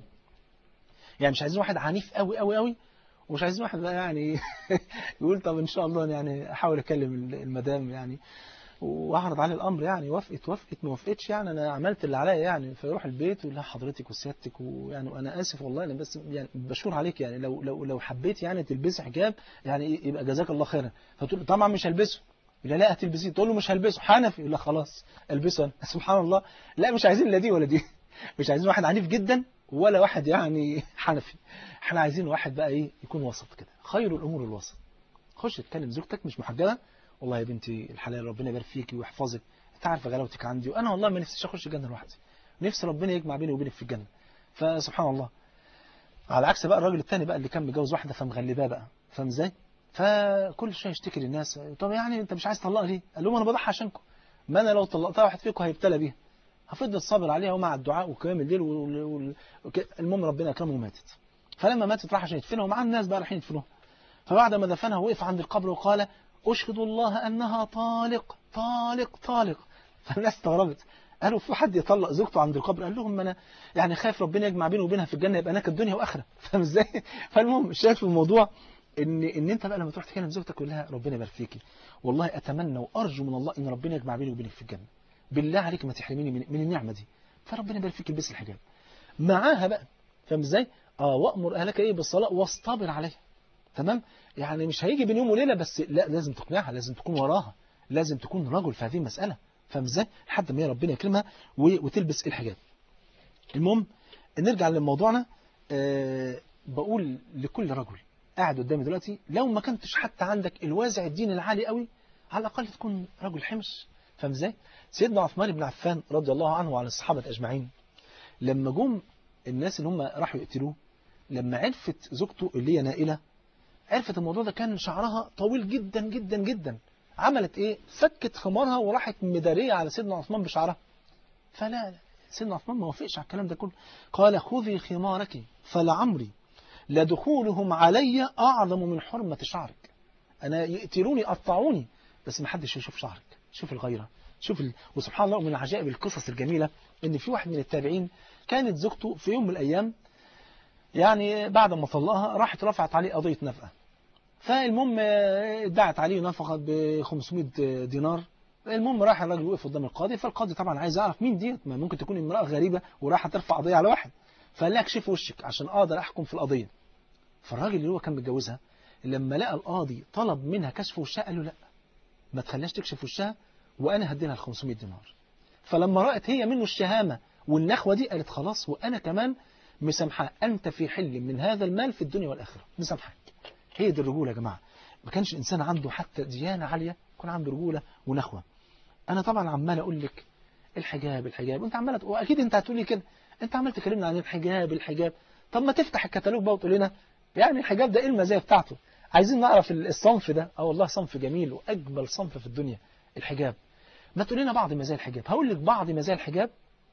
يعني مش عايزين واحد عنيف قوي قوي قوي، ومش عايزين واحد بقى يعني يقول طب ان شاء الله يعني احاول اكلم المدام يعني واعرض عليه الامر، يعني وافقت ما وافقتش يعني انا عملت اللي عليا يعني، فيروح البيت ويقول لها حضرتك وسيادتك ويعني وانا اسف والله انا بس يعني بشور عليك يعني لو حبيت يعني تلبسي حجاب يعني يبقى جزاك الله خيرا. فتقول طبعا مش هلبسه. يقول لا هتلبسيه، تقول له مش هلبسه حنفي، يقول لك خلاص البسه انا. سبحان الله. لا مش عايزين لا دي ولا دي، مش عايزين واحد عنيف جدا ولا واحد يعني حنفي. احنا عايزين واحد بقى ايه؟ يكون وسط كده، خير الامور الوسط. خش تكلم زوجتك مش محجبه، والله يا بنتي الحلال ربنا يبارك فيكي ويحفظك، انت عارفه غلاوتك عندي، وانا والله ما نفسيش اخش الجنه لوحدي، نفسي ربنا يجمع بيني وبينك في الجنه. فسبحان الله. على عكس بقى الراجل الثاني بقى اللي كان متجوز واحده فمغلباه بقى، فاهم ازاي؟ فكل شويه يشتكي للناس، طب يعني انت مش عايز تطلقها ليه؟ قال لهم انا بضحي عشانكم، ما انا لو طلقتها واحد فيكم هيبتلى بيها. هفضل صابر عليها ومع الدعاء وقيام الليل المهم ربنا اكرمه وماتت. فلما ماتت راح عشان يدفنها، ومع الناس بقى رايحين يدفنوها. فبعد ما دفنها وقف عند القبر وقال أشهد الله أنها طالق طالق طالق. فالناس استغربت، قالوا في حد يطلق زوجته عند القبر؟ قال لهم أنا يعني خايف ربنا يجمع بينه وبينها في الجنة يبقى نكد الدنيا وآخرة. فاهم ازاي؟ فالمهم الشاهد في الموضوع ان انت بقى لما تروح تكلم زوجتك تقول لها ربنا يبارك فيكي، والله اتمنى وارجو من الله ان ربنا يجمع بيني وبينك في الجنة، بالله عليك ما تحرميني من النعمة دي، فربنا يبارك فيك البس الحجاب معاها بقى. فاهم ازاي؟ وامر اهلك ايه؟ بالصلاة واصطبر عليها. تمام؟ يعني مش هيجي بين يوم وليلة، بس لا لازم تقنعها، لازم تكون وراها، لازم تكون رجل في هذه المسألة. فاهم ازاي؟ لحد ما ربنا يكرمها وتلبس الحجاب. المهم نرجع لموضوعنا. بقول لكل رجل قاعد قدامي دلوقتي، لو ما كنتش حتى عندك الوازع الدين العالي قوي، على الأقل تكون رجل حمص. فاهم ازاي؟ سيدنا عثمان بن عفان رضي الله عنه وعن الصحابة أجمعين، لما جم الناس اللي هم راحوا يقتلوه لما عرفت زوجته اللي هي نائلة، عرفت الموضوع ده كان شعرها طويل جدا جدا جدا، عملت ايه؟ فكت خمارها وراحت مدارية على سيدنا عثمان بشعرها. فلا، سيدنا عثمان ما وافقش على الكلام ده كله، قال خذي خمارك فلعمري لدخولهم علي أعظم من حرمة شعرك. أنا يقتلوني قطعوني بس ما حدش يشوف شعرك. شوف الغيرة، وسبحان الله، من عجائب القصص الجميلة إن في واحد من التابعين كانت زوجته في يوم من الأيام يعني بعد ما طلقها راحت رفعت عليه قضية نفقة. فالمهم ادعت عليه نفقة ب 500 دينار. المهم راح الراجل وقف قدام القاضي، فالقاضي طبعا عايز يعرف مين ديت، ما ممكن تكون امرأة غريبة وراح ترفع قضية على واحد، فقال لها اكشف وشك عشان اقدر احكم في القضية. فالراجل اللي هو كان متجوزها لما لقى القاضي طلب منها كشف وشها قال له لا، ما تخليهاش تكشف وشها وانا هديلها ال 500 دينار. فلما رأت هي منه الشهامة والنخوة دي قالت خلاص وانا كمان مسامحاه، انت في حل من هذا المال في الدنيا والاخره، مسامحاك. هي دي الرجولة يا جماعة. ما كانش الانسان عنده حتى ديانة عالية، يكون عنده رجولة ونخوة. انا طبعا عمال اقول لك الحجاب وانت عمال واكيد انت هتقولي كده، انت عمال تكلمنا عن الحجاب. طب ما تفتح الكتالوج بقى وتقول لنا يعني الحجاب ده ايه المزايا بتاعته؟ عايزين نعرف الصنف ده. والله صنف جميل واجمل صنف في الدنيا الحجاب. ما تقول لنا بعض مزايا الحجاب. هقول لك بعض مزايا الحجاب،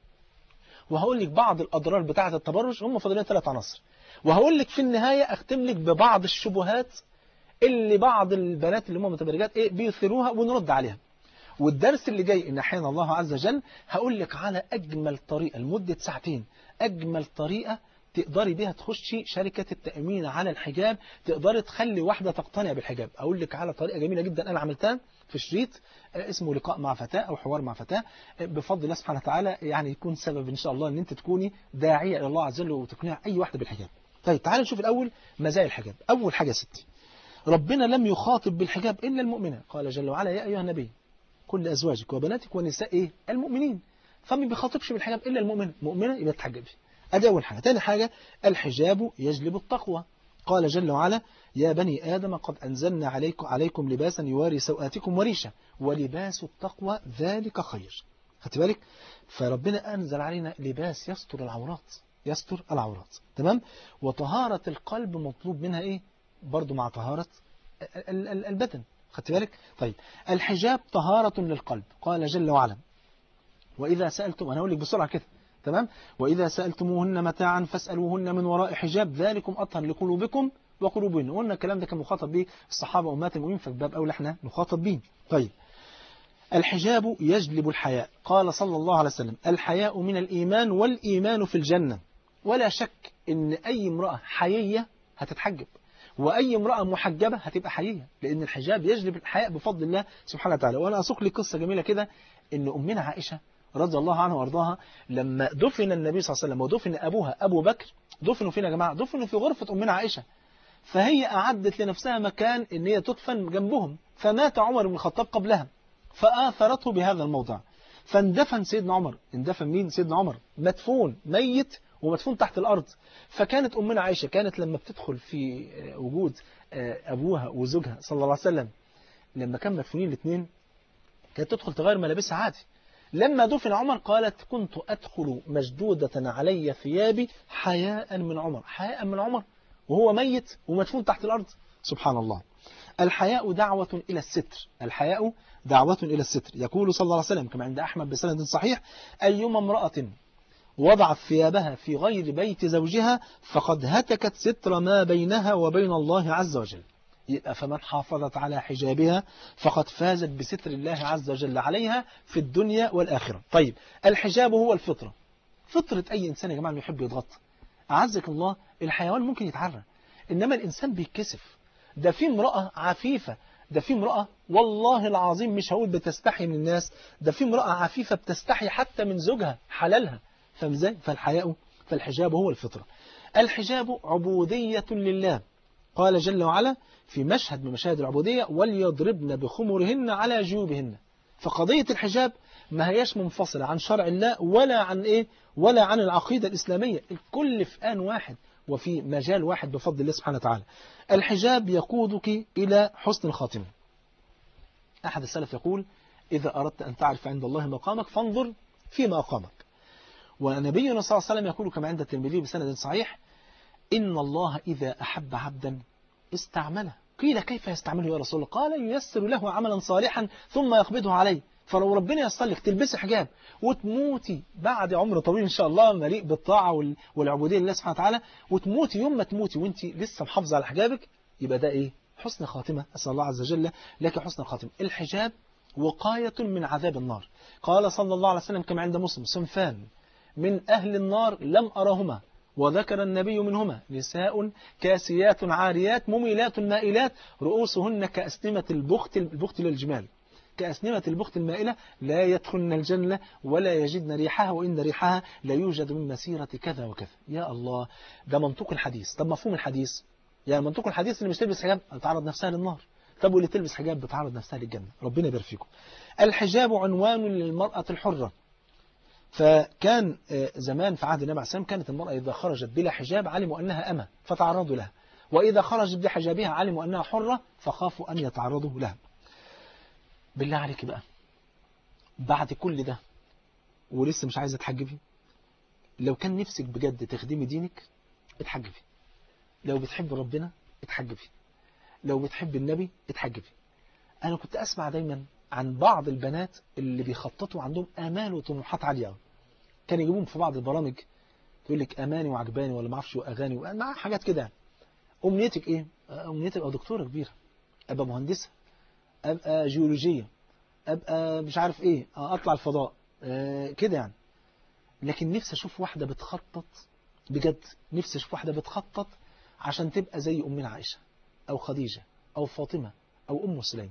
وهقول لك بعض الاضرار بتاعه التبرج. هم فاضلين 3 عناصر، وهقول لك في النهاية اختم لك ببعض الشبهات اللي بعض البنات اللي هم متبرجات بيثيروها ونرد عليها. والدرس اللي جاي إن أحيانا الله عز وجل هقول لك على أجمل طريقة لمدة 2 ساعات، أجمل طريقة تقدري بيها تخشي شركة التأمين على الحجاب، تقدري تخلي واحدة تقتنع بالحجاب. أقول لك على طريقة جميلة جدا أنا عملتها في شريط اسمه لقاء مع فتاة أو حوار مع فتاة، بفضل الله سبحانه وتعالى يعني يكون سبب إن شاء الله أن أنت تكوني داعية إلى الله عز وجل وتقنع أي واحدة بالحجاب. طيب تعالى نشوف الأول مزايا الحجاب. أول حاجة ستي، ربنا لم يخاطب بالحجاب إلا المؤمنة. قال جل وعلا يا أيها النبي كل أزواجك وبناتك ونساء المؤمنين. فما بيخاطبش بالحجاب إلا المؤمنة، مؤمنة يبقى تحجبي. أدي أول حاجة. تاني حاجة الحجاب يجلب التقوى. قال جل وعلا يا بني آدم قد أنزلنا عليكم لباسا يواري سوآتكم وريشة ولباس التقوى ذلك خير. خدت بالك؟ فربنا أنزل علينا لباس يستر العورات. تمام؟ وطهارة القلب مطلوب منها برضو مع طهارة البدن. خدت بالك؟ طيب الحجاب طهارة للقلب. قال جل وعلا وإذا سألتم، أنا أقول لك بسرعة كده، تمام؟ وإذا سألتموهن متاعا فاسألوهن من وراء حجاب ذلكم أطهر لقلوبكم وقلوبهن. وقلنا الكلام ده كان مخاطب به الصحابة وأمهات المؤمنين، فباب أولى احنا نخاطب به. طيب الحجاب يجلب الحياء. قال صلى الله عليه وسلم الحياء من الإيمان والإيمان في الجنة. ولا شك إن أي امرأة حيية هتتحجب، وأي امرأة محجبة هتبقى حيية، لأن الحجاب يجلب الحياء بفضل الله سبحانه وتعالى. وأنا أسوق لي قصة جميلة كده، إن أمنا عائشة رضي الله عنها وارضاها لما دفن النبي صلى الله عليه وسلم ودفن أبوها أبو بكر، دفنوا فين يا جماعة؟ دفنوا في غرفة أمنا عائشة. فهي أعدت لنفسها مكان إن هي تدفن جنبهم، فمات عمر بن الخطاب قبلها فآثرته بهذا الموضع، فاندفن سيدنا عمر. اندفن مين؟ سيدنا عمر مدفون ميت ومدفون تحت الأرض. فكانت أمنا عائشة كانت لما بتدخل في وجود أبوها وزوجها صلى الله عليه وسلم، لما كان مدفونين الاثنين كانت تدخل تغير ملابسها عادي. لما دفن عمر قالت كنت أدخل مشدودة علي ثيابي حياء من عمر. حياء من عمر وهو ميت ومدفون تحت الأرض. سبحان الله. الحياء دعوة إلى الستر. الحياء دعوة إلى الستر. يقول صلى الله عليه وسلم كما عند أحمد بسند صحيح أيما امرأة وضعت ثيابها في غير بيت زوجها فقد هتكت ستر ما بينها وبين الله عز وجل. يبقى فمن حافظت على حجابها فقد فازت بستر الله عز وجل عليها في الدنيا والآخرة. طيب الحجاب هو الفطرة. فطرة أي إنسان يا جماعة اللي يحب يتغطى. أعزك الله، الحيوان ممكن يتعرى إنما الإنسان بيتكسف. ده في امرأة عفيفة، ده في امرأة والله العظيم مش هقول بتستحي من الناس، ده في امرأة عفيفة بتستحي حتى من زوجها حلالها. فاهم ازاي؟ فالحجاب هو الفطرة. الحجاب عبودية لله. قال جل وعلا في مشهد من مشاهد العبودية وليضربن بخمرهن على جيوبهن. فقضية الحجاب ما هياش منفصلة عن شرع الله ولا عن العقيدة الإسلامية. الكل في آن واحد وفي مجال واحد بفضل الله سبحانه وتعالى. الحجاب يقودك إلى حسن الخاتمة. أحد السلف يقول إذا أردت أن تعرف عند الله مقامك فانظر فيما أقامك. ونبينا صلى الله عليه وسلم يقول كما عند الترمذي بسند صحيح إن الله إذا أحب عبدا استعمله. قيل كيف يستعمله يا رسول الله؟ قال ييسر له عملا صالحا ثم يقبضه عليه. فلو ربنا ييسر لك تلبسي حجاب وتموتي بعد عمر طويل إن شاء الله مليء بالطاعة والعبودية لله سبحانه وتعالى، وتموتي يوم ما تموتي وانت لسه محافظة على حجابك، يبقى ده إيه؟ حسن خاتمة. أسأل الله عز وجل لك حسن الخاتمة. الحجاب وقاية من عذاب النار. قال صلى الله عليه وسلم كما عند مسلم: صنفان من أهل النار لم أرهما، وذكر النبي منهما: نساء كاسيات عاريات مميلات مائلات رؤوسهن كأسنمة البخت للجمال، كأسنمة البخت المائلة، لا يدخلن الجنة ولا يجدن ريحها وإن ريحها لا يوجد من مسيرة كذا وكذا. يا الله، ده منطق الحديث. طب مفهوم الحديث؟ يعني منطق الحديث اللي مش تلبس حجاب تعرض نفسها للنار، طب واللي تلبس حجاب بتعرض نفسها للجنة. ربنا يبارك فيكم. الحجاب عنوان للمرأة الحرة. فكان زمان في عهد النبي عليه السلام كانت المرأة إذا خرجت بلا حجاب علموا أنها أمة فتعرضوا لها، وإذا خرجت بحجابها علموا أنها حرة فخافوا أن يتعرضوا لها. بالله عليك بقى، بعد كل ده ولسه مش عايزة تحجبي؟ لو كان نفسك بجد تخدمي دينك اتحجبي. لو بتحب ربنا اتحجبي. لو بتحب النبي اتحجبي. أنا كنت أسمع دايما عن بعض البنات اللي بيخططوا عندهم آمال وطموحات عالية، كان يجيبون في بعض البرامج تقول لك أماني وعجباني ولا ما اعرفش وأغاني مع حاجات كده. أمنيتك إيه؟ أمنيتك أبقى دكتورة كبيرة، أبقى مهندسة، أبقى جيولوجية، أبقى مش عارف إيه، أطلع الفضاء كده يعني. لكن نفسي أشوف واحدة بتخطط بجد، نفسي أشوف واحدة بتخطط عشان تبقى زي أمنا عائشة أو خديجة أو فاطمة أو أم سليم.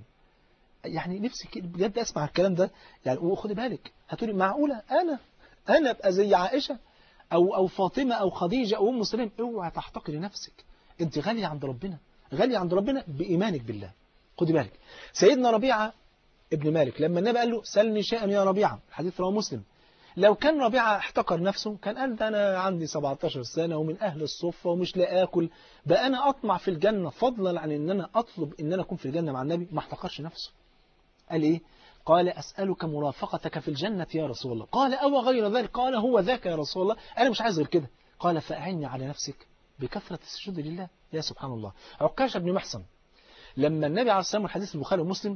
يعني نفسي بجد أسمع الكلام ده يعني. وخدي بالك هتقولي معقولة أنا أبقى زي عائشة أو فاطمة أو خديجة أو أم سليم؟ اوعى تحتقري نفسك، أنت غالية عند ربنا، غالية عند ربنا بإيمانك بالله. خدي بالك سيدنا ربيعة ابن مالك لما النبي قال له سلني شيئا يا ربيعة، الحديث رواه مسلم، لو كان ربيعة احتقر نفسه كان قال ده أنا عندي 17 سنة ومن أهل الصفة ومش لا آكل، بقى أنا أطمع في الجنة فضلا عن أن أنا أطلب أن أنا أكون في الجنة مع النبي. ما احتقرش نفسه. قال إيه؟ قال أسألك مرافقتك في الجنة يا رسول الله. قال أو غير ذلك؟ قال هو ذاك يا رسول الله، أنا مش عايز غير كده. قال فأعني على نفسك بكثرة السجود لله. يا سبحان الله. عكاشة بن محصن لما النبي عليه الصلاة والسلام، الحديث البخاري ومسلم،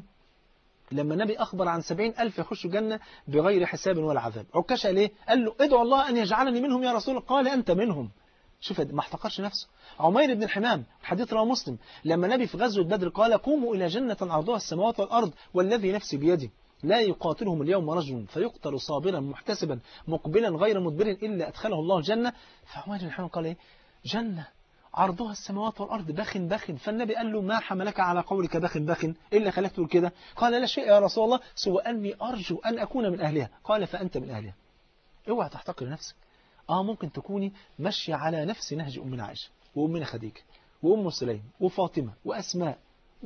لما النبي أخبر عن 70,000 يخشوا جنة بغير حساب ولا عذاب، عكاشة ليه؟ قال له ادعو الله أن يجعلني منهم يا رسول الله. قال أنت منهم. شوف ما احتقرش نفسه. عمير بن الحمام، الحديث رواه مسلم، لما النبي في غزوة بدر قال قوموا إلى جنة عرضها السماوات والأرض والذي نفسي بيدي لا يقاتلهم اليوم رجل فيقتل صابرا محتسبا مقبلا غير مدبر إلا أدخله الله الجنة. فعمير بن الحمام قال إيه؟ جنة عرضها السماوات والأرض بخن. فالنبي قال له ما حملك على قولك بخن إلا خلاك تقول كده؟ قال لا شيء يا رسول الله سوى أني أرجو أن أكون من أهلها. قال فأنت من أهلها. اوعى تحتقر نفسك. ممكن تكوني ماشية على نفس نهج أمنا عائشة وأمنا خديجة وأم سليم وفاطمة وأسماء،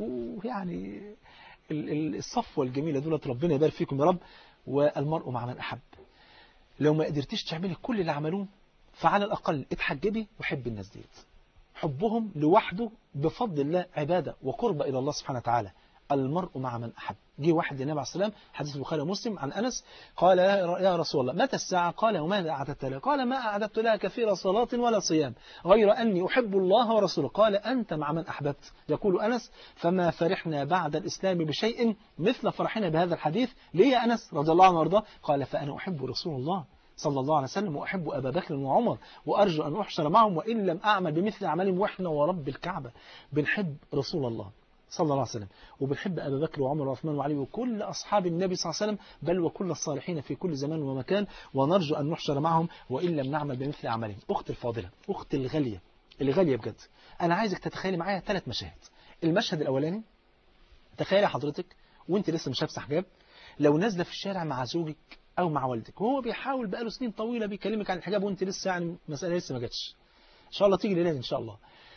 ويعني الصفوة الجميلة دولت، ربنا يبارك فيكم يا رب. والمرء مع من أحب. لو ما قدرتيش تعملي كل اللي عملوه فعلى الأقل اتحجبي وحب الناس ديت. حبهم لوحده بفضل الله عبادة وقرب إلى الله سبحانه وتعالى. المرء مع من أحب. جه واحد للنبي عليه السلام، حديث البخاري ومسلم عن أنس، قال يا رسول الله متى الساعة؟ قال وماذا أعددت لها؟ قال ما أعددت لها كثير صلاة ولا صيام غير أني أحب الله ورسوله. قال أنت مع من أحببت. يقول أنس فما فرحنا بعد الإسلام بشيء مثل فرحنا بهذا الحديث. ليه يا أنس رضي الله عنه وارضاه؟ قال فأنا أحب رسول الله صلى الله عليه وسلم وأحب أبا بكر وعمر وأرجو أن أحشر معهم وإن لم أعمل بمثل أعمالهم وإحنا ورب الكعبة. بنحب رسول الله صلى الله عليه وسلم وبنحب أبا بكر وعمر وعثمان وعلي وكل أصحاب النبي صلى الله عليه وسلم بل وكل الصالحين في كل زمان ومكان، ونرجو أن نحشر معهم وإن لم نعمل بمثل أعمالهم. أخت الفاضلة، أخت الغالية بجد، أنا عايزك تتخيلي معايا 3 مشاهد. المشهد الأولاني، تخيلي حضرتك وانت لسه مش لابسه حجاب، لو نازله في الشارع مع زوجك أو مع والدك وهو بيحاول بقاله سنين طويلة بيكلمك عن الحجاب وانت لسه يعني مسألة لسه ما جاتش، إن شاء الله تيجي ليلة إن شاء الله،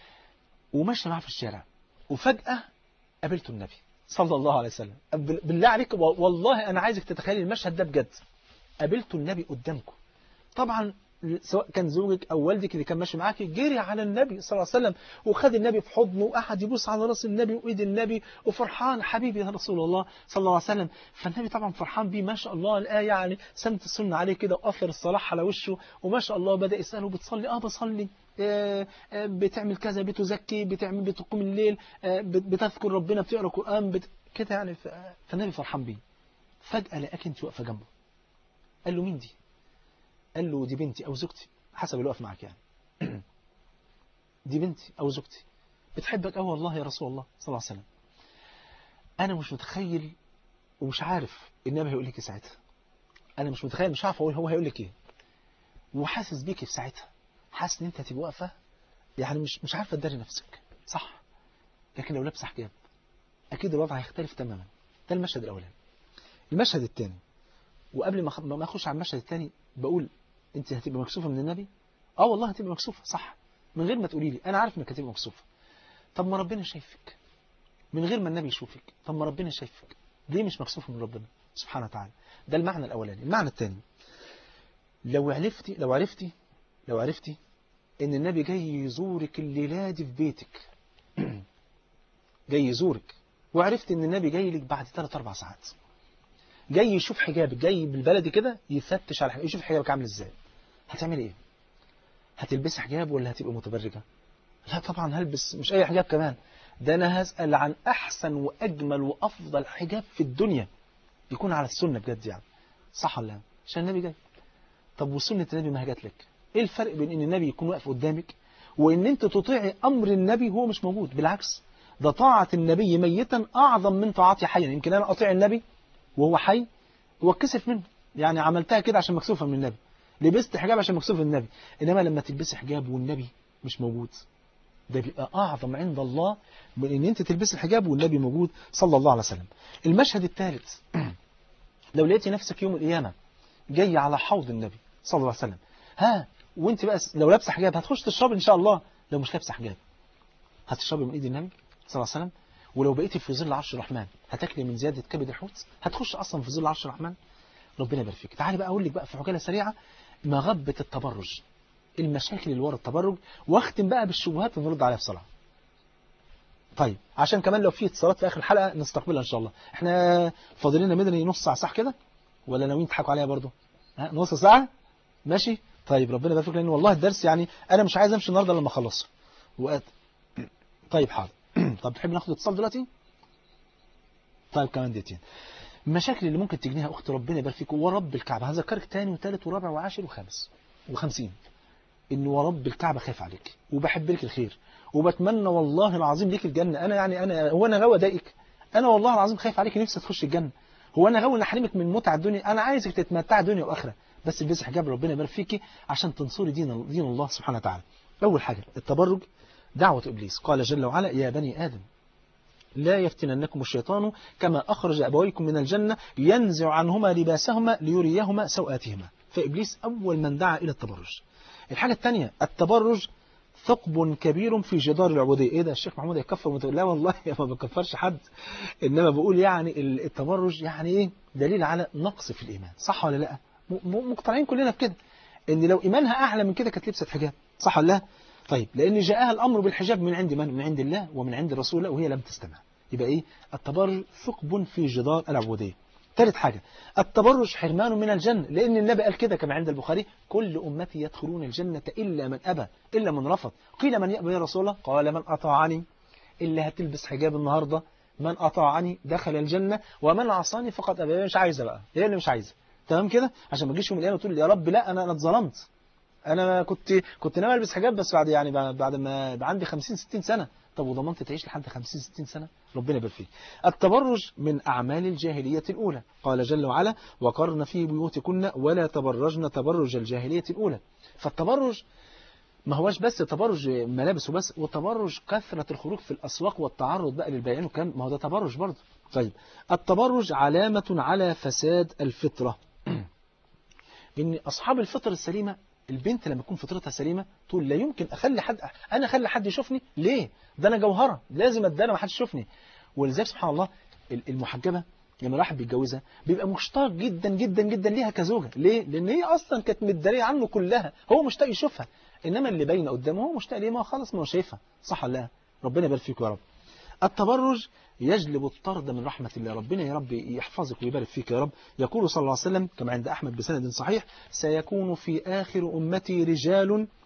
وماشي معاه في الشارع وفجأة قابلته النبي صلى الله عليه وسلم. بالله عليك والله أنا عايزك تتخيلي المشهد ده بجد. قابلته النبي قدامكم، طبعا سواء كان زوجك أو والدك اللي كان ماشي معاك جري على النبي صلى الله عليه وسلم وخد النبي في حضنه وقعد يبوس على راس النبي وإيد النبي وفرحان حبيبي يا رسول الله صلى الله عليه وسلم. فالنبي طبعا فرحان بيه ما شاء الله، الآية يعني سمت السنة عليه كده وأثر الصلاح على وشه وما شاء الله بدأ يسأله بتصلي؟ بصلي. بتعمل كذا، بتزكي، بتقوم الليل، بتذكر ربنا، بتقرأ قرآن، كده يعني. فالنبي فرحان بيه. فجأة لقاك انت واقفة جنبه. قال له مين دي؟ قال له دي بنتي أو زوجتي، حسب الوقف معك يعني. دي بنتي أو زوجتي، بتحبك أوي والله يا رسول الله صلى الله عليه وسلم. أنا مش متخيل ومش عارف النبي هيقول لك ساعتها. أنا مش متخيل، مش عارف هو هيقول لك إيه. وحاسس بيكي في ساعتها، حاسس إن أنت هتبقى واقفة يعني مش عارفة تداري نفسك، صح؟ لكن لو لابسه حجاب أكيد الوضع هيختلف تماما. ده المشهد الأولاني. المشهد الثاني، وقبل ما أخش على المشهد الثاني بقول أنت هتبقى مكسوفة من النبي؟ والله هتبقى مكسوفة، صح، من غير ما تقولي لي أنا عارف إنك هتبقى مكسوفة. طب ما ربنا شايفك من غير ما النبي يشوفك. طب ما ربنا شايفك، ليه مش مكسوفة من ربنا سبحانه وتعالى؟ ده المعنى الأولاني. المعنى الثاني، لو عرفتي إن النبي جاي يزورك الليلة دي في بيتك، جاي يزورك، وعرفت إن النبي جاي لك بعد 3-4 ساعات، جاي يشوف حجابك، جاي بالبلدي كده يفتش على حجابك، يشوف حجابك عامل إزاي، هتعملي إيه؟ هتلبسي حجاب ولا هتبقى متبرجة؟ لا طبعا هلبس، مش أي حجاب كمان، ده أنا هسأل عن أحسن وأجمل وأفضل حجاب في الدنيا يكون على السنة بجد يعني، صح ولا لا؟ عشان النبي جاي. طب وسنة النبي ما جات لك؟ إيه الفرق بين إن النبي يكون واقف قدامك وإن أنت تطيعي أمر النبي وهو مش موجود؟ بالعكس، ده طاعة النبي ميتا أعظم من طاعتي حيا. يمكن أنا أطيع النبي وهو حي واتكسف منه، يعني عملتها كده عشان مكسوفة من النبي، لبست حجاب عشان مكسوفة من النبي. إنما لما تلبسي حجاب والنبي مش موجود، ده بيبقى أعظم عند الله من إن أنت تلبسي الحجاب والنبي موجود صلى الله عليه وسلم. المشهد الثالث، لو لقيتي نفسك يوم القيامة جاي على حوض النبي صلى الله عليه وسلم، وانت بقى لو لابسه حجاب هتخش تشربي ان شاء الله، لو مش لابسه حجاب هتشربي من ايد النبي صلى الله عليه وسلم. ولو بقيتي في ظل عرش الرحمن هتاكلي من زيادة كبد الحوت، هتخش اصلا في ظل عرش الرحمن. ربنا يبارك فيك. تعالي بقى اقول لك بقى في عجاله سريعه مغبه التبرج، المشاكل اللي ورا التبرج، واختم بقى بالشبهات ونرد عليها بسرعه. طيب عشان كمان لو في اتصالات في اخر الحلقه نستقبلها ان شاء الله. احنا فاضل لنا مدني نص ساعه صح كده ولا ناويين تضحكوا عليها برضو؟ نص ساعه ماشي. طيب ربنا يبارك فيك، لان والله الدرس يعني انا مش عايز امشي النهارده لما اخلصه طيب حاضر. طب تحب ناخد اتصال دلوقتي؟ طيب كمان دقيقتين. المشاكل اللي ممكن تجنيها اخت ربنا يبارك فيك ورب الكعبه، هذكرك تاني وثالث ورابع وعاشر وخامس و50 ان ورب الكعبه خايف عليك وبحب لك الخير وبتمنى والله العظيم ليك الجنه. هو انا غاوي اضايقك؟ انا والله العظيم خايف عليك، نفسي تخش الجنه. هو انا غاوي احرمك من متع الدنيا؟ انا عايزك تتمتع دنيا واخره، بس البسي حجاب ربنا يبارك فيكي عشان تنصري دين الله سبحانه وتعالى. اول حاجه التبرج دعوه ابليس. قال جل وعلا يا بني ادم لا يفتننكم الشيطان كما أخرج أبويكم من الجنة ينزع عنهما لباسهما ليريهما سوآتهما. فإبليس أول من دعا إلى التبرج. الحاجة الثانية التبرج ثقب كبير في جدار العبودية. إيه ده الشيخ محمود يكفر وتقول لا والله ما بكفرش حد، إنما بقول يعني التبرج يعني إيه؟ دليل على نقص في الإيمان، صح ولا لا؟ مقتنعين كلنا بكده إن لو إيمانها أعلى من كده كانت لبست حجاب، صح ولا لا؟ طيب لأن جاءها الأمر بالحجاب من عند من؟ من عند الله ومن عند الرسول وهي لم تستمع. يبقى إيه؟ التبرج ثقب في جدار العبودية. ثالث حاجة التبرج حرمان من الجنة، لأن النبي قال كده كما عند البخاري كل أمتي يدخلون الجنة إلا من أبى إلا من رفض. قيل من يأبى يا رسول الله؟ قال من أطاعني. اللي هتلبس حجاب النهاردة من أطاعني دخل الجنة ومن عصاني فقد أبى. مش عايزة بقى، هي اللي مش عايزة، تمام كده؟ عشان ما تجيش يوم القيامة تقول يا رب لا أنا اتظلمت، انا كنت ناوي البس حجاب بس بعد ما عندي 50-60 سنة. طب وضمنت تعيش لحد 50-60 سنة؟ ربنا يبارك فيك. التبرج من أعمال الجاهلية الأولى. قال جل وعلا وقرن في بيوتكن ولا تبرجن تبرج الجاهلية الأولى. فالتبرج ما هوش بس تبرج ملابس وبس، وتبرج كثرة الخروج في الأسواق والتعرض بقى للبيان وكان ما هو ده تبرج برضه. طيب التبرج علامة على فساد الفطرة. إن أصحاب الفطر السليمة، البنت لما يكون فطرتها سليمة تقول لا يمكن أخلي حد يشوفني، ليه؟ ده أنا جوهرة لازم أدانا ما حد يشوفني. ولذلك سبحان الله المحجبة لما الواحد بيتجوزها بيبقى مشتاق جدا جدا جدا ليها كزوجة. ليه؟ لأن هي أصلا كانت متدارية عنه كلها، هو مشتاق يشوفها، إنما اللي باينه قدامه هو مشتاق ليه؟ ما خلاص ما هو شايفها، صح ولا لا؟ ربنا يبارك فيك يا رب. التبرج يجلب الطرد من رحمة الله. ربنا يا رب يحفظك ويبارك فيك يا رب. يقول صلى الله عليه وسلم كما عند أحمد بسند صحيح سيكون في آخر أمتي رجال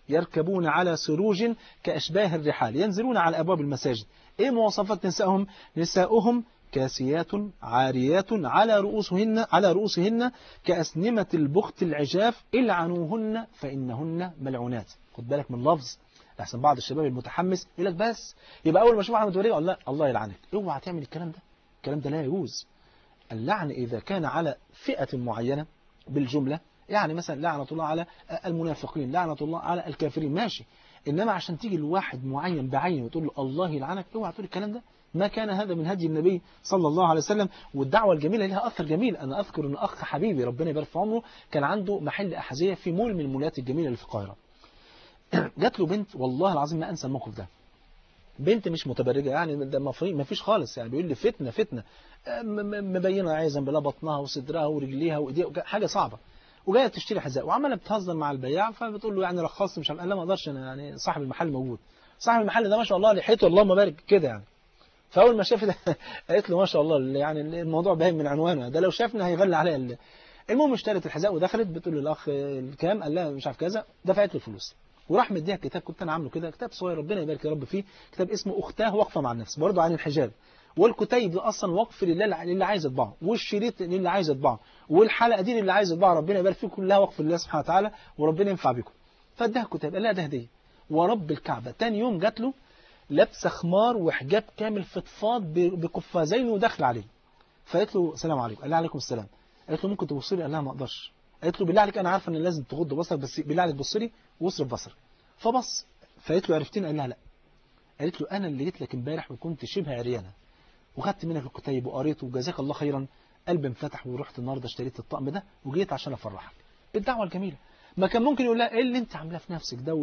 يركبون على سروج كأشباه الرحال ينزلون على أبواب المساجد. إيه مواصفات نسائهم؟ نساؤهم كاسيات عاريات على رؤوسهن كأسنمة البخت العجاف العنوهن فإنهن ملعونات. خد بالك من لفظ، لحسن بعض الشباب المتحمس يقول لك بس يبقى أول ما أشوف واحد متبرجة الله الله يلعنك. اوعى تعمل الكلام ده، الكلام ده لا يجوز. اللعن إذا كان على فئة معينة بالجملة، يعني مثلا لعنة الله على المنافقين، لعنة الله على الكافرين، ماشي. إنما عشان تيجي لواحد معين بعين وتقول له الله يلعنك، اوعى تقول الكلام ده. ما كان هذا من هدي النبي صلى الله عليه وسلم. والدعوة الجميلة لها أثر جميل. أنا أذكر أن أخ حبيبي ربنا يبارك في عمره كان عنده محل أحذية في مول من المولات الجميلة اللي في القاهرة. جات له بنت، والله العظيم ما أنسى الموقف ده. بنت مش متبرجة يعني، ده ما فيش خالص يعني، بيقول لي فتنة مبينة عايزا بلا بطنها وصدرها ورجليها وايديها، حاجة صعبة. وجايه تشتري حذاء وعماله بتهزر مع البياع، فبتقول له يعني رخصت مش عارف. قال لا ما اقدرش انا، يعني صاحب المحل موجود. صاحب المحل ده ما شاء الله لحيته اللهم بارك كده يعني. فاول ما شافت قالت له ما شاء الله يعني الموضوع باين من عنوانه ده، لو شافنا هيغلي عليا. المهم اشترت الحذاء ودخلت بتقول للاخ الكام، قال لها مش عارف كذا، دفعت له الفلوس وراح مديها كتاب كنت انا عامله كده، كتاب صغير ربنا يبارك يا رب فيه، كتاب اسمه اختاه واقفه مع النفس برضه عن الحجاب. والكتيب ده اصلا وقف للي عايز يطبعه، والشريط للي عايز يطبعه، والحلقه دي للي عايز يطبعه، ربنا يبارك فيكم، كلها وقف لله سبحانه وتعالى وربنا ينفع بكم. فاداها كتاب، قال لها ده هديه. ورب الكعبه تاني يوم جات له لابسه خمار وحجاب كامل فضفاض بقفازين ودخل عليه. فقالت له السلام عليكم، قال لها عليكم السلام. قالت له ممكن تبص لي؟ قال لها ما اقدرش. قالت له بالله عليك انا عارفه ان لازم تغض بصرك، بس بالله عليك بص لي واصرف بصرك. فبص، فقالت له عرفتني؟ قال لها لا. قالت له انا اللي جيت لك امبارح وكنت شبه عريانه وخدت منك الكتيب وقريته وجزاك الله خيرا، قلبي انفتح ورحت النهارده اشتريت الطقم ده وجيت عشان افرحك. الدعوه الجميله. ما كان ممكن يقول لها ايه اللي انت عاملاه في نفسك ده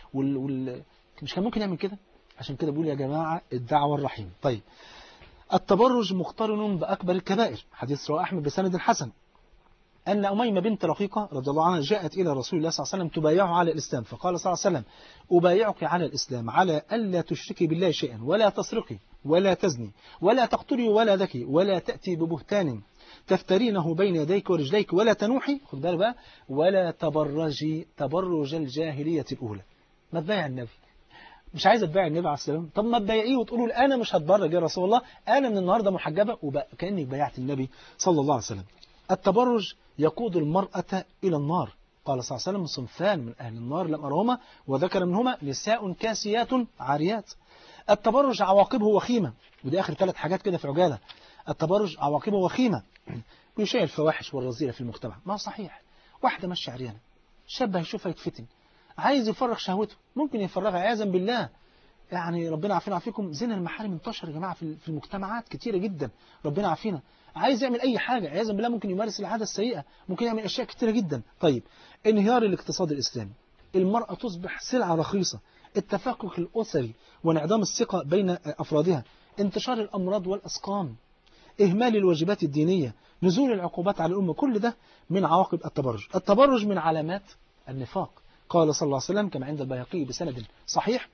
مش كان ممكن يعمل كده؟ عشان كده بقول يا جماعه الدعوه الرحيمه. طيب التبرج مقترن باكبر الكبائر. حديث رواه احمد بسند حسن أن أميمة بنت رقيقة رضي الله عنها جاءت إلى رسول الله صلى الله عليه وسلم تبايعه على الإسلام، فقال صلى الله عليه وسلم أبايعك على الإسلام على ألا تشركي بالله شيئا ولا تسرقي ولا تزني ولا تقتلي ولدك ولا تأتي ببهتان تفترينه بين يديك ورجليك ولا تنوحي، خد بالك بقى، ولا تبرجي تبرج الجاهلية الأولى. ما تبايع النبي؟ مش عايزه تبايع النبي عليه السلام؟ طب ما تبايعيه وتقولوا له أنا مش هتبرج يا رسول الله، أنا من النهاردة محجبة، وكأنك بايعت النبي صلى الله عليه وسلم. التبرج يقود المرأة إلى النار. قال صلى الله عليه وسلم صنفان من أهل النار لم أرهما، وذكر منهما نساء كاسيات عاريات. التبرج عواقبه وخيمة، ودي آخر 3 حاجات كده في عجالة. التبرج عواقبه وخيمة، يشيع الفواحش والرذيلة في المجتمع. ما صحيح، واحدة ماشية عريانة، شاب هيشوفها يتفتن، عايز يفرغ شهوته، ممكن يفرغها عياذا بالله. يعني ربنا عافينا وعافيكم. زنا المحارم انتشر يا جماعة في المجتمعات كتيرة جدا، ربنا عافينا. عايز يعمل أي حاجة عياذا بالله، ممكن يمارس العادة السيئة، ممكن يعمل أشياء كتيرة جدا. طيب انهيار الاقتصاد الإسلامي، المرأة تصبح سلعة رخيصة، التفكك الأسري وانعدام الثقة بين أفرادها، انتشار الأمراض والأسقام، إهمال الواجبات الدينية، نزول العقوبات على الأمة، كل ده من عواقب التبرج. التبرج من علامات النفاق. قال صلى الله عليه وسلم كما عند البيهقي بسند صحيح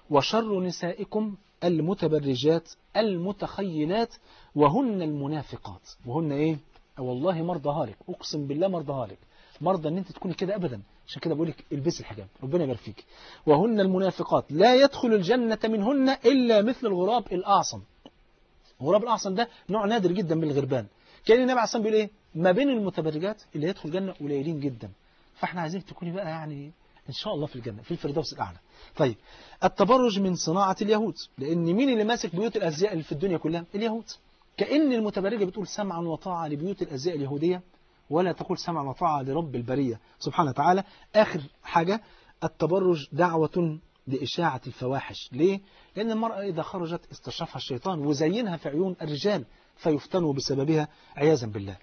وشر نسائكم المتبرجات المتخيلات وهن المنافقات. وهن ايه؟ والله مرضى هالك، اقسم بالله مرضى هالك، مرضى ان انت تكوني كده ابدا. عشان كده بقول لك البسي الحجاب، ربنا يبارك فيك. وهن المنافقات لا يدخل الجنة منهن الا مثل الغراب الاعصم. الغراب الاعصم ده نوع نادر جدا من الغربان. كان النبي عليه الصلاه والسلام بيقول ايه؟ ما بين المتبرجات اللي يدخل الجنة قليلين جدا. فاحنا عايزين تكوني بقى يعني ان شاء الله في الجنة في الفردوس الاعلى. طيب التبرج من صناعة اليهود، لأن مين اللي ماسك بيوت الأزياء اللي في الدنيا كلها؟ اليهود. كأن المتبرجة بتقول سمعا وطاعة لبيوت الأزياء اليهودية ولا تقول سمعا وطاعة لرب البرية سبحانه وتعالى. آخر حاجة التبرج دعوة لإشاعة الفواحش. ليه؟ لأن المرأة إذا خرجت استشرفها الشيطان وزينها في عيون الرجال فيفتنوا بسببها عياذا بالله.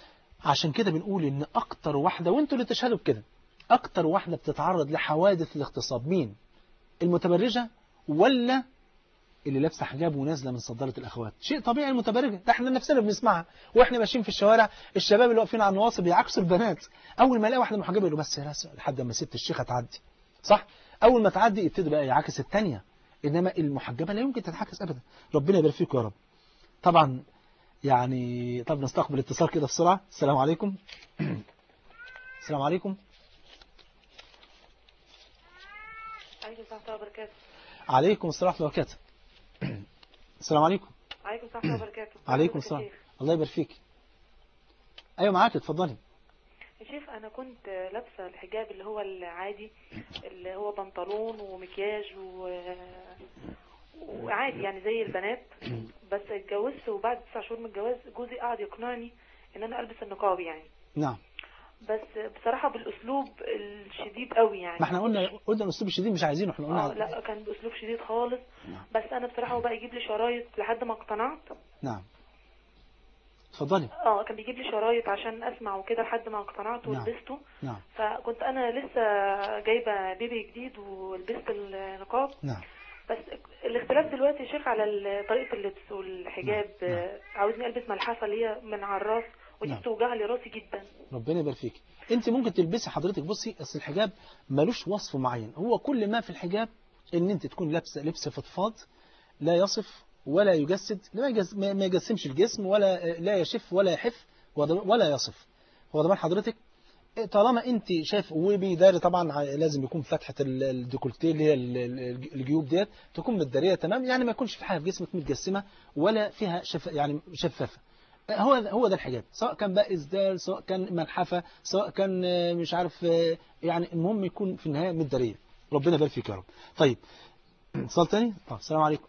عشان كده بنقول إن أكتر واحدة، وانتوا اللي تشهدوا بكده، أكتر واحدة بتتعرض لحوادث الاغتصاب مين؟ المتبرجة ولا اللي لابسه حجاب ونازله من صدارة الأخوات؟ شيء طبيعي المتبرجة، ده احنا نفسنا بنسمعها واحنا ماشيين في الشوارع، الشباب اللي واقفين على النواصب يعكسوا البنات، أول ما يلاقي واحدة محجبة يقولوا بس لحد ما ست الشيخة تعدي، صح؟ أول ما تعدي يبتدي بقى يعاكس الثانية، إنما المحجبة لا يمكن تتعاكس أبدا. ربنا يبارك فيكم يا رب. طبعا يعني طب نستقبل اتصال كده بسرعة. السلام عليكم. السلام عليكم. عليكم ورحمة الله وبركاته. عليكم السلام ورحمة الله وبركاته. السلام عليكم. عليكم السلام ورحمة الله وبركاته. عليكم السلام. الله يبارك فيك. ايوه معاك، اتفضلي. يا شيخ أنا كنت لابسة الحجاب اللي هو العادي، اللي هو بنطلون ومكياج وعادي يعني زي البنات، بس اتجوزت وبعد 9 شهور من الجواز جوزي قعد يقنعني ان انا البس النقاب يعني. نعم. بس بصراحة بالاسلوب الشديد قوي يعني. ما احنا قلنا الاسلوب الشديد مش عايزينه، احنا قلنا لا كان باسلوب شديد خالص. نعم. بس انا بصراحة هو بقى يجيب لي شرايط لحد ما اقتنعت. نعم اتفضلي. كان بيجيب لي شرايط عشان اسمع وكده لحد ما اقتنعت ولبسته. نعم. فكنت انا لسه جايبة بيبي جديد ولبست النقاب. نعم. بس الاختلاف دلوقتي يا شيخ على طريقة اللبس والحجاب. نعم. عاوزني البس ملحفة اللي هي من على الراس، ودي بتوجع لي راسي جدا. ربنا يبارك فيك. انت ممكن تلبسي حضرتك، بصي اصل الحجاب ملوش وصف معين، هو كل ما في الحجاب ان انت تكون لابسه لبس فضفاض لا يصف ولا يجسد، ما يجسمش الجسم ولا لا يشف ولا يحف ولا يصف. هو ضمان حضرتك طالما انت شايف وبيداري طبعا لازم يكون فتحه الديكولتيه اللي هي الجيوب ديت تكون متداريه تمام، يعني ما يكونش في حاجه في جسمك متجسمه ولا فيها يعني شفافه. هو ده الحجاب، سواء كان بقى إسدال، سواء كان ملحفة، سواء كان مش عارف، يعني المهم يكون في النهاية متدارية. ربنا يبارك فيك يا رب. طيب اتصال تاني. السلام عليكم.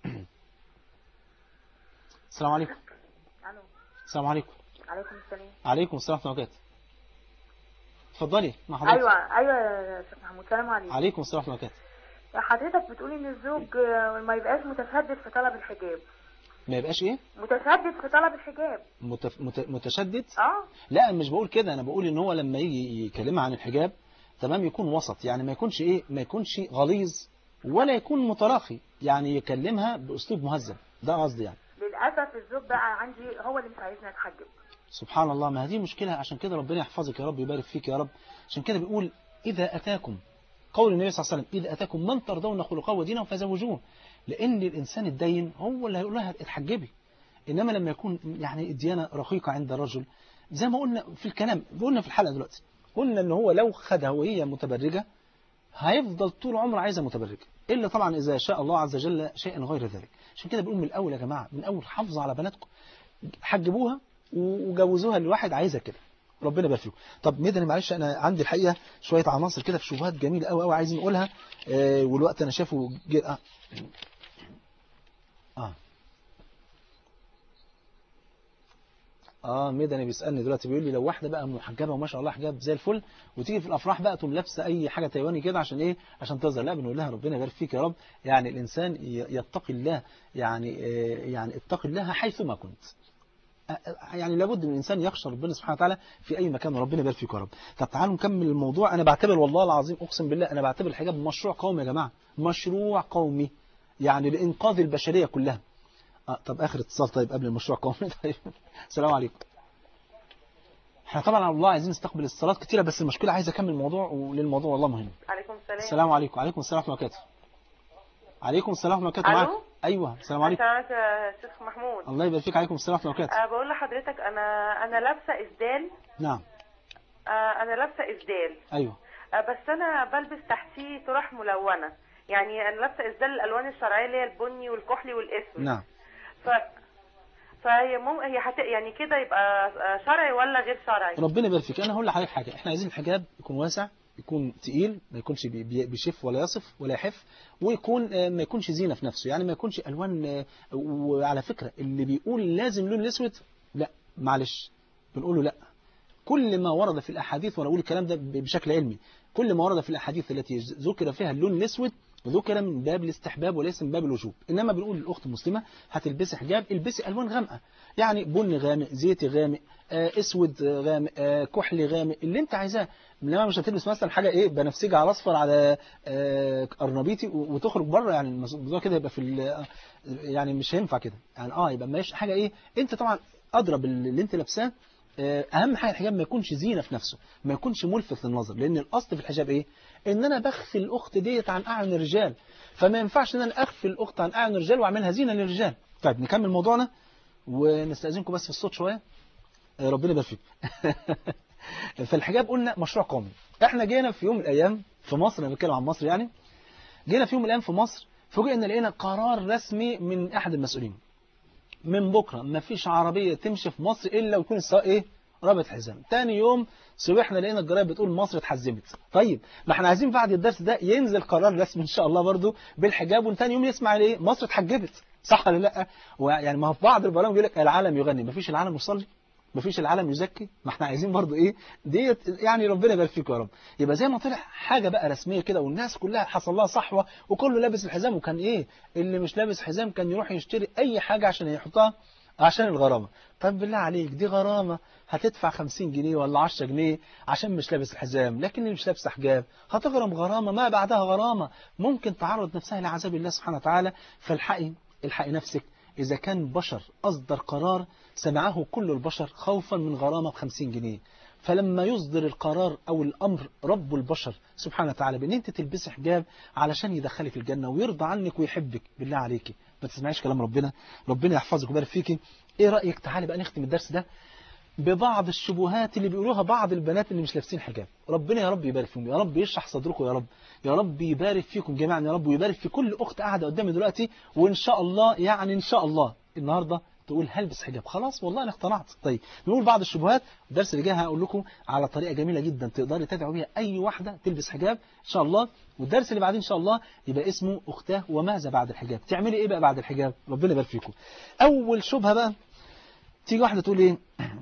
السلام عليكم. الو. السلام عليكم. عليكم السلام. عليكم السلام ورحمة الله وبركاته. اتفضلي مع حضرتك. ايوه يا شيخ محمود، السلام عليكم. عليكم السلام ورحمة الله وبركاته. حضرتك بتقولي ان الزوج ما يبقاش متشدد في طلب الحجاب. ما يبقاش ايه؟ متشدد في طلب الحجاب. متشدد؟ لا مش بقول كده، انا بقول ان هو لما يجي يكلمها عن الحجاب تمام يكون وسط، يعني ما يكونش ايه، ما يكونش غليظ ولا يكون متراخي، يعني يكلمها باسلوب مهذب، ده قصدي يعني. للاسف الزوج بقى عندي هو اللي مش عايزني اتحجب. سبحان الله، ما هذه مشكلة. عشان كده ربنا يحفظك يا رب، يبارك فيك يا رب. عشان كده بيقول إذا أتاكم، قول النبي صلى الله عليه وسلم، إذا أتاكم من ترضون خلقه ودينه فزوجوه، لأن الإنسان الدين هو اللي هيقول لها اتحجبي. إنما لما يكون يعني الديانة رقيقة عند الرجل، زي ما قلنا في الكلام، قلنا في الحلقة دلوقتي، قلنا إن هو لو خدها وهي متبرجة هيفضل طول عمره عايزة متبرجة، إلا طبعا إذا شاء الله عز وجل شيئا غير ذلك. عشان كده بنقول من الأول يا جماعة، من أول حافظوا على بناتكم، حجبوها وجوزوها لواحد عايزة كده. ربنا يبارك فيكم. طب مدني معلش، انا عندي الحقيقه شويه عناصر كده في شبهات جميله قوي قوي عايزين نقولها، والوقت انا شايفه مدني بيسالني دلوقتي بيقول لي لو واحده بقى محجبه وما شاء الله حجاب زي الفل، وتيجي في الافراح بقى تقوم لابسه اي حاجه تايواني كده عشان ايه؟ عشان تظهر. لا، بنقول لها ربنا يبارك فيك يا رب، يعني الانسان يتقي الله، يعني اتقي الله حيثما كنت. يعني لابد من الإنسان يخشى ربنا سبحانه وتعالى في أي مكان، وربنا يبارك فيك يا رب. طب تعالوا نكمل الموضوع. أنا بعتبر والله العظيم أقسم بالله أنا بعتبر الحجاب مشروع قومي يا جماعة، مشروع قومي يعني لإنقاذ البشرية كلها. طب آخر اتصال طيب قبل المشروع قومي. طيب السلام عليكم. احنا طبعا على الله عايزين نستقبل اتصالات كتيرة، بس المشكلة عايز أكمل الموضوع، وللموضوع والله مهم. عليكم السلام. السلام عليكم. عليكم السلام ورحمة الله وبركاته. عليكم السلام ورحمة الله وبركاته. معاك. ايوه السلام عليكم. يا شيخ محمود. الله يبارك فيك. عليكم السلام ورحمه الله وبركاته. بقول لحضرتك انا لابسه اسدال. نعم. انا لابسه اسدال. ايوه. بس انا بلبس تحتيه طرح ملونه، يعني انا لابسه اسدال الالوان الشرعيه اللي هي البني والكحلي والاسود. نعم. فهي يعني كده يبقى شرعي ولا غير شرعي؟ ربنا يبارك فيك. انا هقول لحضرتك حاجه، احنا عايزين الحجاب يكون واسع، يكون تقيل، ما يكونش بيشف ولا يصف ولا يحف، ويكون ما يكونش زينه في نفسه، يعني ما يكونش الوان. وعلى فكره اللي بيقول لازم لون الاسود، لا معلش بنقول له لا. كل ما ورد في الاحاديث، وانا اقول الكلام ده بشكل علمي، كل ما ورد في الاحاديث التي ذكر فيها اللون الاسود ذكر من باب الاستحباب وليس من باب الوجوب. انما بنقول للاخت المسلمه هتلبسي حجاب، البسي الوان غامقه، يعني بني غامق، زيتي غامق، اسود غامق، كحلي غامق، اللي انت عايزاه. انما مش هتلبس مثلا حاجه ايه بنفسجي على اصفر على ارنبيطي وتخرج بره، يعني الموضوع كده يبقى في يعني مش هينفع كده، يعني يبقى ماشي حاجه ايه. انت طبعا اضرب اللي انت لابساه. اهم حاجه الحجاب ما يكونش زينه في نفسه، ما يكونش ملفت للنظر، لان الاصل في الحجاب ايه؟ ان انا بخفي الاخت ديت عن اعين الرجال، فما ينفعش ان انا اخفي الاخت عن اعين الرجال واعملها زينه للرجال. طيب نكمل موضوعنا ونستاذنكم بس في الصوت شويه. ربنا يبارك فيك. فالحجاب قلنا مشروع قومي. احنا جينا في يوم من الايام في مصر، انا بتكلم عن مصر يعني، جينا في يوم من الأيام في مصر فوجئنا لقينا قرار رسمي من أحد المسؤولين، من بكرة ما فيش عربية تمشي في مصر إلا ويكون السواق إيه؟ رابط حزام. تاني يوم صبحنا لقينا الجرايد بتقول مصر اتحزمت. طيب ما احنا عايزين بعد الدرس ده ينزل قرار رسمي ان شاء الله برضو بالحجاب، وتاني يوم يسمع ليه مصر اتحجبت، صح ولا لا؟ يعني ما هو في بعض البرامج يقول لك العالم يغني، ما فيش العالم يصلي، ما فيش العالم يزكي، ما احنا عايزين برضو ايه ديت يعني. ربنا يبارك فيكم يا رب. يبقى زي ما طلع حاجه بقى رسميه كده والناس كلها حصل لها صحوه وكله لابس الحزام، وكان ايه اللي مش لابس حزام كان يروح يشتري اي حاجه عشان يحطها عشان الغرامة. طب بالله عليك دي غرامة هتدفع 50 جنيه ولا 10 جنيه عشان مش لابس الحزام، لكن اللي مش لابس حجاب هتغرم غرامة ما بعدها غرامة، ممكن تعرض نفسها لعذاب الله سبحانه وتعالى. فالحقي نفسك. إذا كان بشر أصدر قرار سمعه كل البشر خوفا من غرامة ب50 جنيه، فلما يصدر القرار أو الأمر رب البشر سبحانه وتعالى بأن أنت تلبسي حجاب علشان يدخلك الجنة ويرضى عنك ويحبك، بالله عليكي ما تسمعيش كلام ربنا. ربنا يحفظك ويبارك فيكي. ايه رأيك تعالي بقى نختم الدرس ده ببعض الشبهات اللي بيقولوها بعض البنات اللي مش لابسين حجاب. ربنا يا رب يبارك فيهم، يا رب يشرح صدركم، يا رب يا رب يبارك فيكم جميعا، يا رب ويبارك في كل أخت قاعدة قدامي دلوقتي. وإن شاء الله يعني إن شاء الله النهاردة تقول هلبس حجاب خلاص والله أنا اقتنعت. طيب نقول بعض الشبهات. الدرس اللي جاي هقول لكم على طريقة جميلة جدا تقدري تدعوا بيها أي واحدة تلبس حجاب إن شاء الله. والدرس اللي بعدين إن شاء الله يبقى اسمه أختاه وماذا بعد الحجاب، تعملي إيه بقى بعد الحجاب. ربنا يبارك فيكم. أول شبهة بقى تيجي واحدة تقول إيه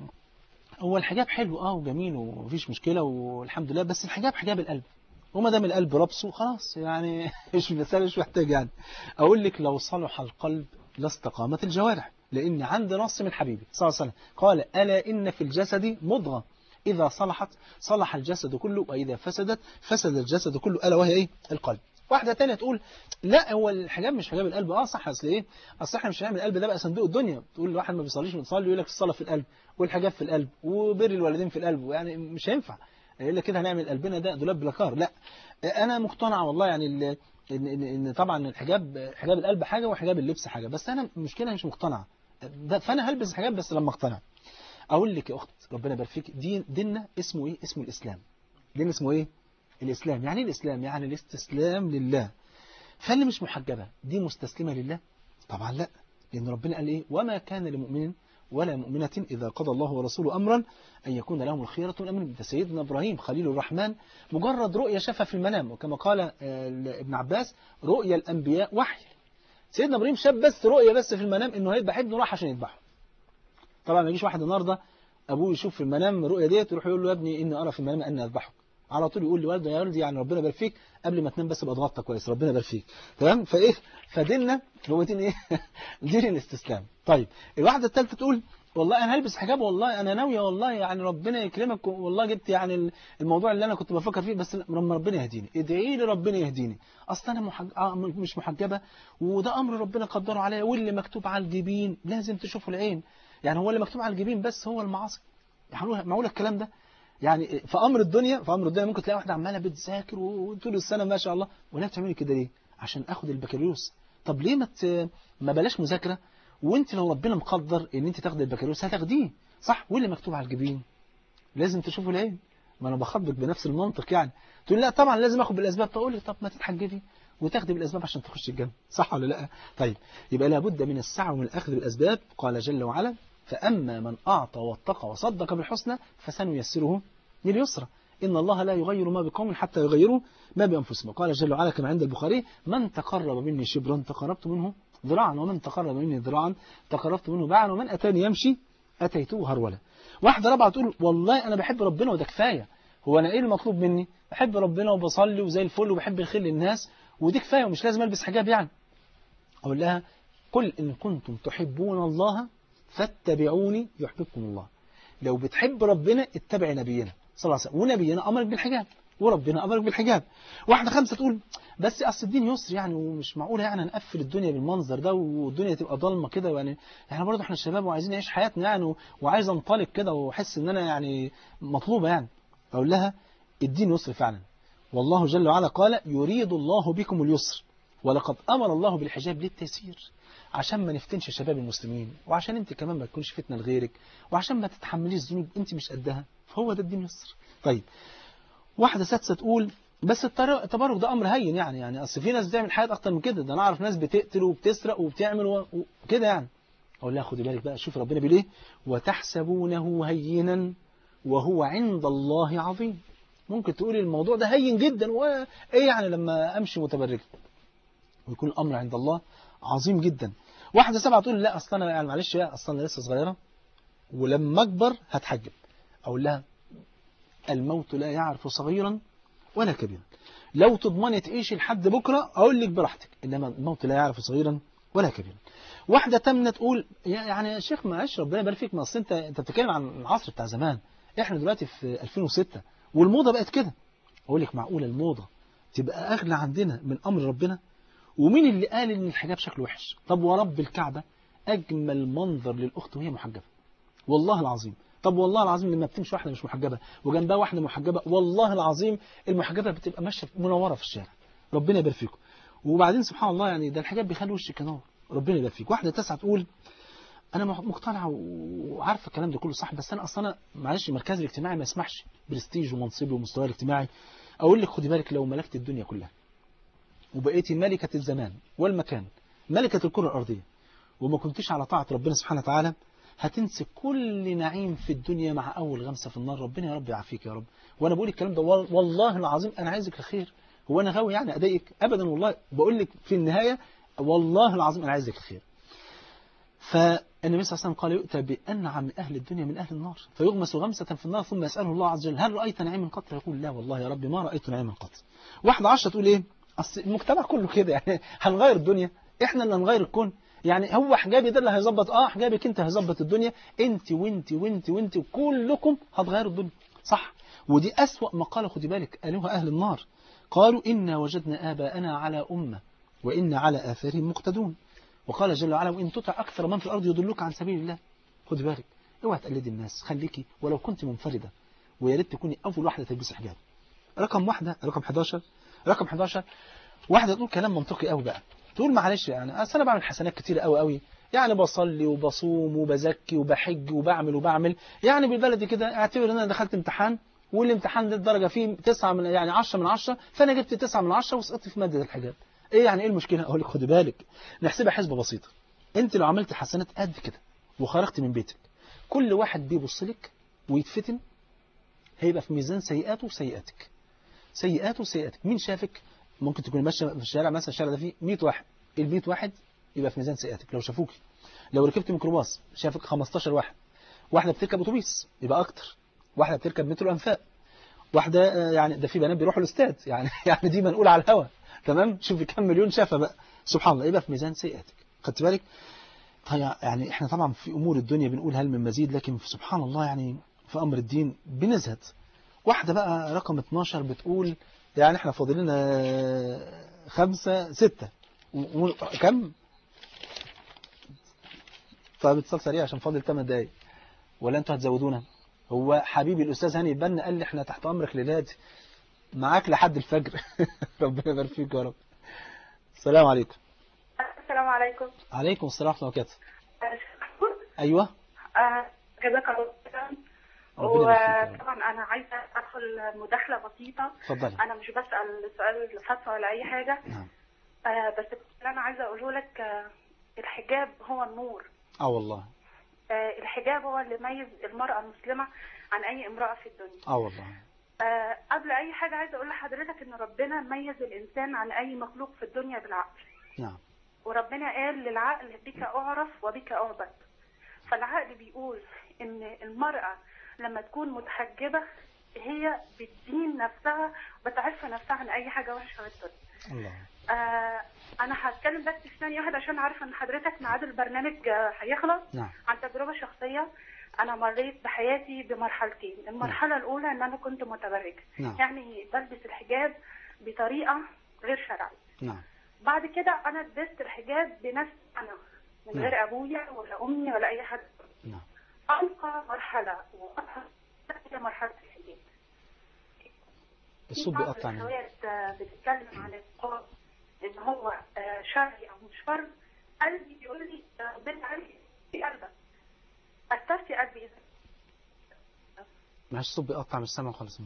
هو الحجاب حلو وجميل ومفيش مشكلة والحمد لله، بس الحجاب حجاب القلب، وما دام القلب ربصه خلاص يعني مش مسألة مش محتاج يعني. أقول لك لو صلح القلب لاستقامت الجوارح، لأن عند نص من حبيبي صلى الله عليه وسلم قال ألا إن في الجسد مضغة إذا صلحت صلح الجسد كله وإذا فسدت فسد الجسد كله، ألا وهي إيه؟ القلب. واحدة تانية تقول لا هو الحجاب مش حجاب القلب. صح، اصل ايه اصل احنا مش هنعمل القلب ده بقى صندوق الدنيا. تقول الواحد ما بيصليش بيصلي يقول لك الصلاة في القلب والحجاب في القلب وبر الوالدين في القلب، يعني مش هينفع يقول لك كده هنعمل قلبنا ده دولاب بلاكار. لا انا مقتنع والله يعني ان طبعا حجاب القلب حاجة وحجاب اللبس حاجة، بس انا المشكلة مش مقتنع فانا هلبس حجاب بس لما اقتنع. اقول لك يا اخت ربنا يبارك فيك، ديننا اسمه ايه؟ اسمه الاسلام. دين اسمه ايه؟ الاسلام. يعني ايه الاسلام؟ يعني الاستسلام لله. فاللي مش محجبة دي مستسلمة لله؟ طبعا لا، لأن ربنا قال إيه؟ وما كان لمؤمن ولا مؤمنة إذا قضى الله ورسوله أمرا أن يكون لهم الخيرة من أمرهم. ده سيدنا إبراهيم خليل الرحمن مجرد رؤية شافها في المنام، وكما قال ابن عباس رؤيا الأنبياء وحي. سيدنا إبراهيم شاف بس رؤية بس في المنام إنه هيذبح ابنه، راح عشان يذبحه. طبعا ما يجيش واحد النهارده أبوه يشوف في المنام الرؤية ديت يروح يقول له يا ابني إني أرى في المنام أني أذبحك، على طول يقول لوالده يا ولدي يعني ربنا يبارك فيك قبل ما تنام بس ابقى اتغطى كويس ربنا يبارك فيك. تمام؟ فايه فديننا هو دين ايه؟ دين الاستسلام. طيب الواحده الثالثه تقول والله انا هلبس حجاب والله انا ناويه والله يعني ربنا يكرمك والله جبت يعني الموضوع اللي انا كنت بفكر فيه، بس لما ربنا يهديني ادعي لي ربنا يهديني، اصل انا مش محجبه وده امر ربنا قدره عليا، واللي مكتوب على الجبين لازم تشوفه العين. يعني هو اللي مكتوب على الجبين بس هو المعاصي؟ معقول الكلام ده؟ يعني في امر الدنيا ممكن تلاقي واحده عماله بتذاكر وطول السنه ما شاء الله، ولا بتعملي كده ليه؟ عشان اخد البكالوريوس. طب ليه ما بلاش مذاكره وانت لو ربنا مقدر ان انت تاخد البكالوريوس هتاخديه صح؟ واللي مكتوب على الجبين لازم تشوفه العين. ما انا بخبط بنفس المنطق يعني. تقول لا طبعا لازم اخد بالاسباب. تقول لي طب ما تتحجبي وتاخدي بالاسباب عشان تخش الجنه، صح ولا لا؟ طيب يبقى لابد من السعي ومن الاخذ بالاسباب. قال جل وعلا فاما من اعطى واتقى وصدق بالحسنى فسنيسره لليسرى إن الله لا يغير ما بقوم حتى يغيروا ما بأنفسهم. قال جل وعلا كما عند البخاري من تقرب مني شبرا تقربت منه ذراعا ومن تقرب مني ذراعا تقربت منه باعا ومن أتاني يمشي أتيته هرولا. واحدة رابعة تقول والله أنا بحب ربنا وده كفاية، هو أنا إيه المطلوب مني؟ بحب ربنا وبصلي وزي الفل وبحب الخير للناس ودي كفاية ومش لازم ألبس حجاب يعني. أقول لها قل إن كنتم تحبون الله فاتبعوني يحببكم الله. لو بتحب ربنا اتبع نبينا صلى الله عليه وسلم، ونبينا أمرك بالحجاب وربنا أمرك بالحجاب. واحدة خمسة تقول بس أصل الدين يسر يعني ومش معقولة يعني نقفل الدنيا بالمنظر ده والدنيا تبقى ضلمة كده يعني برضه احنا الشباب وعايزين نعيش حياتنا يعني وعايز انطلق كده واحس ان انا يعني مطلوبة يعني. أقول لها الدين يسر فعلا، والله جل وعلا قال يريد الله بكم اليسر ولقد أمر الله بالحجاب للتيسير عشان ما نفتنش شباب المسلمين وعشان انت كمان ما تكونش فتنة لغيرك وعشان ما تتحمليش ذنوب انت مش قدها، فهو ده الدين يسر. طيب واحدة سادسة تقول بس التبرك ده امر هين يعني اصل في ناس بتعمل حاجات اكتر من كده، ده انا اعرف ناس بتقتل وبتسرق وبتعمل وكده يعني. اقول لها خدي بالك بقى، شوف ربنا بيقول ايه، وتحسبونه هينا وهو عند الله عظيم. ممكن تقولي الموضوع ده هين جدا، وايه يعني لما امشي متبرجه، ويكون الامر عند الله عظيم جدا. واحده سبعه تقول لا اصل انا يعني معلش بقى، اصل انا لسه صغيره ولما اكبر هتحجب. اقول لها الموت لا يعرف صغيرا ولا كبيرا، لو تضمني تعيشي لحد بكره اقول لك براحتك، انما الموت لا يعرف صغيرا ولا كبيرا. واحده تامنه تقول يعني يا شيخ معلش ربنا يبارك فيك، ما اصل انت بتتكلم عن العصر بتاع زمان، احنا دلوقتي في 2006 والموضه بقت كده. اقول لك معقوله الموضه تبقى اغلى عندنا من امر ربنا؟ ومين اللي قال ان الحجاب شكله وحش؟ طب ورب الكعبه اجمل منظر للاخت وهي محجبه، والله العظيم. طب والله العظيم لما بتمشي واحده مش محجبه وجنبها واحده محجبه، والله العظيم المحجبه بتبقى ماشيه منوره في الشارع. ربنا يبارك فيكم. وبعدين سبحان الله يعني ده الحجاب بيخلي وشك نور. ربنا يبارك فيك. واحده تسعه تقول انا مقتنعه وعارفه الكلام ده كله صح، بس انا اصلا معلش مركزي الاجتماعي ما يسمحش، برستيج ومنصبي ومستواي الاجتماعي. اقول لك خدي بالك، لو ملكت الدنيا كلها وبقيتي ملكه الزمان والمكان، ملكه الكره الارضيه، وما كنتيش على طاعه ربنا سبحانه وتعالى، هتنسى كل نعيم في الدنيا مع اول غمسه في النار. ربنا يا رب يعافيك يا رب. وانا بقول الكلام ده والله العظيم انا عايزك الخير. هو انا غاوي يعني اضايقك ابدا، والله بقول لك في النهايه والله العظيم انا عايزك الخير. فالنبي صلى الله عليه وسلم قال يؤتى بأنعم أهل الدنيا من أهل النار فيغمس غمسة في النار ثم يسأله الله عز وجل هل رأيت نعيما قط؟ يقول لا والله يا ربي ما رأيت نعيما قط. واحدة عشرة تقول إيه؟ أصل المجتمع كله كده يعني هنغير الدنيا؟ إحنا اللي هنغير الكون؟ يعني هو حجابي ده اللي هيظبط؟ حجابك أنت هيظبط الدنيا، أنت وأنت وأنت وأنت وكلكم هتغيروا الدنيا، صح؟ ودي أسوأ مقالة خدي بالك قالوها أهل النار، قالوا إنا وجدنا آباءنا على أمة وإنا على آثارهم مقتدون. وقال جل وعلا وإن تطع أكثر من في الأرض يضلوك عن سبيل الله. خد بالك اوعى تقلدي الناس، خليكي ولو كنت منفردة، ويا ريت تكوني أول واحدة تلبسي حجاب. رقم 11 واحدة تقول كلام منطقي قوي بقى، تقول معلش يعني أصل أنا بعمل حسنات كتير قوي قوي، يعني بصلي وبصوم وبزكي وبحج وبعمل يعني بالبلدي كده اعتبر ان انا دخلت امتحان والامتحان ده الدرجة فيه 9 من يعني 10 من 10، فانا جبت 9 من 10 وسقطت في مادة الحجاب. ايه يعني ايه المشكلة؟ اقول لك خدي بالك نحسبها حسبة بسيطة. انت لو عملت حسنات قد كده وخرجت من بيتك كل واحد بيبص لك ويتفتن هيبقى في ميزان سيئاته وسيئاتك، سيئاته وسيئاتك. مين شافك؟ ممكن تكون ماشيه في الشارع مثلا، الشارع ده فيه 100 واحد، ال 100 واحد يبقى في ميزان سيئاتك لو شافوكي. لو ركبت ميكروباص شافك 15 واحد، واحده بتركب اتوبيس يبقى اكتر، واحده بتركب مترو انفاق، واحده يعني ده في بنات بيروحوا الاستاد يعني دي منقول على الهوا، تمام؟ شوفي كم مليون شافه بقى، سبحان الله، يبقى في ميزان سيئاتك. خدت بالك؟ طيب يعني احنا طبعا في امور الدنيا بنقول هل من مزيد، لكن سبحان الله يعني في امر الدين بنزهد. واحده بقى رقم 12 بتقول يعني احنا فاضل لنا 5 6 كم؟ طيب اتصال سريع عشان فاضل 8 دقايق ولا انتوا هتزودونا؟ هو حبيبي الاستاذ هاني بن قال لي احنا تحت امرك ليلاتي معاك لحد الفجر ربنا يبارك فيك يا رب. السلام عليكم. السلام عليكم. عليكم السلام ورحمه الله وبركاته. ايوه جزاك الله خيرا. وطبعا انا عايزه ادخل مداخله بسيطه. اتفضلي. انا مش بسال سؤال فتوى ولا اي حاجه. نعم. بس اللي انا عايزه اقوله لك الحجاب هو النور. والله. الحجاب هو اللي يميز المراه المسلمه عن اي امراه في الدنيا. والله. قبل اي حاجه عايزه اقول لحضرتك ان ربنا ميز الانسان عن اي مخلوق في الدنيا بالعقل. نعم. وربنا قال للعقل بك اعرف وبك اعبد. فالعقل بيقول ان المرأة لما تكون متحجبة هي بتدين نفسها وبتعرف نفسها عن اي حاجة وحشة في الدنيا. الله. انا هتكلم بس في ثانية واحدة عشان عارفة ان حضرتك ميعاد البرنامج هيخلص. نعم. عن تجربة شخصية انا مريت بحياتي بمرحلتين. المرحلة الاولى ان انا كنت متبرجة. نعم. يعني بلبس الحجاب بطريقة غير شرعية. نعم. بعد كده انا لبست الحجاب بنفسي انا من غير ابويا ولا امي ولا اي حد. نعم. انقى مرحله هي مرحله الحجاب. الصوت بيقطع الروايات بتتكلم عن القرآن ان هو شرعي او مش فرض. قلبي بيقول لي ربنا عارف في قلبك اثرت قلبي. معلش الصوت بيقطع مش سامع خالص.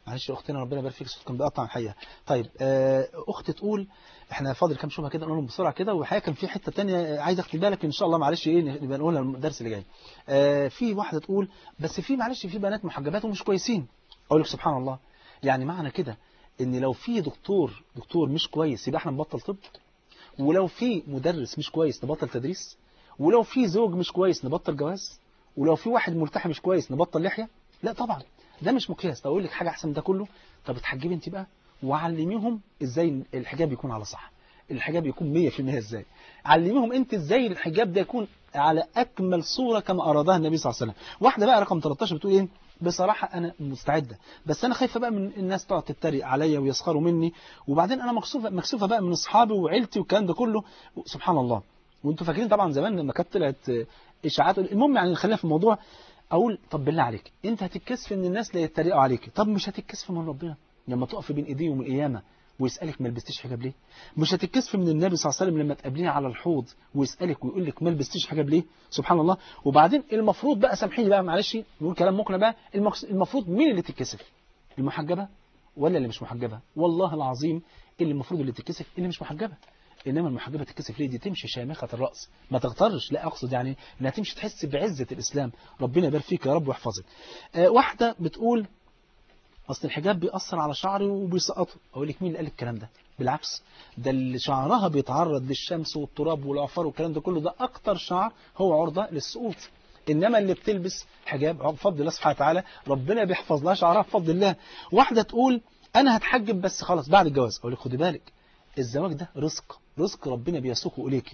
معلش يا اختنا ربنا يبارك فيك، الصوت كان بيقطع الحقيقه. طيب اخت تقول احنا فاضل كام شبهه كده نقولهم بسرعه كده، والحقيقه كان في حته ثانيه عايز اخد بالك ان شاء الله، معلش ايه نبقى نقولها الدرس اللي جاي. في واحده تقول بس في معلش في بنات محجبات ومش كويسين. اقول لك سبحان الله، يعني معنى كده ان لو في دكتور مش كويس يبقى احنا نبطل طب؟ ولو في مدرس مش كويس نبطل تدريس؟ ولو في زوج مش كويس نبطل جواز؟ ولو في واحد ملتحي مش كويس نبطل لحيه؟ لا طبعا، ده مش مقياس. اقول لك حاجه احسن من ده كله، طب اتحجبي انت بقى وعلميهم ازاي الحجاب يكون على صح، الحجاب يكون 100% ازاي. علميهم انت ازاي الحجاب ده يكون على اكمل صوره كما ارادها النبي صلى الله عليه وسلم. واحده بقى رقم 13 بتقول ايه؟ بصراحه انا مستعده، بس انا خايفه بقى من الناس تقعد تتريق عليا ويسخروا مني، وبعدين انا مكسوفه بقى من اصحابي وعيلتي والكلام ده كله. سبحان الله. وانتوا فاكرين طبعا زمان لما كانت طلعت اشاعات، المهم يعني خلينا في الموضوع. اقول طب بالله عليك انت هتتكسف ان الناس لا يتريقوا عليك؟ طب مش هتتكسف من ربنا لما تقف بين ايديهم القيامه ويسالك ما لبستيش حجاب ليه؟ مش هتتكسف من النبي صلى الله عليه وسلم لما تقابليه على الحوض ويسالك ويقول لك ما لبستيش حجاب ليه؟ سبحان الله. وبعدين المفروض بقى، سامحيني بقى معلش نقول كلام مقنع بقى، المفروض مين اللي تتكسف؟ المحجبه ولا اللي مش محجبه؟ والله العظيم اللي المفروض اللي تتكسف اللي مش محجبه. انما المحجبه تتكسف ليه؟ دي تمشي شامخه الراس، ما تغترش، لا اقصد يعني انها تمشي تحس بعزه الاسلام. ربنا يبارك فيك يا رب ويحفظك. واحده بتقول اصل الحجاب بيأثر على شعري وبيسقطه. اقول لك مين اللي قال الكلام ده؟ بالعكس، ده اللي شعرها بيتعرض للشمس والتراب والعفار والكلام ده كله، ده اكتر شعر هو عرضه للسقوط. انما اللي بتلبس حجاب بفضل الله سبحانه وتعالى ربنا بيحفظ لها شعرها بفضل الله. واحده تقول انا هتحجب بس خلاص بعد الجواز. اقول لك خدي بالك، الزواج ده رزق ربنا بيسوقه اليك.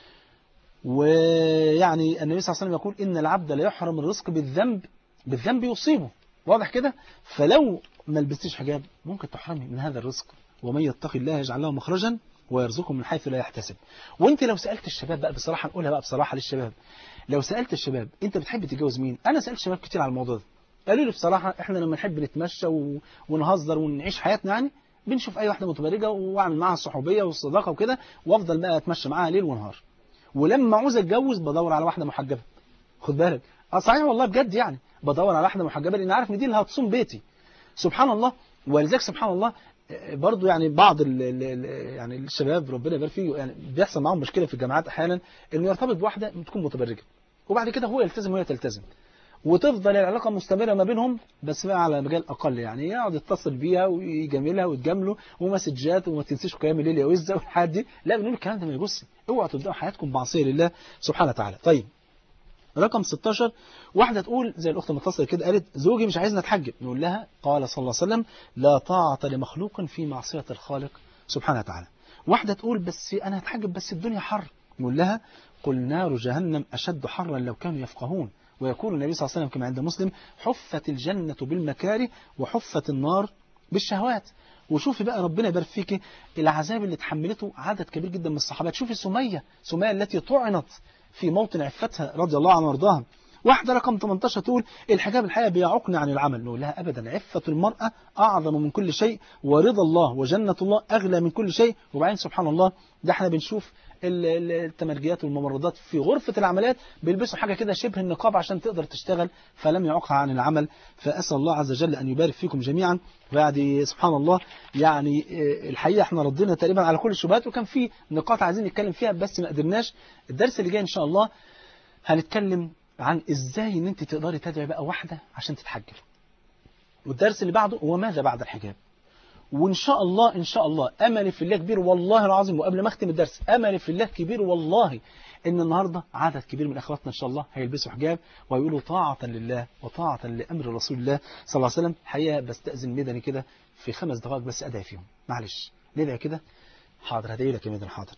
ويعني النبي صلى الله عليه وسلم يقول ان العبد لا يحرم الرزق بالذنب يصيبه. واضح كده؟ فلو ما لبستيش حجاب ممكن تحرمي من هذا الرزق. ومن يتق الله يجعل له مخرجا ويرزقه من حيث لا يحتسب. وانت لو سألت الشباب بقى بصراحة، نقولها بقى بصراحة للشباب، لو سألت الشباب انت بتحب تتجوز مين؟ انا سألت شباب كتير على الموضوع ده، قالوا لي بصراحة احنا لما نحب نتمشى ونهزر ونعيش حياتنا يعني بنشوف اي واحدة متبرجة واعمل معاها الصحوبية والصداقة وكده، وافضل بقى اتمشى معاها ليل ونهار. ولما عاوز اتجوز بدور على واحدة محجبة. خد بالك، صحيح والله بجد، يعني بدور على واحدة محجبة لان عارف ان دي اللي هتصوم بيتي. سبحان الله. ولذلك سبحان الله برضو يعني بعض يعني الشباب ربنا يبارك فيه يعني بيحصل معاهم مشكلة في الجامعات احيانا انه يرتبط بواحدة تكون متبرجة، وبعد كده هو يلتزم وهي تلتزم، وتفضل العلاقة مستمرة ما بينهم بس بقى على مجال أقل، يعني يقعد يتصل بيها ويجاملها وتجامله ومسجات وما تنسيش قيام الليل يا وزة والحاجات دي. لا بنقول الكلام ده ما يبص، اوعوا تبدأوا حياتكم معصية لله سبحانه وتعالى. طيب رقم 16 واحدة تقول زي الأخت المتصلة كده، قالت زوجي مش عايزنا نتحجب. نقول لها قال صلى الله عليه وسلم لا طاعة لمخلوق في معصية الخالق سبحانه وتعالى. واحدة تقول بس أنا هتحجب بس الدنيا حر. نقول لها قل نار جهنم أشد حرا لو كانوا يفقهون. ويقول النبي صلى الله عليه وسلم كما عند مسلم حفت الجنة بالمكاره وحفت النار بالشهوات. وشوفي بقى ربنا يبارك فيكي العذاب اللي تحملته عدد كبير جدا من الصحابات. شوفي سمية التي طعنت في موطن عفتها رضي الله عنها وارضاها. واحدة رقم 18 تقول الحجاب الحقيقة بيعوقني عن العمل. نقول لها أبدا، عفة المرأة أعظم من كل شيء، ورضا الله وجنة الله أغلى من كل شيء. وبعدين سبحان الله ده احنا بنشوف التمرجيات والممرضات في غرفة العمليات بيلبسوا حاجة كده شبه النقاب عشان تقدر تشتغل، فلم يعوقها عن العمل. فأسأل الله عز وجل أن يبارك فيكم جميعا. وبعد سبحان الله يعني الحقيقة احنا ردينا تقريبا على كل الشبهات، وكان في نقاط عايزين نتكلم فيها بس ما قدرناش. الدرس اللي جاي إن شاء الله هنتكلم عن ازاي ان انت تقدري تدعي بقى واحدة عشان تتحجب، والدرس اللي بعده هو ماذا بعد الحجاب. وان شاء الله املي في الله كبير والله العظيم. وقبل ما اختم الدرس املي في الله كبير والله ان النهارده عدد كبير من اخواتنا ان شاء الله هيلبسوا حجاب ويقولوا طاعة لله وطاعة لامر رسول الله صلى الله عليه وسلم. حقيقة بستأذن مدني كده في 5 دقائق بس ادعي فيهم، معلش ندعي كده. حاضر هدعي لك يا مدني، حاضر.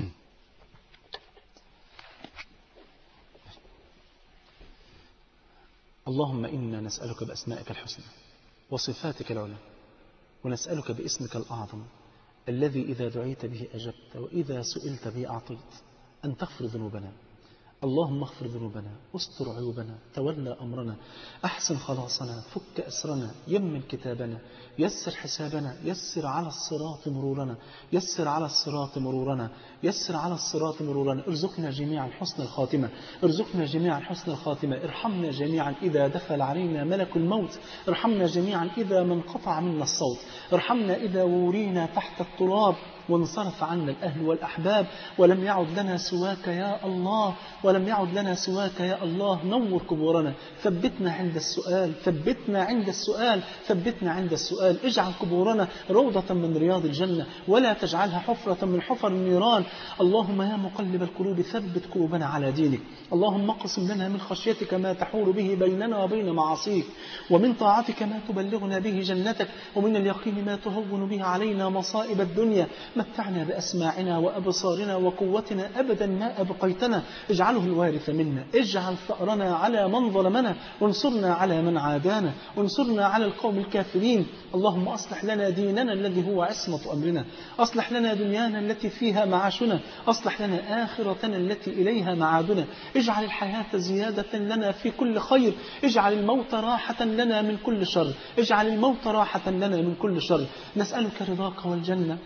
اللهم إنا نسألك بأسمائك الحسنى وصفاتك العلى، ونسألك باسمك الأعظم الذي إذا دعيت به أجبت وإذا سئلت به أعطيت، أن تغفر ذنوبنا، اللهم اغفر ذنوبنا، استر عيوبنا، تولى أمرنا، أحسن خلاصنا، فك أسرنا، يمن كتابنا، يسر حسابنا، يسر على الصراط مرورنا، يسر على الصراط مرورنا، يسر على الصراط مرورنا. ارزقنا جميعا حسن الخاتمة، ارزقنا جميعا حسن الخاتمة. ارحمنا جميعا إذا دخل علينا ملك الموت، ارحمنا جميعا إذا ما انقطع منا الصوت، ارحمنا إذا ورينا تحت التراب وانصرف عنا الأهل والأحباب ولم يعد لنا سواك يا الله، ولم يعد لنا سواك يا الله. نور قبورنا، ثبتنا عند السؤال، ثبتنا عند السؤال، ثبتنا عند السؤال. اجعل قبورنا روضة من رياض الجنة ولا تجعلها حفرة من حفر النيران. اللهم يا مقلب القلوب ثبت قلوبنا على دينك. اللهم اقسم لنا من خشيتك ما تحول به بيننا وبين معاصيك، ومن طاعتك ما تبلغنا به جنتك، ومن اليقين ما تهون به علينا مصائب الدنيا. متعنا بأسماعنا وأبصارنا وقوتنا أبدا ما أبقيتنا، اجعله الوارث منا، اجعل ثأرنا على من ظلمنا، وانصرنا على من عادانا، وانصرنا على القوم الكافرين. اللهم أصلح لنا ديننا الذي هو عصمة أمرنا، أصلح لنا دنيانا التي فيها معاشنا، أصلح لنا آخرتنا التي إليها معادنا. اجعل الحياة زيادة لنا في كل خير، اجعل الموت راحة لنا من كل شر، اجعل الموت راحة لنا من كل شر. نسألك رضاك والجنة،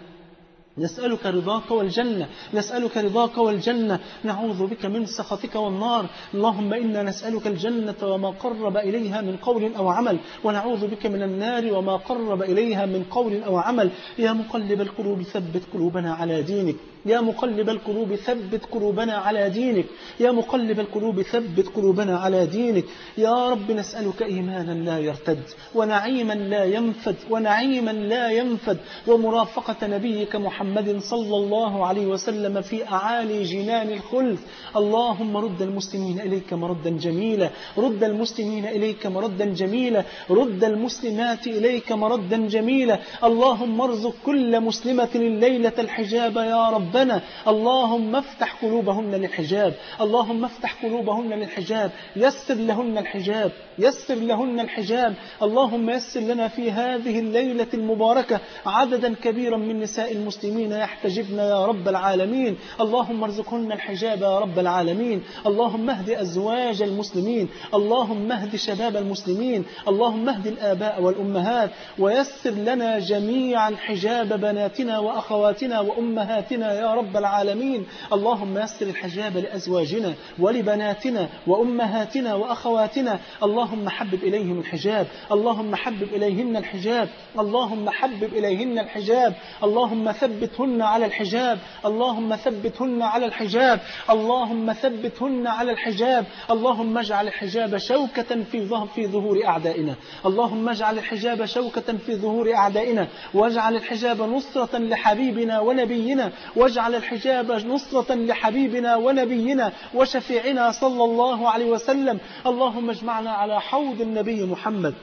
نسألك رضاك والجنة، نسألك رضاك والجنة، نعوذ بك من سخطك والنار. اللهم إنا نسألك الجنة وما قرب إليها من قول أو عمل، ونعوذ بك من النار وما قرب إليها من قول أو عمل. يا مقلب القلوب ثبت قلوبنا على دينك، يا مقلب القلوب ثبت قلوبنا على دينك، يا مقلب القلوب ثبت قلوبنا على دينك. يا رب نسألك إيمانا لا يرتد، ونعيما لا ينفد، ونعيما لا ينفد، ومرافقة نبيك محمد صلى الله عليه وسلم في أعالي جنان الخلد. اللهم رد المسلمين إليك مردا جميلا، رد المسلمين إليك مردا جميلا، رد المسلمات إليك مردا جميلا. اللهم ارزق كل مسلمة الليلة الحجاب يا رب. اللهم افتح قلوبهن للحجاب، اللهم افتح قلوبهن للحجاب، يسر لهن الحجاب، يسر لهن الحجاب. اللهم يسر لنا في هذه الليلة المباركة عددا كبيرا من نساء المسلمين يحتجبن يا رب العالمين. اللهم ارزقهن الحجاب يا رب العالمين. اللهم اهد أزواج المسلمين، اللهم اهد شباب المسلمين، اللهم اهد الآباء والأمهات، ويسر لنا جميعا حجاب بناتنا وأخواتنا وأمهاتنا يا رب العالمين. اللهم يسر الحجاب لأزواجنا ولبناتنا وأمهاتنا وأخواتنا. اللهم حبب إليهم الحجاب، اللهم حبب إليهن الحجاب، اللهم حبب إليهن الحجاب. اللهم ثبتهن على الحجاب، اللهم ثبتهن على الحجاب، اللهم ثبتهن على الحجاب. اللهم اجعل الحجاب شوكة في ظهور أعدائنا، اللهم اجعل الحجاب شوكة في ظهور أعدائنا، واجعل الحجاب نصرة لحبيبنا ونبينا، واجعل الحجاب نصرة لحبيبنا ونبينا وشفيعنا صلى الله عليه وسلم. اللهم اجمعنا على حوض النبي محمد،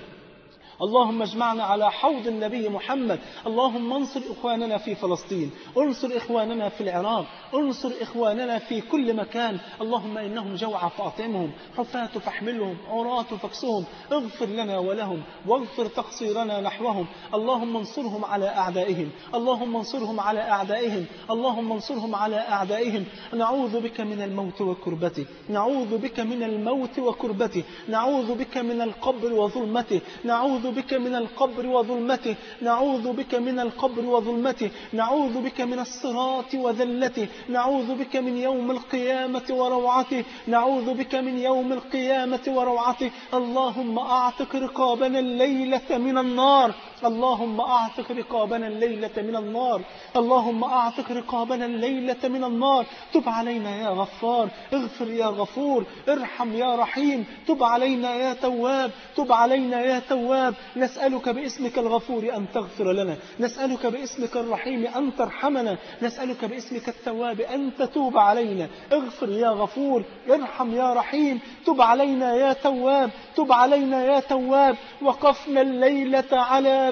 اللهم اجمعنا على حوض النبي محمد. اللهم انصر إخواننا في فلسطين، انصر إخواننا في العراق، انصر إخواننا في كل مكان. اللهم إنهم جوعى فأطعمهم، حفاة فاحملهم، عراة فاكسهم. اغفر لنا ولهم واغفر تقصيرنا نحوهم. اللهم انصرهم على أعدائهم، اللهم انصرهم على أعدائهم، اللهم انصرهم على أعدائهم. نعوذ بك من الموت وكربته، نعوذ بك من الموت وكربته، نعوذ بك من القبر وظلمته، نعوذ بك من القبر وظلمته، نعوذ بك من القبر وظلمته، نعوذ بك من الصراط وذلته، نعوذ بك من يوم القيامة وروعته، نعوذ بك من يوم القيامة وروعته. اللهم أعتق رقابنا الليلة من النار، اللهم أعتق رقابنا الليلة من النار، اللهم أعتق رقابنا الليلة من النار. تب علينا يا غفار، اغفر يا غفور، ارحم يا رحيم، تب علينا يا تواب، تب علينا يا تواب. نسألك باسمك الغفور أن تغفر لنا، نسألك باسمك الرحيم أن ترحمنا، نسألك باسمك التواب أن تتوب علينا. اغفر يا غفور، ارحم يا رحيم، تب علينا يا تواب، تب علينا يا تواب. وقفنا الليلة على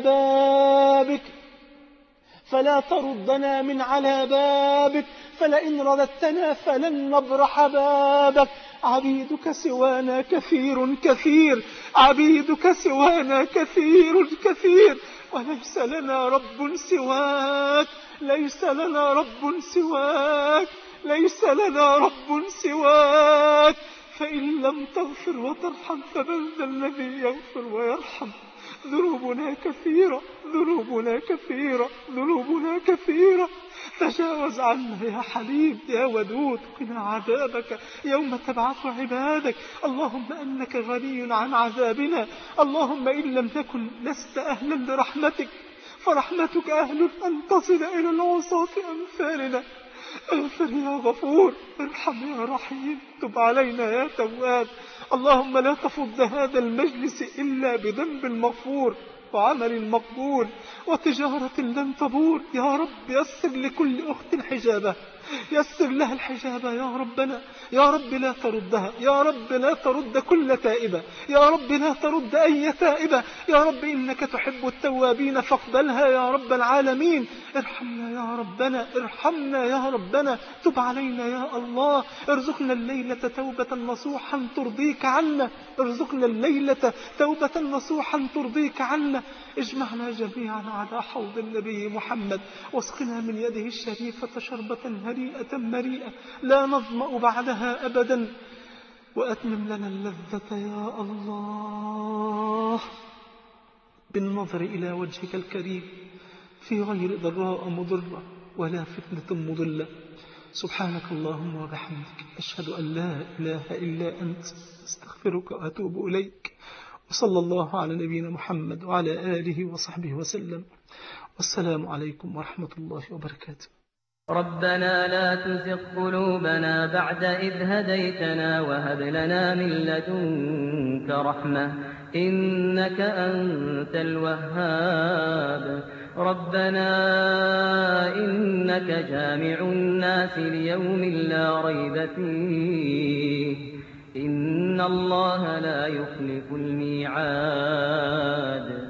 بابك فلا تردنا من على بابك، فلئن رددتنا فلن نبرح بابك. عبيدك سوانا كثير كثير، عبيدك سوانا كثير كثير، وليس لنا رب سواك، ليس لنا رب سواك، ليس لنا رب سواك. فإن لم تغفر وترحم فمن ذا الذي يغفر ويرحم؟ ذنوبنا كثيرة، ذنوبنا كثيرة، ذنوبنا كثيرة. تجاوز عنا يا حليم يا ودود، قنا عذابك يوم تبعث عبادك. اللهم أنك غني عن عذابنا، اللهم إن لم تكن لست أهلا لرحمتك فرحمتك أهل أن تصل إلى العصاة أمثالنا. اغفر يا غفور، ارحم يا رحيم، تب علينا يا تواب. اللهم لا تفض هذا المجلس إلا بذنب مغفور وعمل مقبول وتجارة لن تبور. يا رب يسر لكل أخت حجابه، يسر لها الحجاب يا ربنا. يا رب لا تردها، يا رب لا ترد كل تائبة، يا رب لا ترد أي تائبة. يا رب إنك تحب التوابين فاقبلها يا رب العالمين. ارحمنا يا ربنا، ارحمنا يا ربنا، تب علينا يا الله. ارزقنا الليلة توبة نصوحا ترضيك عنا، ارزقنا الليلة توبة نصوحا ترضيك عنا. اجمعنا جميعا على حوض النبي محمد، واسقنا من يده الشريفة شربة هنيئة مريئة لا نظمأ بعدها أبدا. وأتمم لنا اللذة يا الله بالنظر إلى وجهك الكريم في غير ضراء مضرة ولا فتنة مضلة. سبحانك اللهم وبحمدك، أشهد أن لا إله إلا أنت، استغفرك وأتوب إليك. وصلى الله على نبينا محمد وعلى آله وصحبه وسلم. والسلام عليكم ورحمة الله وبركاته. ربنا لا تزغ قلوبنا بعد إذ هديتنا وهب لنا من لدنك رحمة إنك أنت الوهاب. ربنا إنك جامع الناس ليوم لا ريب فيه إن الله لا يخلف الميعاد.